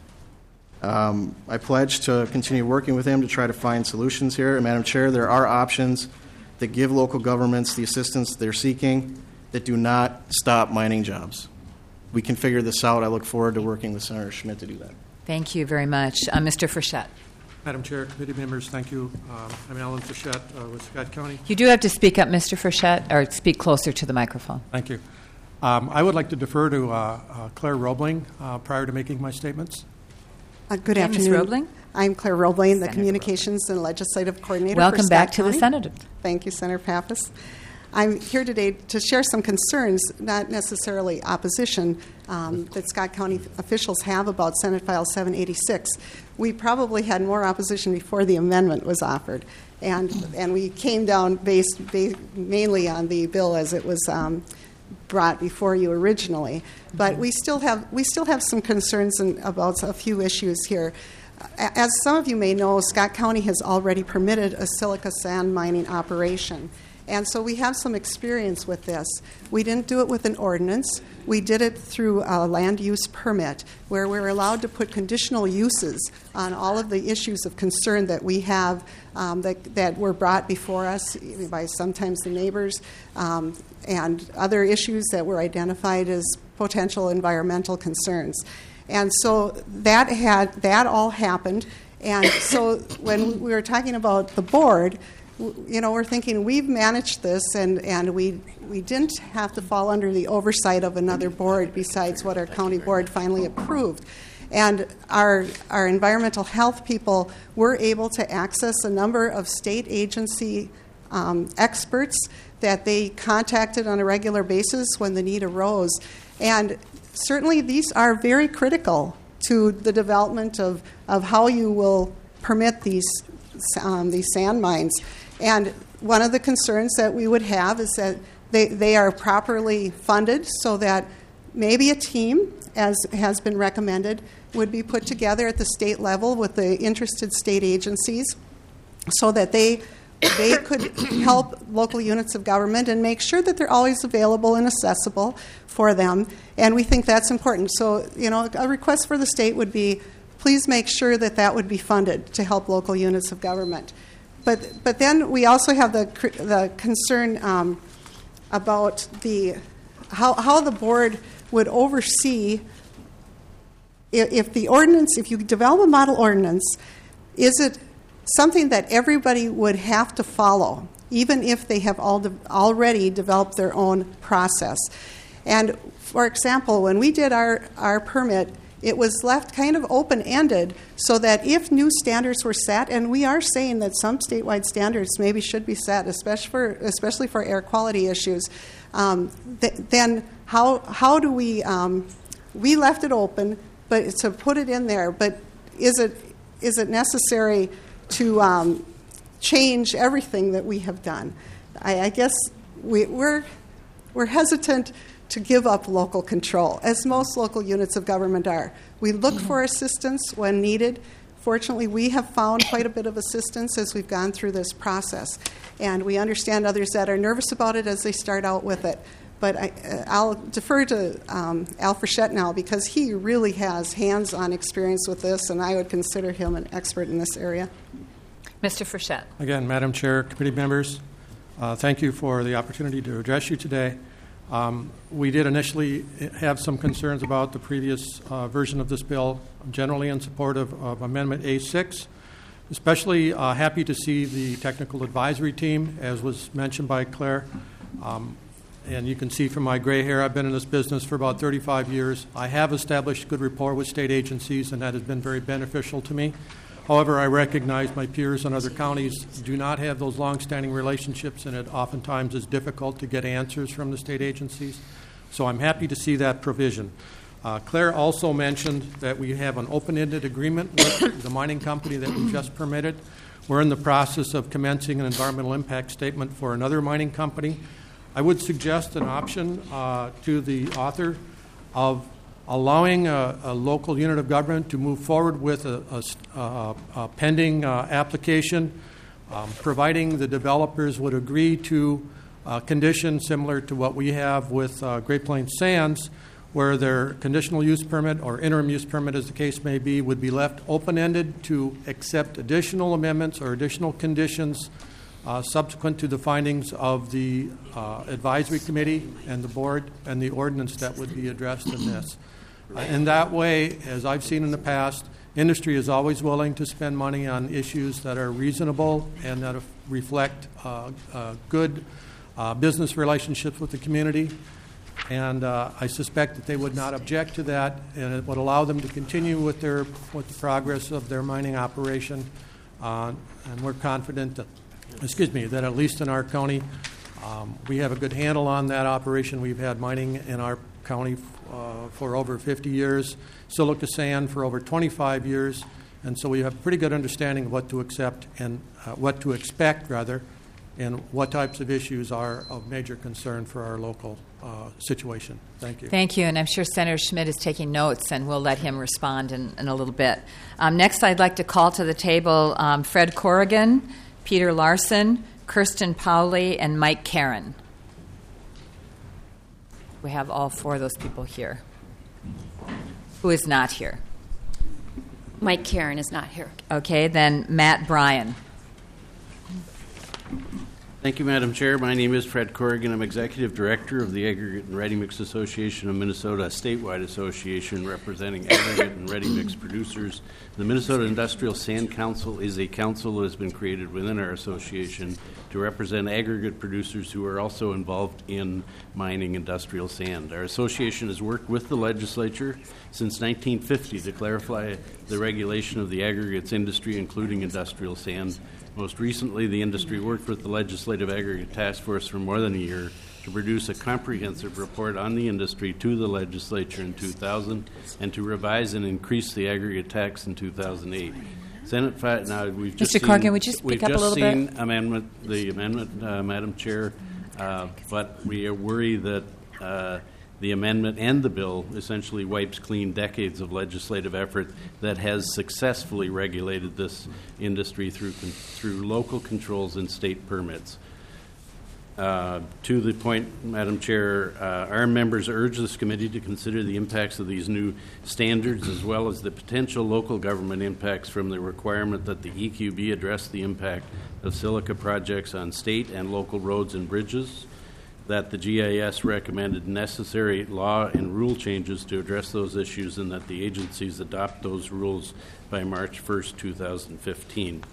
Um, I pledge to continue working with him to try to find solutions here. And Madam Chair, there are options that give local governments the assistance they're seeking that do not stop mining jobs. We can figure this out. I look forward to working with Senator Schmidt to do that. Thank you very much. Uh, Mister Frechette. Madam Chair, committee members, thank you. Um, I'm Alan Frechette uh, with Scott County. You do have to speak up, Mister Frechette, or speak closer to the microphone. Thank you. Um, I would like to defer to uh, uh, Claire Roebling uh, prior to making my statements. Uh, good Okay, afternoon. Miz Roebling? I'm Claire Roebling, the Senator Communications and Legislative Coordinator Welcome for Scott back to the County. Senator. Thank you, Senator Pappas. I'm here today to share some concerns, not necessarily opposition, um, that Scott County officials have about Senate File seven eighty-six. We probably had more opposition before the amendment was offered, and and we came down based, based mainly on the bill as it was um, brought before you originally. But we still have we still have some concerns in, about a few issues here. As some of you may know, Scott County has already permitted a silica sand mining operation. And so we have some experience with this. We didn't do it with an ordinance. We did it through a land use permit, where we're allowed to put conditional uses on all of the issues of concern that we have um, that, that were brought before us by sometimes the neighbors um, and other issues that were identified as potential environmental concerns. And so that had that all happened. And so when we were talking about the board, you know, we're thinking we've managed this, and, and we we didn't have to fall under the oversight of another board besides what our county board finally approved. And our our environmental health people were able to access a number of state agency um, experts that they contacted on a regular basis when the need arose. And certainly these are very critical to the development of, of how you will permit these um, these sand mines. And one of the concerns that we would have is that they, they are properly funded so that maybe a team, as has been recommended, would be put together at the state level with the interested state agencies so that they they could help local units of government and make sure that they're always available and accessible for them. And we think that's important. So, you know, a request for the state would be, please make sure that that would be funded to help local units of government. But but then we also have the the concern um, about the how how the board would oversee if, if the ordinance, if you develop a model ordinance, is it something that everybody would have to follow, even if they have all de- already developed their own process? And for example, when we did our, our permit, it was left kind of open-ended so that if new standards were set, and we are saying that some statewide standards maybe should be set, especially for, especially for air quality issues, um, th- then how, how do we, um, we left it open but to put it in there, but is it is it necessary to um, change everything that we have done? I, I guess we, we're we're hesitant to give up local control, as most local units of government are. We look for assistance when needed. Fortunately, we have found quite a bit of assistance as we've gone through this process, and we understand others that are nervous about it as they start out with it. But I, uh, I'll defer to um, Al Frechette now because he really has hands-on experience with this, and I would consider him an expert in this area. Mister Frechette. Again, Madam Chair, committee members, uh, thank you for the opportunity to address you today. Um, we did initially have some concerns about the previous uh, version of this bill. I'm generally in support of, of Amendment A six. Especially uh, happy to see the technical advisory team, as was mentioned by Claire. Um, And you can see from my gray hair, I've been in this business for about thirty-five years. I have established good rapport with state agencies, and that has been very beneficial to me. However, I recognize my peers in other counties do not have those long-standing relationships, and it oftentimes is difficult to get answers from the state agencies. So I'm happy to see that provision. Uh, Claire also mentioned that we have an open-ended agreement with the mining company that we just permitted. We're in the process of commencing an environmental impact statement for another mining company. I would suggest an option uh, to the author of allowing a, a local unit of government to move forward with a, a, a, a pending uh, application, um, providing the developers would agree to uh, conditions similar to what we have with uh, Great Plains Sands, where their conditional use permit or interim use permit, as the case may be, would be left open-ended to accept additional amendments or additional conditions Uh, subsequent to the findings of the uh, advisory committee and the board and the ordinance that would be addressed in this. Uh, in that way, as I've seen in the past, industry is always willing to spend money on issues that are reasonable and that reflect uh, uh, good uh, business relationships with the community. And uh, I suspect that they would not object to that, and it would allow them to continue with their with the progress of their mining operation. Uh, and we're confident that Excuse me, that at least in our county, um, we have a good handle on that operation. We've had mining in our county uh, for over fifty years, silica sand for over twenty-five years, and so we have a pretty good understanding of what to accept and uh, what to expect, rather, and what types of issues are of major concern for our local uh, situation. Thank you. Thank you, and I'm sure Senator Schmidt is taking notes, and we'll let him respond in, in a little bit. Um, next, I'd like to call to the table um, Fred Corrigan, Peter Larson, Kirsten Powley, and Mike Karen. We have all four of those people here. Who is not here? Mike Karen is not here. Okay, then Matt Bryan. Thank you, Madam Chair. My name is Fred Corrigan. I'm Executive Director of the Aggregate and Ready Mix Association of Minnesota, a statewide association representing aggregate and ready mix producers. The Minnesota Industrial Sand Council is a council that has been created within our association to represent aggregate producers who are also involved in mining industrial sand. Our association has worked with the legislature since nineteen fifty to clarify the regulation of the aggregates industry, including industrial sand. Most recently, the industry worked with the Legislative Aggregate Task Force for more than a year to produce a comprehensive report on the industry to the legislature in two thousand and to revise and increase the aggregate tax in two thousand eight. Senate fi- now we've just Mister seen, Corrigan, would you speak we've up a just little seen bit? amendment, the amendment, uh, Madam Chair, uh, but we worry that uh, The amendment and the bill essentially wipes clean decades of legislative effort that has successfully regulated this industry through through local controls and state permits. Uh, to the point, Madam Chair, uh, our members urge this committee to consider the impacts of these new standards as well as the potential local government impacts from the requirement that the E Q B address the impact of silica projects on state and local roads and bridges, that the G I S recommended necessary law and rule changes to address those issues, and that the agencies adopt those rules by March first, two thousand fifteen.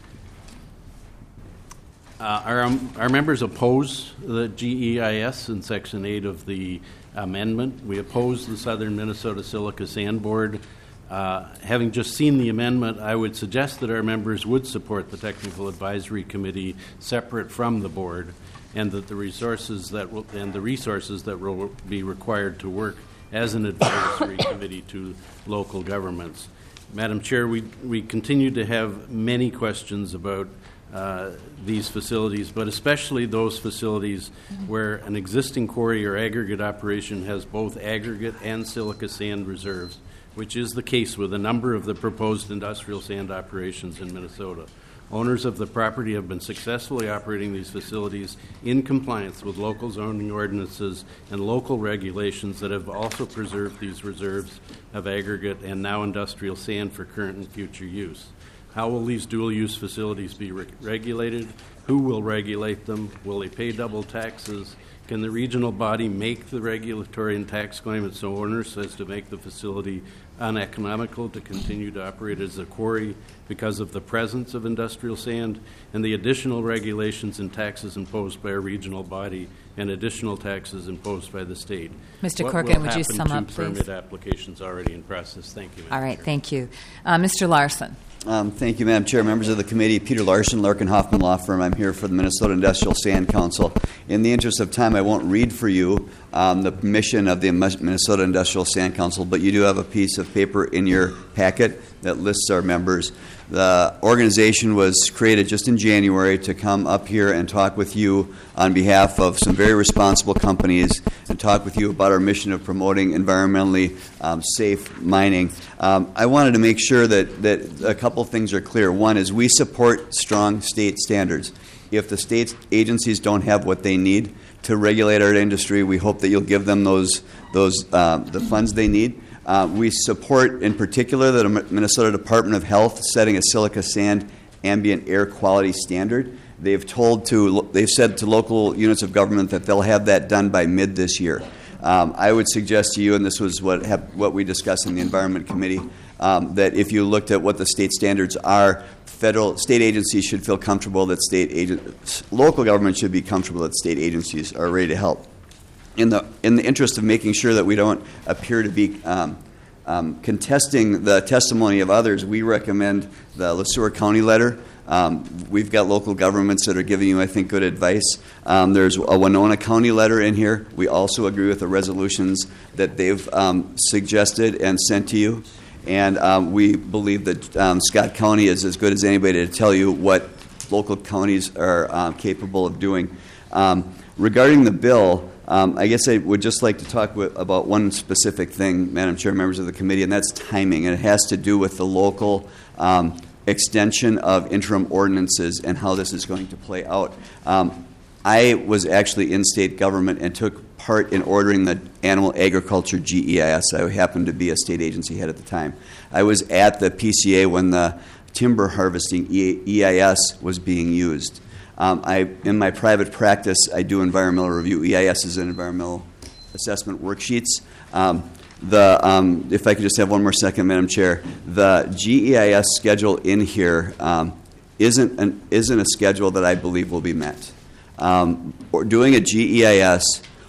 Uh, our, um, our members oppose the G E I S in Section eight of the amendment. We oppose the Southern Minnesota Silica Sand Board. Uh, having just seen the amendment, I would suggest that our members would support the Technical Advisory Committee separate from the board, and that the resources that will, and the resources that will be required to work as an advisory committee to local governments. Madam Chair, we we continue to have many questions about uh, these facilities, but especially those facilities where an existing quarry or aggregate operation has both aggregate and silica sand reserves, which is the case with a number of the proposed industrial sand operations in Minnesota. Owners of the property have been successfully operating these facilities in compliance with local zoning ordinances and local regulations that have also preserved these reserves of aggregate and now industrial sand for current and future use. How will these dual-use facilities be re- regulated? Who will regulate them? Will they pay double taxes? Can the regional body make the regulatory and tax claim it's so onerous as to make the facility uneconomical to continue to operate as a quarry because of the presence of industrial sand and the additional regulations and taxes imposed by a regional body and additional taxes imposed by the state? Mister What Corrigan, will would you happen sum to up, please? permit applications already in process? Thank you, Madam All right, Chair. thank you. Uh, Mister Larson. Um, thank you, Madam Chair. Members of the committee, Peter Larson, Larkin Hoffman Law Firm. I'm here for the Minnesota Industrial Sand Council. In the interest of time, I won't read for you um, the mission of the Minnesota Industrial Sand Council, but you do have a piece of paper in your packet that lists our members. The organization was created just in January to come up here and talk with you on behalf of some very responsible companies and talk with you about our mission of promoting environmentally um, safe mining. Um, I wanted to make sure that, that a couple things are clear. One is we support strong state standards. If the state agencies don't have what they need to regulate our industry, we hope that you'll give them those, those uh, the funds they need. Uh, we support, in particular, the Minnesota Department of Health setting a silica sand ambient air quality standard. They've told to, they've said to local units of government that they'll have that done by mid this year. Um, I would suggest to you, and this was what have, what we discussed in the Environment Committee, um, that if you looked at what the state standards are, federal state agencies should feel comfortable that state agents, local government should be comfortable that state agencies are ready to help. In the in the interest of making sure that we don't appear to be um, um, contesting the testimony of others, we recommend the LeSueur County letter. Um, we've got local governments that are giving you, I think, good advice. Um, there's a Winona County letter in here. We also agree with the resolutions that they've um, suggested and sent to you. And um, we believe that um, Scott County is as good as anybody to tell you what local counties are um, capable of doing. Um, regarding the bill, Um, I guess I would just like to talk with, about one specific thing, Madam Chair, members of the committee, and that's timing. And it has to do with the local um, extension of interim ordinances and how this is going to play out. Um, I was actually in state government and took part in ordering the Animal Agriculture G E I S. I happened to be a state agency head at the time. I was at the P C A when the timber harvesting E I S was being used. Um, I, in my private practice, I do environmental review. E I S is an environmental assessment worksheets. Um, the, um, if I could just have one more second, Madam Chair, the G E I S schedule in here um, isn't an, isn't a schedule that I believe will be met. Um, or doing a G E I S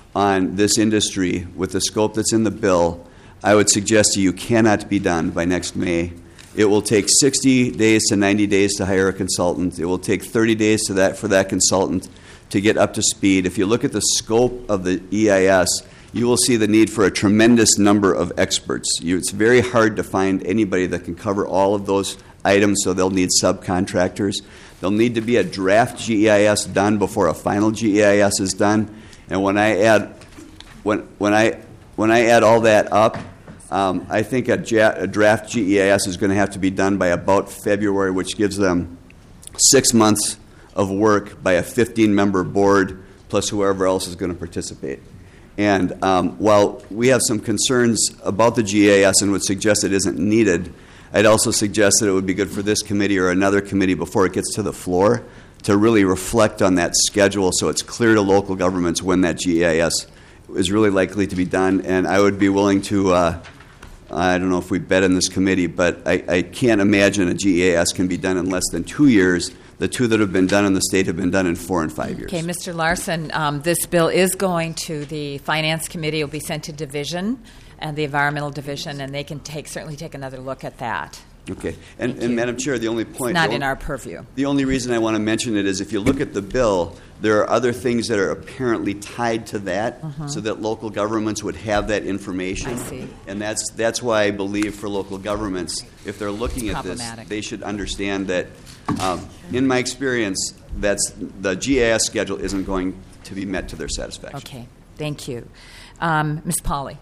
on this industry with the scope that's in the bill, I would suggest to you cannot be done by next May. It will take sixty days to ninety days to hire a consultant. It will take thirty days to that for that consultant to get up to speed. If you look at the scope of the E I S, you will see the need for a tremendous number of experts. You, it's very hard to find anybody that can cover all of those items, so they'll need subcontractors. There'll need to be a draft G E I S done before a final G E I S is done. And when I add, when when I when I add all that up, um, I think a, ja- a draft G E I S is going to have to be done by about February, which gives them six months of work by a fifteen-member board plus whoever else is going to participate. And um, while we have some concerns about the G E I S and would suggest it isn't needed, I'd also suggest that it would be good for this committee or another committee before it gets to the floor to really reflect on that schedule so it's clear to local governments when that G E I S is really likely to be done. And I would be willing to, uh, I don't know if we bet in this committee, but I, I can't imagine a G E I S can be done in less than two years. The two that have been done in the state have been done in four and five years. Okay, Mister Larson, um, this bill is going to the Finance Committee. It will be sent to Division and the Environmental Division, and they can take certainly take another look at that. Okay. And, and Madam Chair, the only point... It's not the in only, our purview. The only reason I want to mention it is if you look at the bill, there are other things that are apparently tied to that Mhm. so that local governments would have that information. I see. And that's, that's why I believe for local governments, if they're looking at this, Problematic. they should understand that, um, in my experience, that's the G I S schedule isn't going to be met to their satisfaction. Okay, thank you. Um, Miz Pauley.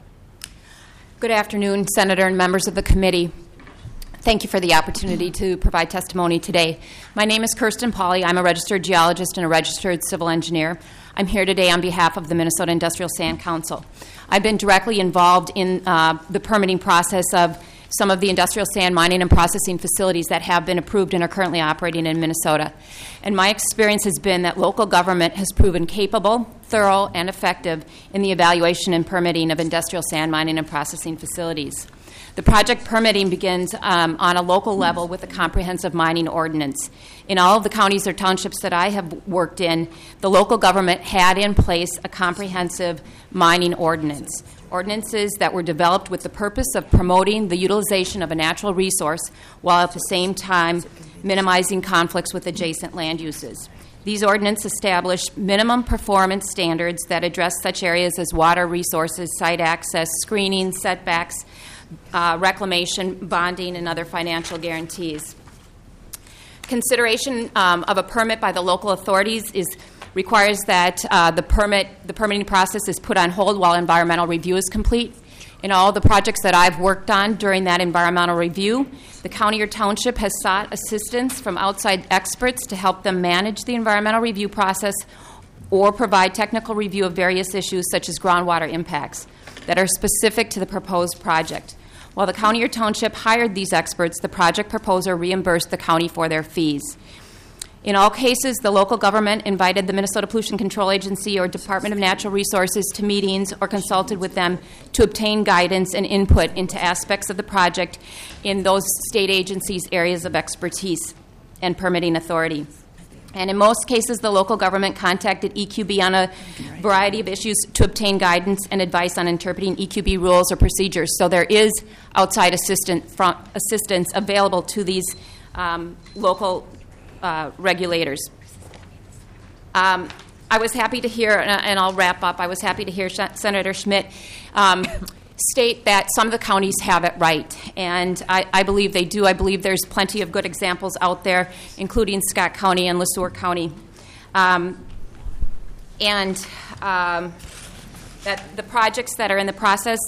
Good afternoon, Senator and members of the committee. Thank you for the opportunity to provide testimony today. My name is Kirsten Pauley. I'm a registered geologist and a registered civil engineer. I'm here today on behalf of the Minnesota Industrial Sand Council. I've been directly involved in uh, the permitting process of some of the industrial sand mining and processing facilities that have been approved and are currently operating in Minnesota. And my experience has been that local government has proven capable, thorough, and effective in the evaluation and permitting of industrial sand mining and processing facilities. The project permitting begins um, on a local level with a comprehensive mining ordinance. In all of the counties or townships that I have worked in, the local government had in place a comprehensive mining ordinance. Ordinances that were developed with the purpose of promoting the utilization of a natural resource while at the same time minimizing conflicts with adjacent land uses. These ordinances establish minimum performance standards that address such areas as water resources, site access, screening, setbacks, Uh, reclamation, bonding, and other financial guarantees. Consideration um, of a permit by the local authorities is requires that uh, the permit, the permitting process is put on hold while environmental review is complete. In all the projects that I've worked on during that environmental review, the county or township has sought assistance from outside experts to help them manage the environmental review process or provide technical review of various issues such as groundwater impacts that are specific to the proposed project. While the county or township hired these experts, the project proposer reimbursed the county for their fees. In all cases, the local government invited the Minnesota Pollution Control Agency or Department of Natural Resources to meetings or consulted with them to obtain guidance and input into aspects of the project in those state agencies' areas of expertise and permitting authority. And in most cases, the local government contacted E Q B on a variety of issues to obtain guidance and advice on interpreting E Q B rules or procedures. So there is outside assistant from, assistance available to these um, local uh, regulators. Um, I was happy to hear, and I'll wrap up, I was happy to hear Senator Schmidt um, state that some of the counties have it right, and I, I believe they do. I believe there's plenty of good examples out there, including Scott County and LeSueur County. Um, and um, that the projects that are in the process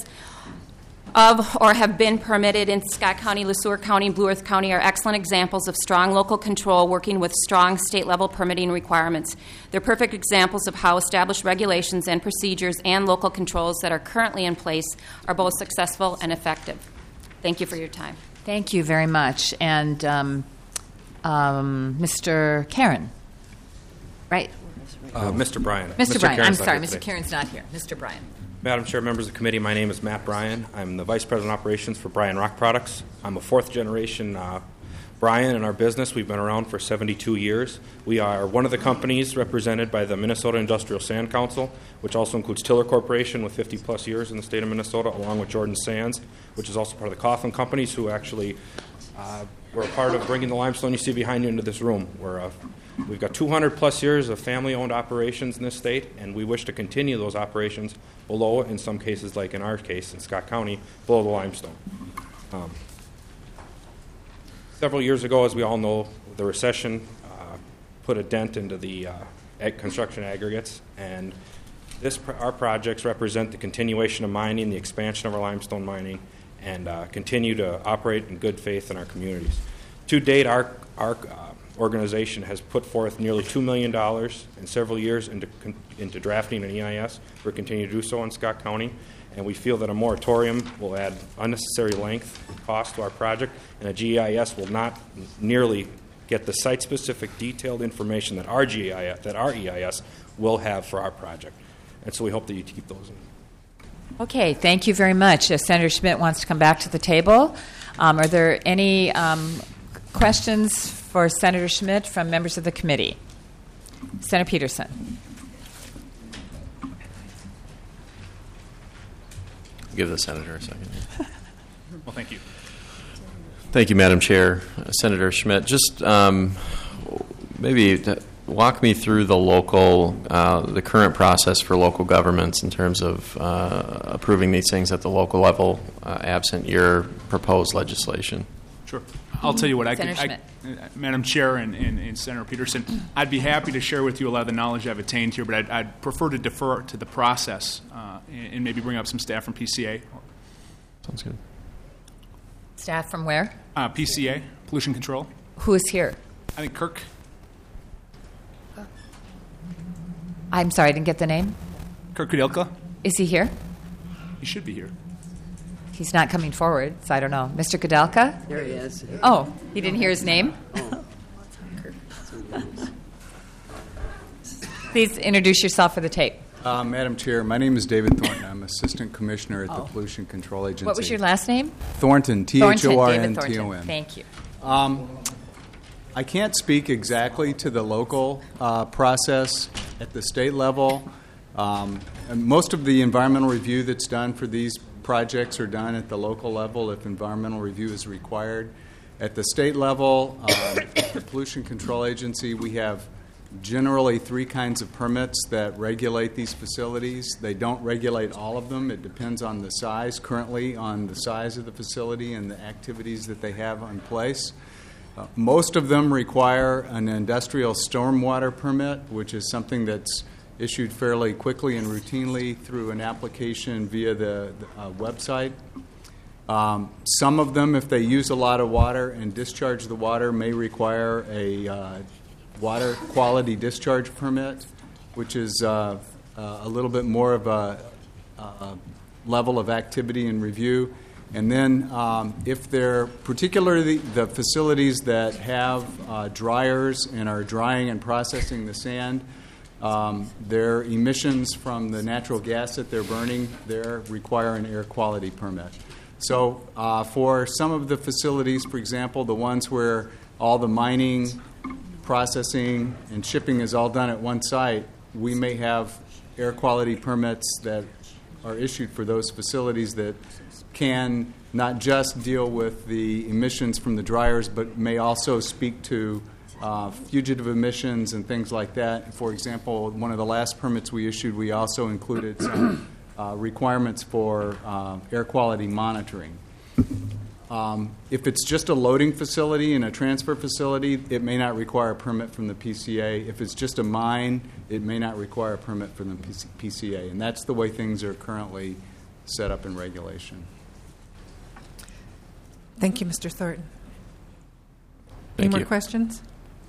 of or have been permitted in Scott County, LeSueur County, and Blue Earth County are excellent examples of strong local control working with strong state-level permitting requirements. They're perfect examples of how established regulations and procedures and local controls that are currently in place are both successful and effective. Thank you for your time. Thank you very much. And um, um, Mister Karen. Right. Uh, Mister Bryan. Mister Bryan. I'm Karen's not sorry, here Mister today. Karen's not here. Mister Bryan. Madam Chair, members of the committee, my name is Matt Bryan. I'm the Vice President of Operations for Bryan Rock Products. I'm a fourth generation uh, Bryan in our business. We've been around for seventy-two years. We are one of the companies represented by the Minnesota Industrial Sand Council, which also includes Tiller Corporation with fifty plus years in the state of Minnesota, along with Jordan Sands, which is also part of the Coughlin Companies, who actually uh, were a part of bringing the limestone you see behind you into this room. We're a We've got two hundred plus years of family-owned operations in this state, and we wish to continue those operations below, in some cases, like in our case in Scott County, below the limestone. Um, several years ago, as we all know, the recession uh, put a dent into the uh, ag- construction aggregates, and This, pro- our projects represent the continuation of mining, the expansion of our limestone mining, and uh, continue to operate in good faith in our communities. To date, our, our uh, organization has put forth nearly two million dollars in several years into, con- into drafting an E I S. We're continuing to do so in Scott County, and we feel that a moratorium will add unnecessary length and cost to our project, and a G I S will not nearly get the site-specific detailed information that our G I S, that our E I S will have for our project. And so we hope that you keep those in. Okay, thank you very much. Uh, Senator Schmidt wants to come back to the table. Um, are there any um, questions for Senator Schmidt from members of the committee? Senator Peterson. Give the senator a second. Well, thank you. Thank you, Madam Chair. Uh, Senator Schmidt, just um, maybe t- walk me through the local, uh, the current process for local governments in terms of uh, approving these things at the local level, uh, absent your proposed legislation. Sure. I'll tell you what, I could, Senator I, uh, Madam Chair and, and, and Senator Peterson, I'd be happy to share with you a lot of the knowledge I've attained here, but I'd, I'd prefer to defer to the process uh, and, and maybe bring up some staff from P C A. Sounds good. Staff from where? Uh, P C A, Pollution Control. Who is here? I think Kirk. I'm sorry, I didn't get the name. Kirk Kudelka. Is he here? He should be here. He's not coming forward, so I don't know. Mister Kudelka? There he is. Oh, he didn't hear his name? Please introduce yourself for the tape. Uh, Madam Chair, my name is David Thornton. I'm Assistant Commissioner at the Oh. Pollution Control Agency. What was your last name? Thornton, T H O R N T O N. Thank you. Um, I can't speak exactly to the local uh, process at the state level. Um, and most of the environmental review that's done for these projects are done at the local level if environmental review is required. At the state level, um, the Pollution Control Agency, we have generally three kinds of permits that regulate these facilities. They don't regulate all of them. It depends on the size, currently on the size of the facility and the activities that they have in place. Uh, most of them require an industrial stormwater permit, which is something that's issued fairly quickly and routinely through an application via the, the uh, website. Um, some of them, if they use a lot of water and discharge the water, may require a uh, water quality discharge permit, which is uh, uh, a little bit more of a, a level of activity and review. And then um, if they're particularly the facilities that have uh, dryers and are drying and processing the sand, um, their emissions from the natural gas that they're burning there require an air quality permit. So uh, for some of the facilities, for example, the ones where all the mining, processing, and shipping is all done at one site, we may have air quality permits that are issued for those facilities that can not just deal with the emissions from the dryers, but may also speak to uh, fugitive emissions and things like that. For example, one of the last permits we issued, we also included some uh, requirements for uh, air quality monitoring. Um, if it's just a loading facility and a transfer facility, it may not require a permit from the P C A. If it's just a mine, it may not require a permit from the P C A. And that's the way things are currently set up in regulation. Thank you, Mister Thornton. Thank Any more you. questions?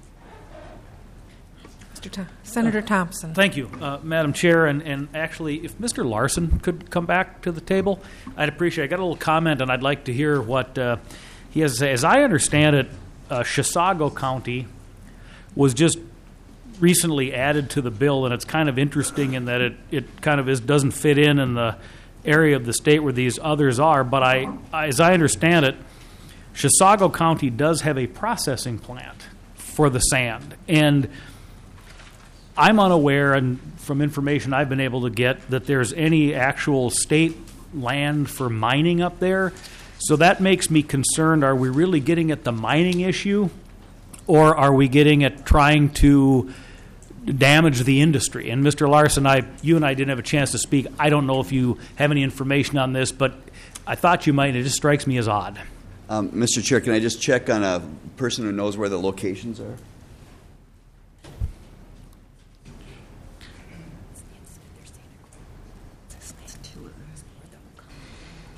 Mister Tom- Senator Thompson. Thank you, uh, Madam Chair. And, and actually, if Mister Larson could come back to the table, I'd appreciate it. I got a little comment, and I'd like to hear what uh, he has to say. As I understand it, uh, Chisago County was just recently added to the bill, and it's kind of interesting in that it, it kind of is doesn't fit in in the area of the state where these others are. But I, as I understand it, Chisago County does have a processing plant for the sand, and I'm unaware, and from information I've been able to get, that there's any actual state land for mining up there. So that makes me concerned. Are we really getting at the mining issue, or are we getting at trying to damage the industry? And Mister Larson, I, you and I didn't have a chance to speak. I don't know if you have any information on this, but I thought you might. It just strikes me as odd. Um, Mister Chair, can I just check on a person who knows where the locations are?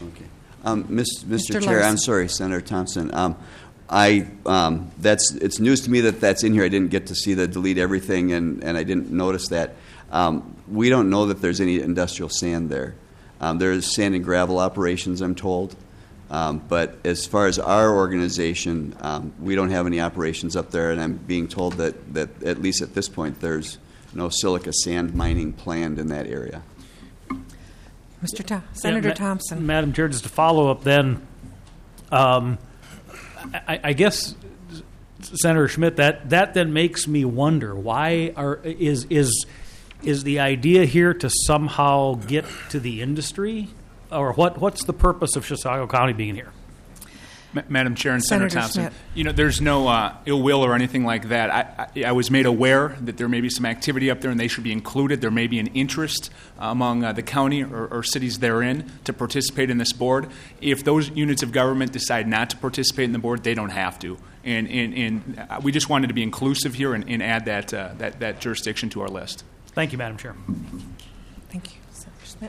Okay. Um, Miz- Mister Mister Chair, I'm Larson. sorry, Senator Thompson. Um, I um, that's it's news to me that that's in here. I didn't get to see the delete everything, and, and I didn't notice that. Um, we don't know that there's any industrial sand there. Um, there's sand and gravel operations, I'm told. Um, but as far as our organization, um, we don't have any operations up there, and I'm being told that, that at least at this point, there's no silica sand mining planned in that area. Mister Tho- Senator Yeah, Ma- Thompson. Madam Chair, just to follow up then, um, I, I guess, Senator Schmidt, that, that then makes me wonder, why are is is is the idea here to somehow get to the industry? Or what, what's the purpose of Chisago County being here? Ma- Madam Chair and Senator Senator Thompson, Schmidt. you know, there's no uh, ill will or anything like that. I, I, I was made aware that there may be some activity up there and they should be included. There may be an interest uh, among uh, the county or, or cities therein to participate in this board. If those units of government decide not to participate in the board, they don't have to. And, and, and we just wanted to be inclusive here and, and add that, uh, that, that jurisdiction to our list. Thank you, Madam Chair. Thank you, Senator Schmidt.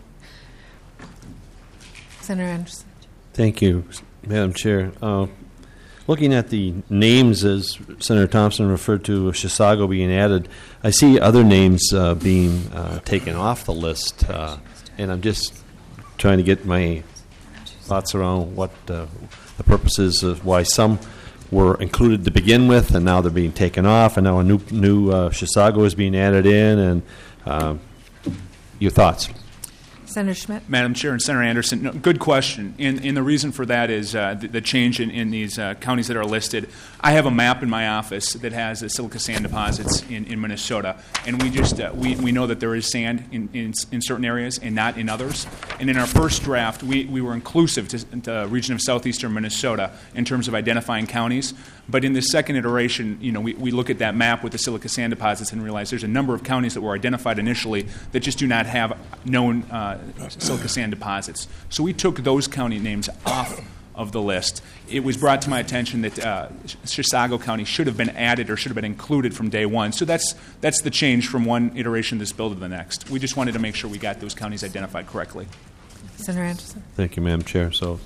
Senator Anderson. Thank you, Madam Chair. Uh, looking at the names, as Senator Thompson referred to, of Chisago being added, I see other names uh, being uh, taken off the list, uh, and I'm just trying to get my thoughts around what uh, the purposes of why some were included to begin with, and now they're being taken off, and now a new new uh, Chisago is being added in, and uh, your thoughts. Senator Schmidt. Madam Chair and Senator Anderson, no, good question. And, and the reason for that is uh, the, the change in, in these uh, counties that are listed. I have a map in my office that has the silica sand deposits in, in Minnesota, and we just uh, we, we know that there is sand in, in, in certain areas and not in others. And in our first draft, we, we were inclusive to the region of southeastern Minnesota in terms of identifying counties. But in the second iteration, you know, we, we look at that map with the silica sand deposits and realize there's a number of counties that were identified initially that just do not have known uh, silica sand deposits. So we took those county names off of the list. It was brought to my attention that uh, Chisago County should have been added or should have been included from day one. So that's that's the change from one iteration of this bill to the next. We just wanted to make sure we got those counties identified correctly. Senator Anderson. Thank you, Madam Chair. So,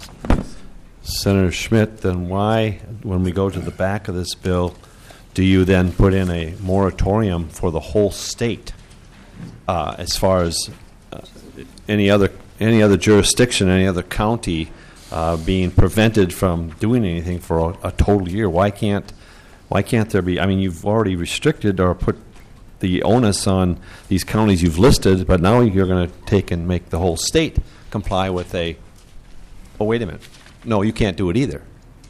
Senator Schmidt, then why, when we go to the back of this bill, do you then put in a moratorium for the whole state uh, as far as uh, any other any other jurisdiction, any other county uh, being prevented from doing anything for a, a total year? Why can't why can't there be? I mean, you've already restricted or put the onus on these counties you've listed, but now you're going to take and make the whole state comply with a. Oh, wait a minute. No, you can't do it either.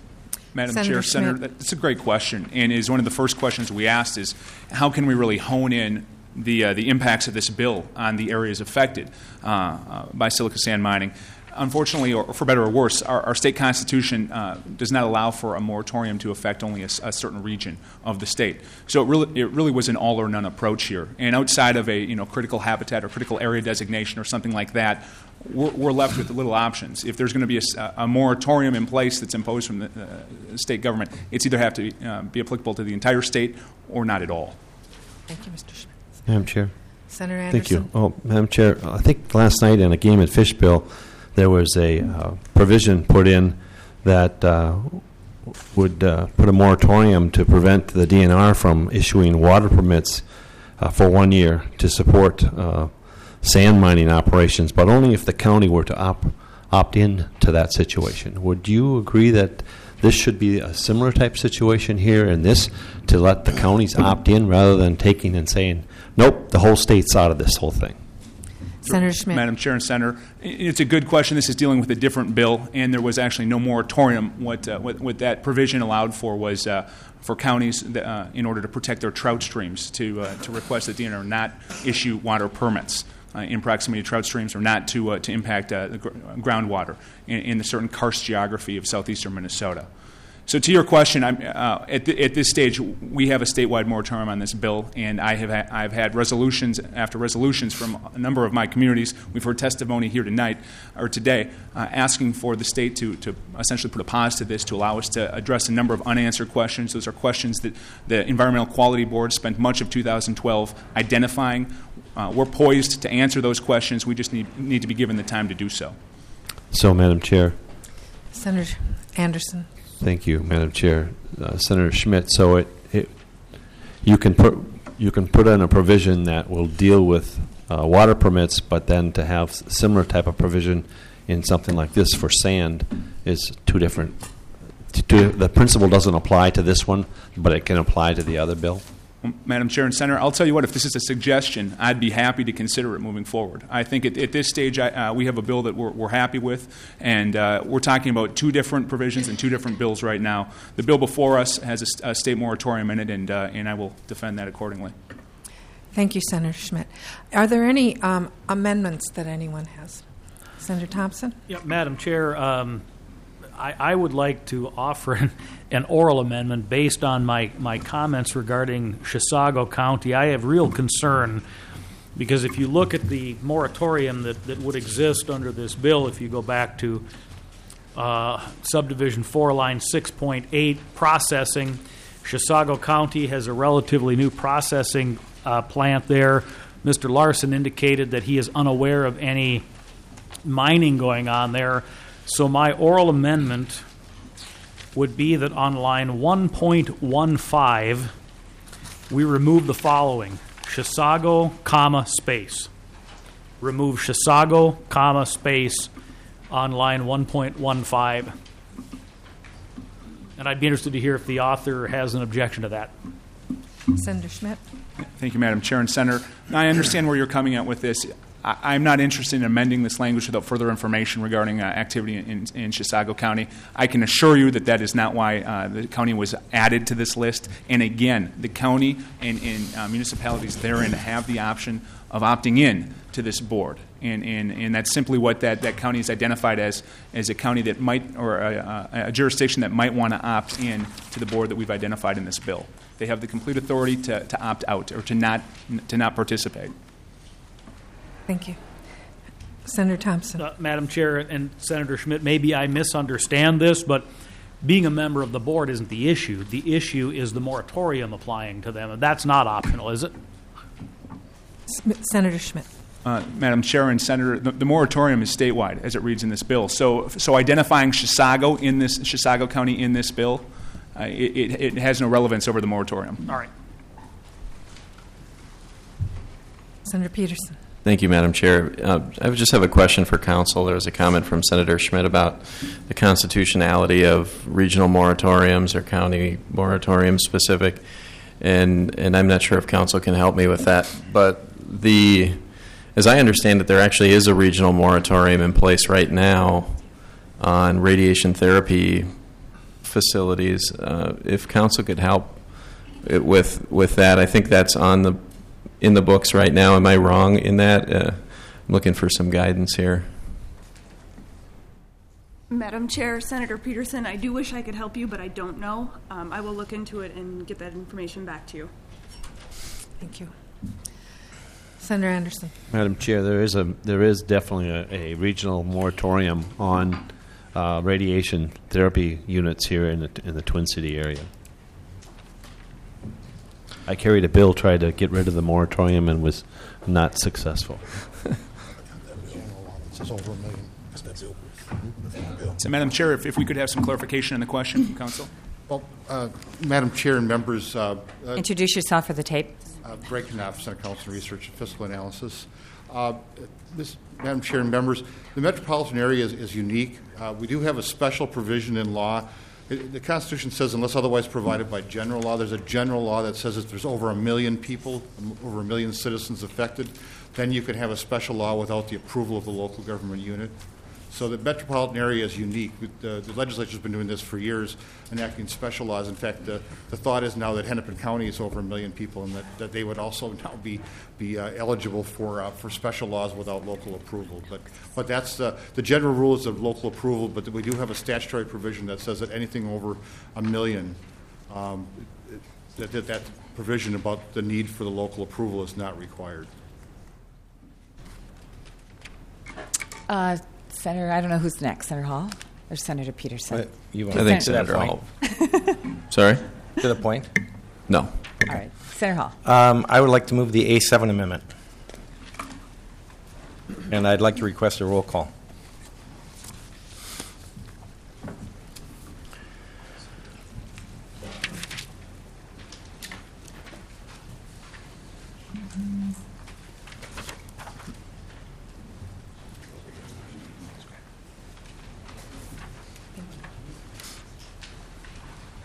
Madam Senator Chair, Senator, Schmidt. that's a great question, and is one of the first questions we asked is how can we really hone in the uh, the impacts of this bill on the areas affected uh, uh, by silica sand mining. Unfortunately, or for better or worse, our, our state constitution uh, does not allow for a moratorium to affect only a, a certain region of the state. So it really, it really was an all or none approach here. And outside of a you know critical habitat or critical area designation or something like that, we're, we're left with little options. If there's going to be a, a moratorium in place that's imposed from the uh, state government, it's either have to uh, be applicable to the entire state or not at all. Thank you, Mister Schmidt. Madam Chair. Senator Anderson. Thank you. Oh, Madam Chair, I think last night in a game and fish bill, there was a uh, provision put in that uh, would uh, put a moratorium to prevent the D N R from issuing water permits uh, for one year to support uh, sand mining operations, but only if the county were to op- opt in to that situation. Would you agree that this should be a similar type situation here in this, to let the counties opt in rather than taking and saying, nope, the whole state's out of this whole thing? Senator Schmidt. Madam Chair and Senator, it's a good question. This is dealing with a different bill, and there was actually no moratorium. What uh, what, what that provision allowed for was uh, for counties, that, uh, in order to protect their trout streams, to uh, to request that D N R not issue water permits uh, in proximity to trout streams, or not to uh, to impact uh, the gr- groundwater in, in the certain karst geography of southeastern Minnesota. So to your question, I'm, uh, at, the, at this stage, we have a statewide moratorium on this bill, and I have ha- I've had resolutions after resolutions from a number of my communities. We've heard testimony here tonight or today uh, asking for the state to, to essentially put a pause to this to allow us to address a number of unanswered questions. Those are questions that the Environmental Quality Board spent much of two thousand twelve identifying. Uh, we're poised to answer those questions. We just need, need to be given the time to do so. So, Madam Chair. Senator Anderson. Thank you, Madam Chair. Uh, Senator Schmidt, so it, it you can put you can put in a provision that will deal with uh, water permits, but then to have similar type of provision in something like this for sand is two different. To, the principle doesn't apply to this one, but it can apply to the other bill. Madam Chair and Senator, I'll tell you what, if this is a suggestion, I'd be happy to consider it moving forward. I think at, at this stage I, uh, we have a bill that we're, we're happy with, and uh, we're talking about two different provisions and two different bills right now. The bill before us has a, a state moratorium in it, and, uh, and I will defend that accordingly. Thank you, Senator Schmidt. Are there any um, amendments that anyone has? Senator Thompson? Yeah, Madam Chair, um, I, I would like to offer an, an oral amendment based on my, my comments regarding Chisago County. I have real concern because if you look at the moratorium that, that would exist under this bill, if you go back to uh, subdivision four, line six point eight, processing, Chisago County has a relatively new processing uh, plant there. Mister Larson indicated that he is unaware of any mining going on there. So my oral amendment would be that on line one point one five, we remove the following: Chisago, comma, space. Remove Chisago, comma, space on line one point one five. And I'd be interested to hear if the author has an objection to that. Senator Schmidt? Thank you, Madam Chair and Senator. Now, I understand where you're coming at with this. I, I'm not interested in amending this language without further information regarding uh, activity in, in Chisago County. I can assure you that that is not why uh, the county was added to this list. And again, the county and, and uh, municipalities therein have the option of opting in to this board. And, and, and that's simply what that, that county is identified as, as a county that might, or a, a, a jurisdiction that might want to opt in to the board that we've identified in this bill. They have the complete authority to, to opt out or to not, to not participate. Thank you. Senator Thompson. Uh, Madam Chair and Senator Schmidt, maybe I misunderstand this, but being a member of the board isn't the issue. The issue is the moratorium applying to them, and that's not optional, is it? Senator Schmidt. Uh, Madam Chair and Senator, the, the moratorium is statewide, as it reads in this bill. So, so identifying Chisago in this Chisago County in this bill, uh, it, it, it has no relevance over the moratorium. All right. Senator Peterson. Thank you, Madam Chair. Uh, I would just have a question for council. There was a comment from Senator Schmidt about the constitutionality of regional moratoriums or county moratoriums specific, and and I'm not sure if council can help me with that. But the, as I understand it, there actually is a regional moratorium in place right now on radiation therapy facilities. Uh, if council could help it with with that, I think that's on the in the books right now. Am I wrong in that? Uh, I'm looking for some guidance here. Madam Chair, Senator Peterson, I do wish I could help you, but I don't know. Um, I will look into it and get that information back to you. Thank you. Senator Anderson. Madam Chair, there is a there is definitely a, a regional moratorium on uh, radiation therapy units here in the in the Twin City area. I carried a bill trying to get rid of the moratorium and was not successful. So, Madam Chair, if, if we could have some clarification on the question from council. Well, uh, Madam Chair and members. Uh, uh, Introduce yourself for the tape. Uh, Greg Knopf, Senate Council on Research and Fiscal Analysis. Uh, this, Madam Chair and members, the metropolitan area is, is unique. Uh, we do have a special provision in law. It, the Constitution says unless otherwise provided by general law, there's a general law that says if there's over a million people, over a million citizens affected, then you can have a special law without the approval of the local government unit. So the metropolitan area is unique. The, the legislature has been doing this for years, enacting special laws. In fact, the, the thought is now that Hennepin County is over a million people, and that, that they would also now be be uh, eligible for uh, for special laws without local approval. But but that's the the general rule is of local approval. But we do have a statutory provision that says that anything over a million, um, that, that that provision about the need for the local approval is not required. Uh, Senator, I don't know who's next, Senator Hall or Senator Peterson? You want I think Senator Hall. Sorry? To the point? No. All right. Senator Hall. Um, I would like to move the A seven amendment. And I'd like to request a roll call.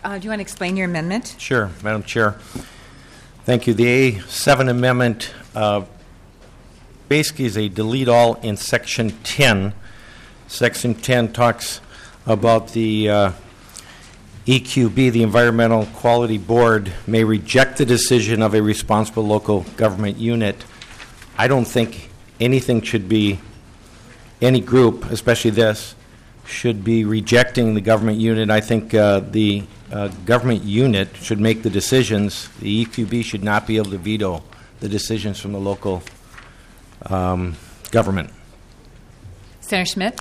Uh, do you want to explain your amendment? Sure, Madam Chair. Thank you. The A seven amendment uh, basically is a delete all in Section ten. Section ten talks about the uh, E Q B, the Environmental Quality Board, may reject the decision of a responsible local government unit. I don't think anything should be, any group, especially this, should be rejecting the government unit. I think uh, the uh, government unit should make the decisions. The E Q B should not be able to veto the decisions from the local um, government. Senator Schmidt.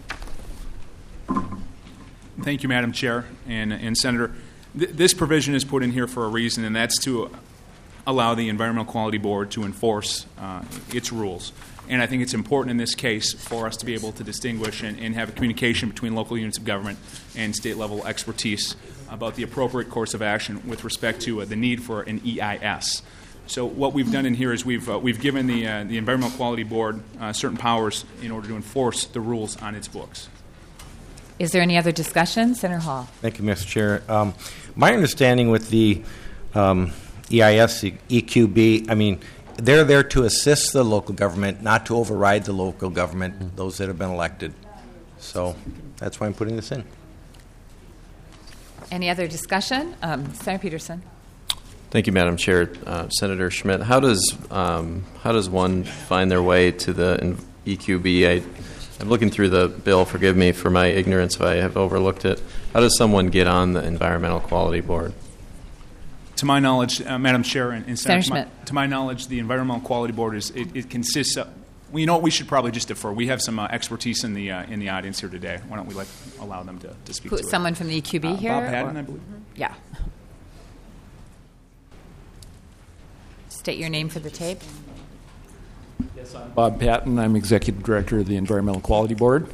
Thank you, Madam Chair and, and Senator. Th- this provision is put in here for a reason, and that's to allow the Environmental Quality Board to enforce uh, its rules. And I think it's important in this case for us to be able to distinguish and, and have a communication between local units of government and state-level expertise about the appropriate course of action with respect to uh, the need for an E I S. So what we've done in here is we've uh, we've given the uh, the Environmental Quality Board uh, certain powers in order to enforce the rules on its books. Is there any other discussion? Senator Hall. Thank you, Mister Chair. Um, my understanding with the um, E I S, E Q B, I mean, they're there to assist the local government, not to override the local government, those that have been elected. So that's why I'm putting this in. Any other discussion? Um, Senator Peterson. Thank you, Madam Chair. Uh, Senator Schmidt, how does um, how does one find their way to the E Q B? I, I'm looking through the bill. Forgive me for my ignorance if I have overlooked it. How does someone get on the Environmental Quality Board? To my knowledge, uh, Madam Chair and, and Senator, Senator to, my, to my knowledge, the Environmental Quality Board is it, it consists of. Well, you know what? We should probably just defer. We have some uh, expertise in the uh, in the audience here today. Why don't we let allow them to, to speak Who, to it? someone from the E Q B uh, here? Bob Patton, or? I believe. Yeah. State your name for the tape. Yes, I'm Bob Patton. I'm Executive Director of the Environmental Quality Board.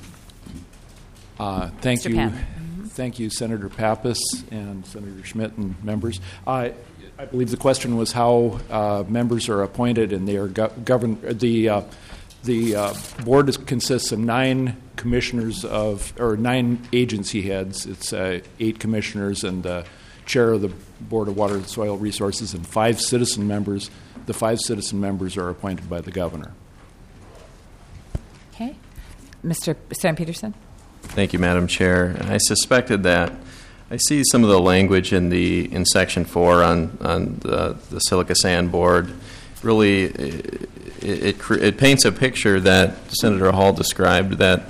Uh, thank Mister you. Patton. Mm-hmm. Thank you, Senator Pappas and Senator Schmidt and members. I, I believe the question was how uh, members are appointed, and they are go- governed. The uh, the uh, board is, consists of nine commissioners of, or nine agency heads. It's uh, eight commissioners and the chair of the Board of Water and Soil Resources, and five citizen members. The five citizen members are appointed by the governor. Okay. Mister Senator Peterson. Thank you, Madam Chair. I suspected that. I see some of the language in the in Section four on on the, the Silica Sand Board. Really, it, it, it paints a picture that Senator Hall described, that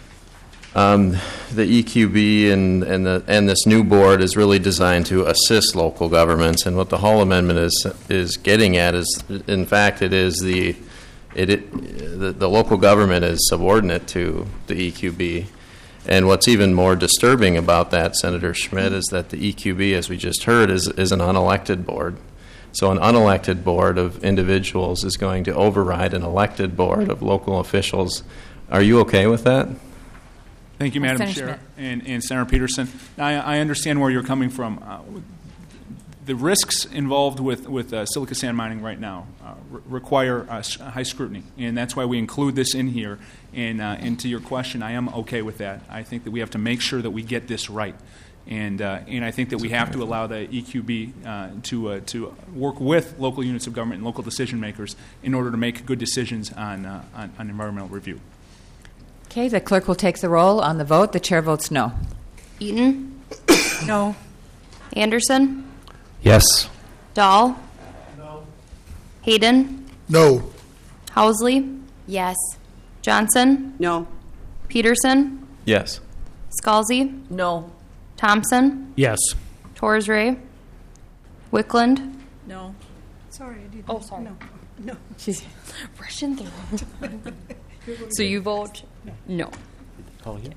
um, the E Q B and and the and this new board is really designed to assist local governments. And what the Hall Amendment is is getting at is, in fact, it is the it, it the, the local government is subordinate to the E Q B. And what's even more disturbing about that, Senator Schmidt, is that the E Q B, as we just heard, is, is an unelected board. So an unelected board of individuals is going to override an elected board of local officials. Are you okay with that? Thank you, Madam Senator Chair Schmidt. and, and Senator Peterson. I, I understand where you're coming from. Uh, the risks involved with, with uh, silica sand mining right now uh, re- require uh, high scrutiny, and that's why we include this in here. And, uh, and to your question, I am okay with that. I think that we have to make sure that we get this right. And, uh, and I think that we have to allow the E Q B uh, to, uh, to work with local units of government and local decision makers in order to make good decisions on, uh, on, on environmental review. Okay, the clerk will take the roll on the vote. The chair votes no. Eaton? No. Anderson? Yes. Dahl? No. Hayden? No. Housley? Yes. Johnson? No. Peterson? Yes. Scalzi? No. Thompson? Yes. Torsray? Wickland? No. Sorry, I didn't. Oh, sorry. No. No. She's rushing through. So you vote no. Call you.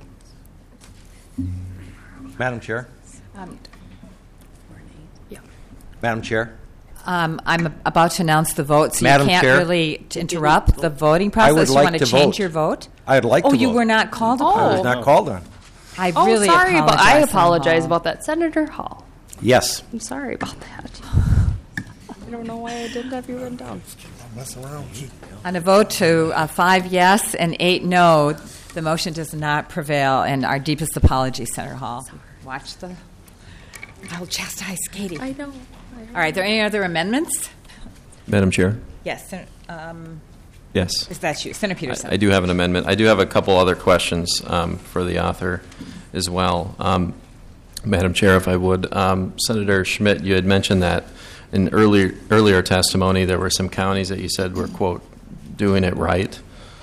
Madam Chair. Um, Yeah. Madam Chair. Um, I'm about to announce the vote, so Madam you can't Chair. really t- interrupt the voting I process. would You like want to change vote. your vote? I'd like oh, to you vote. were not called Oh. upon. I was not called on. I Oh, really sorry, but I apologize, apologize Senator Hall. about that, Senator Hall. Yes. I'm sorry about that. I don't know why I didn't have you written down. On a vote to uh, five yes and eight no, the motion does not prevail, and our deepest apologies, Senator Hall. Watch the I'll chastise Katie. I know. All right, are there any other amendments? Madam Chair? Yes. Sen- Um, Yes. is that you? Senator Peterson. I, I do have an amendment. I do have a couple other questions um, for the author as well. Um, Madam Chair, if I would. Um, Senator Schmidt, you had mentioned that in earlier, earlier testimony there were some counties that you said were, quote, doing it right.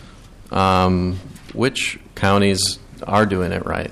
Um, which counties are doing it right?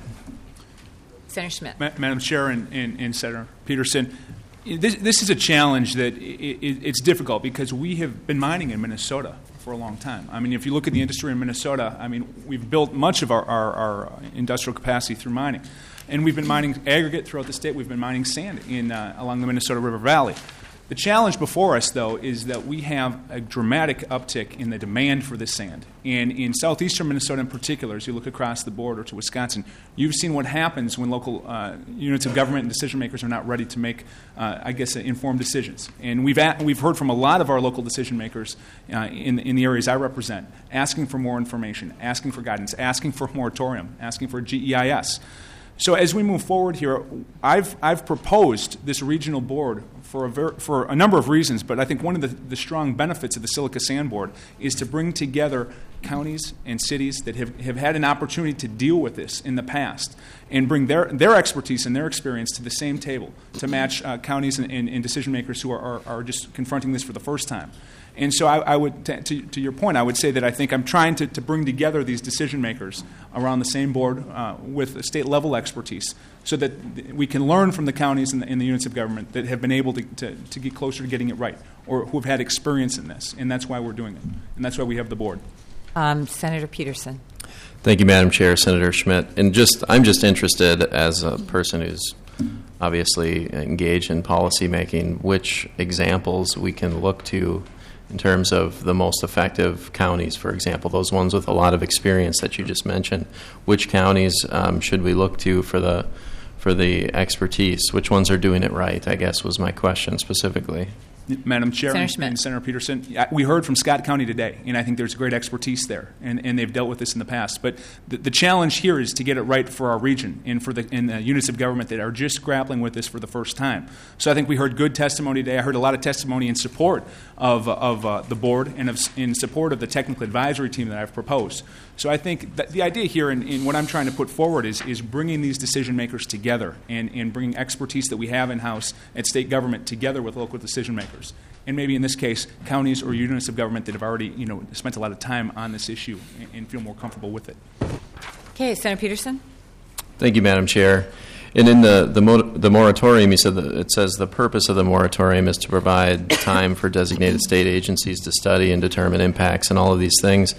Senator Schmidt. Ma- Madam Chair and, and, and Senator Peterson, this, this is a challenge that i i it's difficult because we have been mining in Minnesota for a long time. I mean, if you look at the industry in Minnesota, I mean, we've built much of our, our, our industrial capacity through mining. And we've been mining aggregate throughout the state. We've been mining sand in, uh, along the Minnesota River Valley. The challenge before us, though, is that we have a dramatic uptick in the demand for this sand. And in southeastern Minnesota in particular, as you look across the border to Wisconsin, you've seen what happens when local uh, units of government and decision makers are not ready to make, uh, I guess, uh, informed decisions. And we've, at, we've heard from a lot of our local decision makers uh, in, in the areas I represent, asking for more information, asking for guidance, asking for a moratorium, asking for a G E I S. So as we move forward here, I've, I've proposed this regional board for a, ver- for a number of reasons, but I think one of the, the strong benefits of the Silica Sand Board is to bring together counties and cities that have, have had an opportunity to deal with this in the past and bring their, their expertise and their experience to the same table to match uh, counties and, and, and decision makers who are, are, are just confronting this for the first time. And so I, I would, to, to, to your point, I would say that I think I'm trying to, to bring together these decision makers around the same board uh, with state level expertise so that we can learn from the counties and the, and the units of government that have been able to, to, to get closer to getting it right or who have had experience in this. And that's why we're doing it. And that's why we have the board. Um, Senator Peterson. Thank you, Madam Chair, Senator Schmidt. And just, I'm just interested as a person who's obviously engaged in policy making, which examples we can look to in terms of the most effective counties, for example, those ones with a lot of experience that you just mentioned. Which counties um, should we look to for the for the expertise? Which ones are doing it right, I guess, was my question specifically. Madam Chair Senator and, Schmidt. and Senator Peterson, we heard from Scott County today, and I think there's great expertise there, and, and they've dealt with this in the past. But the, the challenge here is to get it right for our region and for the, and the units of government that are just grappling with this for the first time. So I think we heard good testimony today. I heard a lot of testimony in support of, of uh, the board and of, in support of the technical advisory team that I've proposed. So I think that the idea here and, and what I'm trying to put forward is, is bringing these decision makers together and, and bringing expertise that we have in-house at state government together with local decision makers. And maybe in this case, counties or units of government that have already, you know, spent a lot of time on this issue and, and feel more comfortable with it. Okay, Senator Peterson. Thank you, Madam Chair. And in the the, mo- the moratorium, you said that it says the purpose of the moratorium is to provide time for designated state agencies to study and determine impacts and all of these things.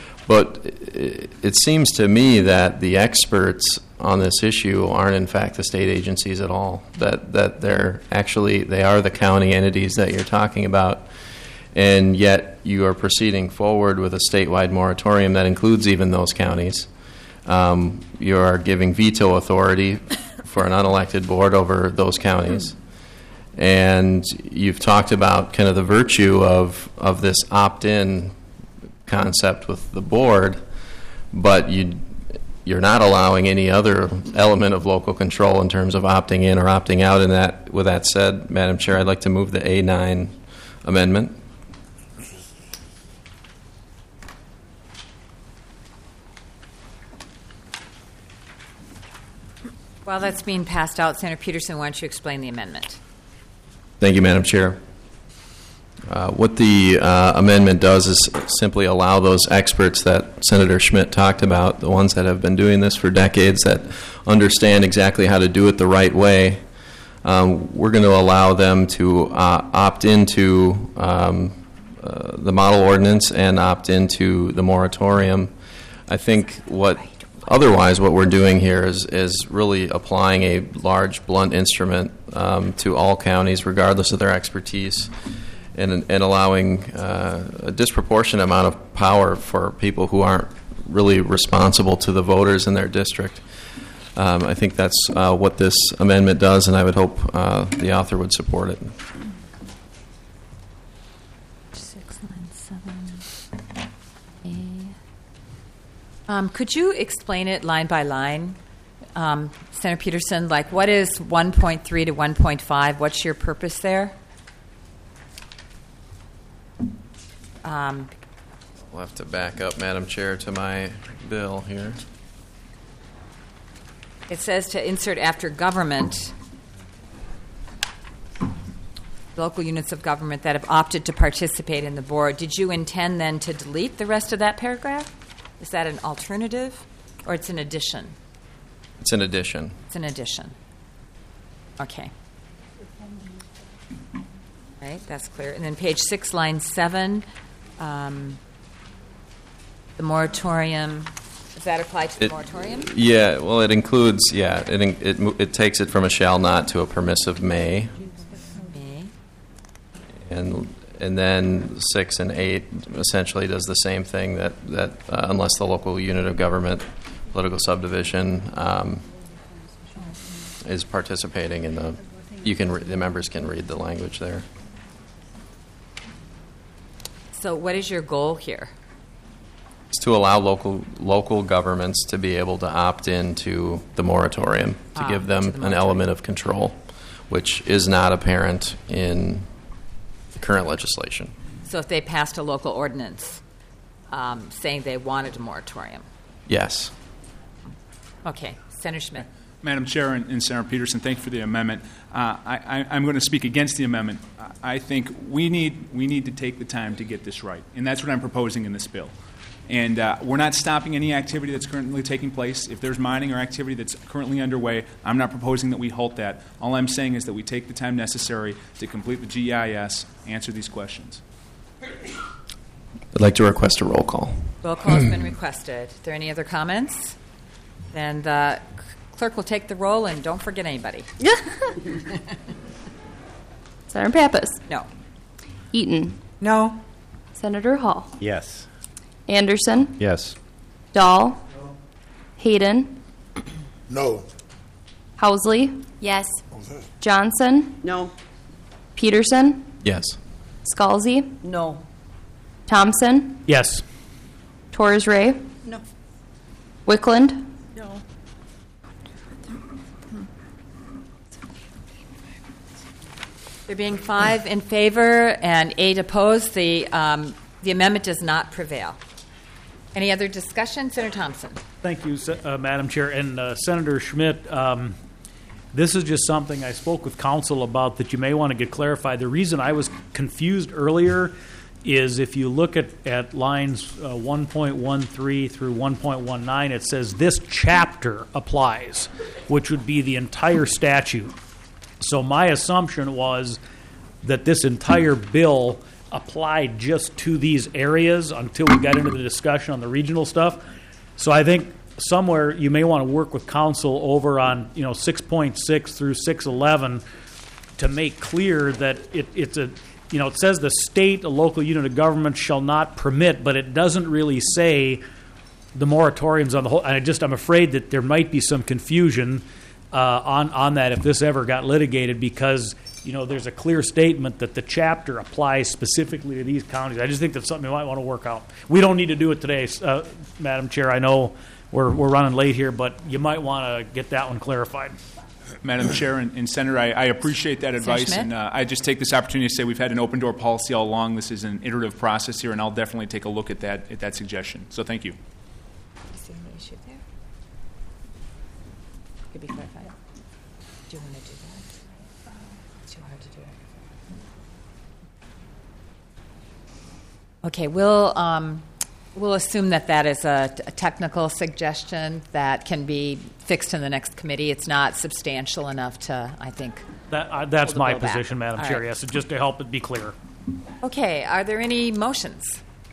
But it, it seems to me that the experts on this issue aren't in fact the state agencies at all. That that they're actually they are the county entities that you're talking about, and yet you are proceeding forward with a statewide moratorium that includes even those counties. Um, you are giving veto authority for an unelected board over those counties. And you've talked about kind of the virtue of, of this opt-in concept with the board, but you, you're not allowing any other element of local control in terms of opting in or opting out. And that, with that said, Madam Chair, I'd like to move the A nine amendment. While that's being passed out, Senator Peterson, why don't you explain the amendment? Thank you, Madam Chair. Uh, what the uh, amendment does is simply allow those experts that Senator Schmidt talked about, the ones that have been doing this for decades, that understand exactly how to do it the right way. Um, we're going to allow them to uh, opt into um, uh, the model ordinance and opt into the moratorium. I think what otherwise what we're doing here is, is really applying a large, blunt instrument um, to all counties, regardless of their expertise, and, and allowing uh, a disproportionate amount of power for people who aren't really responsible to the voters in their district. Um, I think that's uh, what this amendment does, and I would hope uh, the author would support it. Six, nine, seven, A. Um, could you explain it line by line? um, Senator Peterson, like what is one point three to one point five? What's your purpose there? Um, We'll have to back up, Madam Chair, to my bill here. It says to insert after government, local units of government that have opted to participate in the board. Did you intend then to delete the rest of that paragraph? Is that an alternative or it's an addition? It's an addition. It's an addition. Okay. All right, that's clear. And then page six, line seven, um, the moratorium. Does that apply to the It- moratorium? Yeah, well, it includes, yeah, it, in- it mo- it takes it from a shall not to a permissive may. May. And and then six and eight essentially does the same thing, that, that uh, unless the local unit of government, political subdivision, um, is participating in the, you can, re- the members can read the language there. So what is your goal here? It's to allow local local governments to be able to opt into the moratorium, to Ah, give them to the an moratorium. element of control, which is not apparent in the current legislation. So if they passed a local ordinance um, saying they wanted a moratorium. Yes. Okay, Senator Schmidt. Madam Chair and, and Senator Peterson, thank you for the amendment. Uh, I, I, I'm going to speak against the amendment. I I think we need we need to take the time to get this right, and that's what I'm proposing in this bill. And uh, we're not stopping any activity that's currently taking place. If there's mining or activity that's currently underway, I'm not proposing that we halt that. All I'm saying is that we take the time necessary to complete the G I S, answer these questions. I'd like to request a roll call. Roll call has been requested. Are there any other comments? Then the clerk will take the roll, and don't forget anybody. Senator Pappas. No. Eaton. No. Senator Hall. Yes. Anderson. Yes. Dahl. Hayden. No. Housley. Yes. Johnson. No. Peterson. Yes. Scalzi. No. Thompson. Yes. Torres Ray. No. Wickland. No. There being five in favor and eight opposed, the, um, the amendment does not prevail. Any other discussion? Senator Thompson. Thank you, Se- uh, Madam Chair. And uh, Senator Schmidt, um, this is just something I spoke with counsel about that you may want to get clarified. The reason I was confused earlier is if you look at, at lines uh, one point one three through one point one nine, it says this chapter applies, which would be the entire statute. So my assumption was that this entire bill applied just to these areas until we got into the discussion on the regional stuff. So I think somewhere you may want to work with council over on, you know, six point six through six eleven to make clear that it, it's a, you know, it says the state, a local unit of government shall not permit, but it doesn't really say the moratoriums on the whole. And I just, I'm afraid that there might be some confusion uh, on, on that if this ever got litigated, because you know, there's a clear statement that the chapter applies specifically to these counties. I just think that's something you might want to work out. We don't need to do it today, uh, Madam Chair. I know we're we're running late here, but you might want to get that one clarified. Madam Chair and, and Senator, I, I appreciate that advice, Schmidt? and uh, I just take this opportunity to say we've had an open door policy all along. This is an iterative process here, and I'll definitely take a look at that at that suggestion. So thank you. Is there any issue there? Could be clarified. Do you want to do that? It's too hard to do it. Okay, we'll um, we'll assume that that is a, a technical suggestion that can be fixed in the next committee. It's not substantial enough to, I think. That uh, that's Hold the my bill back. position, Madam All Chair. right. Yes, just to help it be clear. Okay, are there any motions?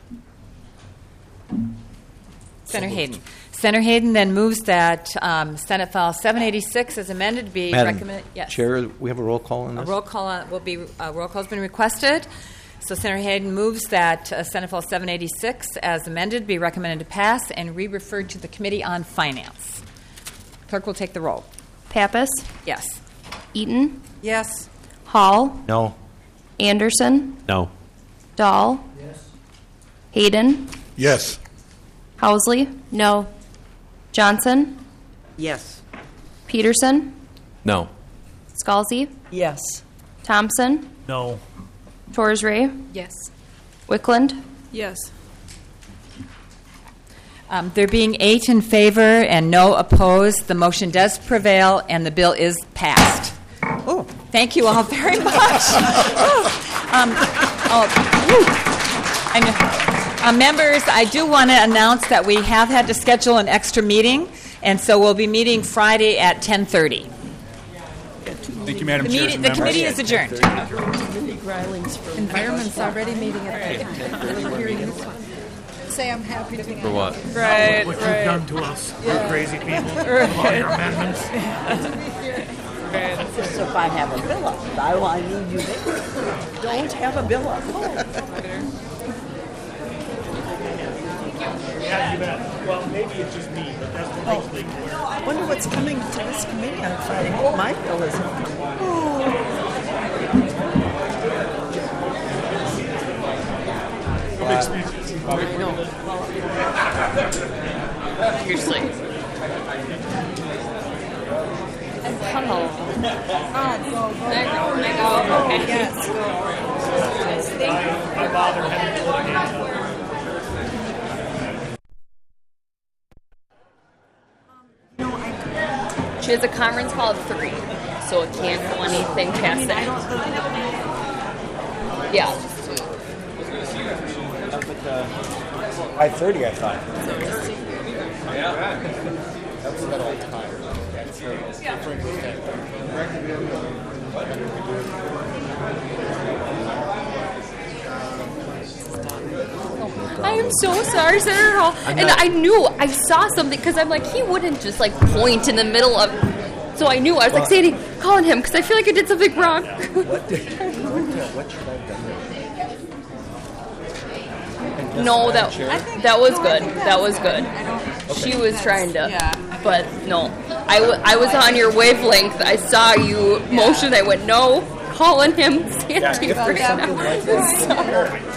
Senator Hayden. Senator Hayden then moves that um, Senate File seven eighty-six as amended be Madam recommended. Yes. Chair, we have a roll call on A this? roll call on, will be a roll call has been requested. So Senator Hayden moves that uh, Senate File seven eighty-six as amended be recommended to pass and re-referred to the Committee on Finance. Clerk will take the roll. Pappas. Yes. Eaton. Yes. Hall. No. Anderson. No. Dahl. Yes. Hayden. Yes. Housley. No. Johnson. Yes. Peterson, No. Scalzi, Yes. Thompson, No. Torres-Ray, Yes. Wickland. Yes. Um, There being eight in favor and no opposed, the motion does prevail and the bill is passed. Oh, thank you all very much. um, oh, whew. And, uh, members, I do want to announce that we have had to schedule an extra meeting, and so we'll be meeting Friday at ten thirty. Thank you, Madam The, Chair. meeting, and the members. committee is adjourned. Environment's already meeting at five. Say I'm happy to be. For what? Right, What right. you've done to us. Yeah. We're crazy people. Right. All your amendments. So if I have a bill up, I, I need you there. Don't have a bill up. Yeah, you bet. Well, maybe it's just me, but that's what makes me. I wonder what's coming to this committee on Friday. My bill isn't coming. Big speeches. Seriously. Hello. There you go. There you go. Okay. Yes. I bother having to look at it. She has a conference call at three, so it can't go anything past that. Yeah. Five thirty, I thought. I am so sorry, Senator Hall. I'm And not- I knew, I saw something, because I'm like, he wouldn't just like point in the middle of. So I knew, I was like, Well- Sadie, calling him, because I feel like I did something wrong. What did, what, uh, what should I have done? No, that that was good. That was good. Okay. She was trying to, but no. I, w- I was on your wavelength. I saw you motion. I went, no, calling him. Sandy Yeah, if there's right something now. like that, Sorry.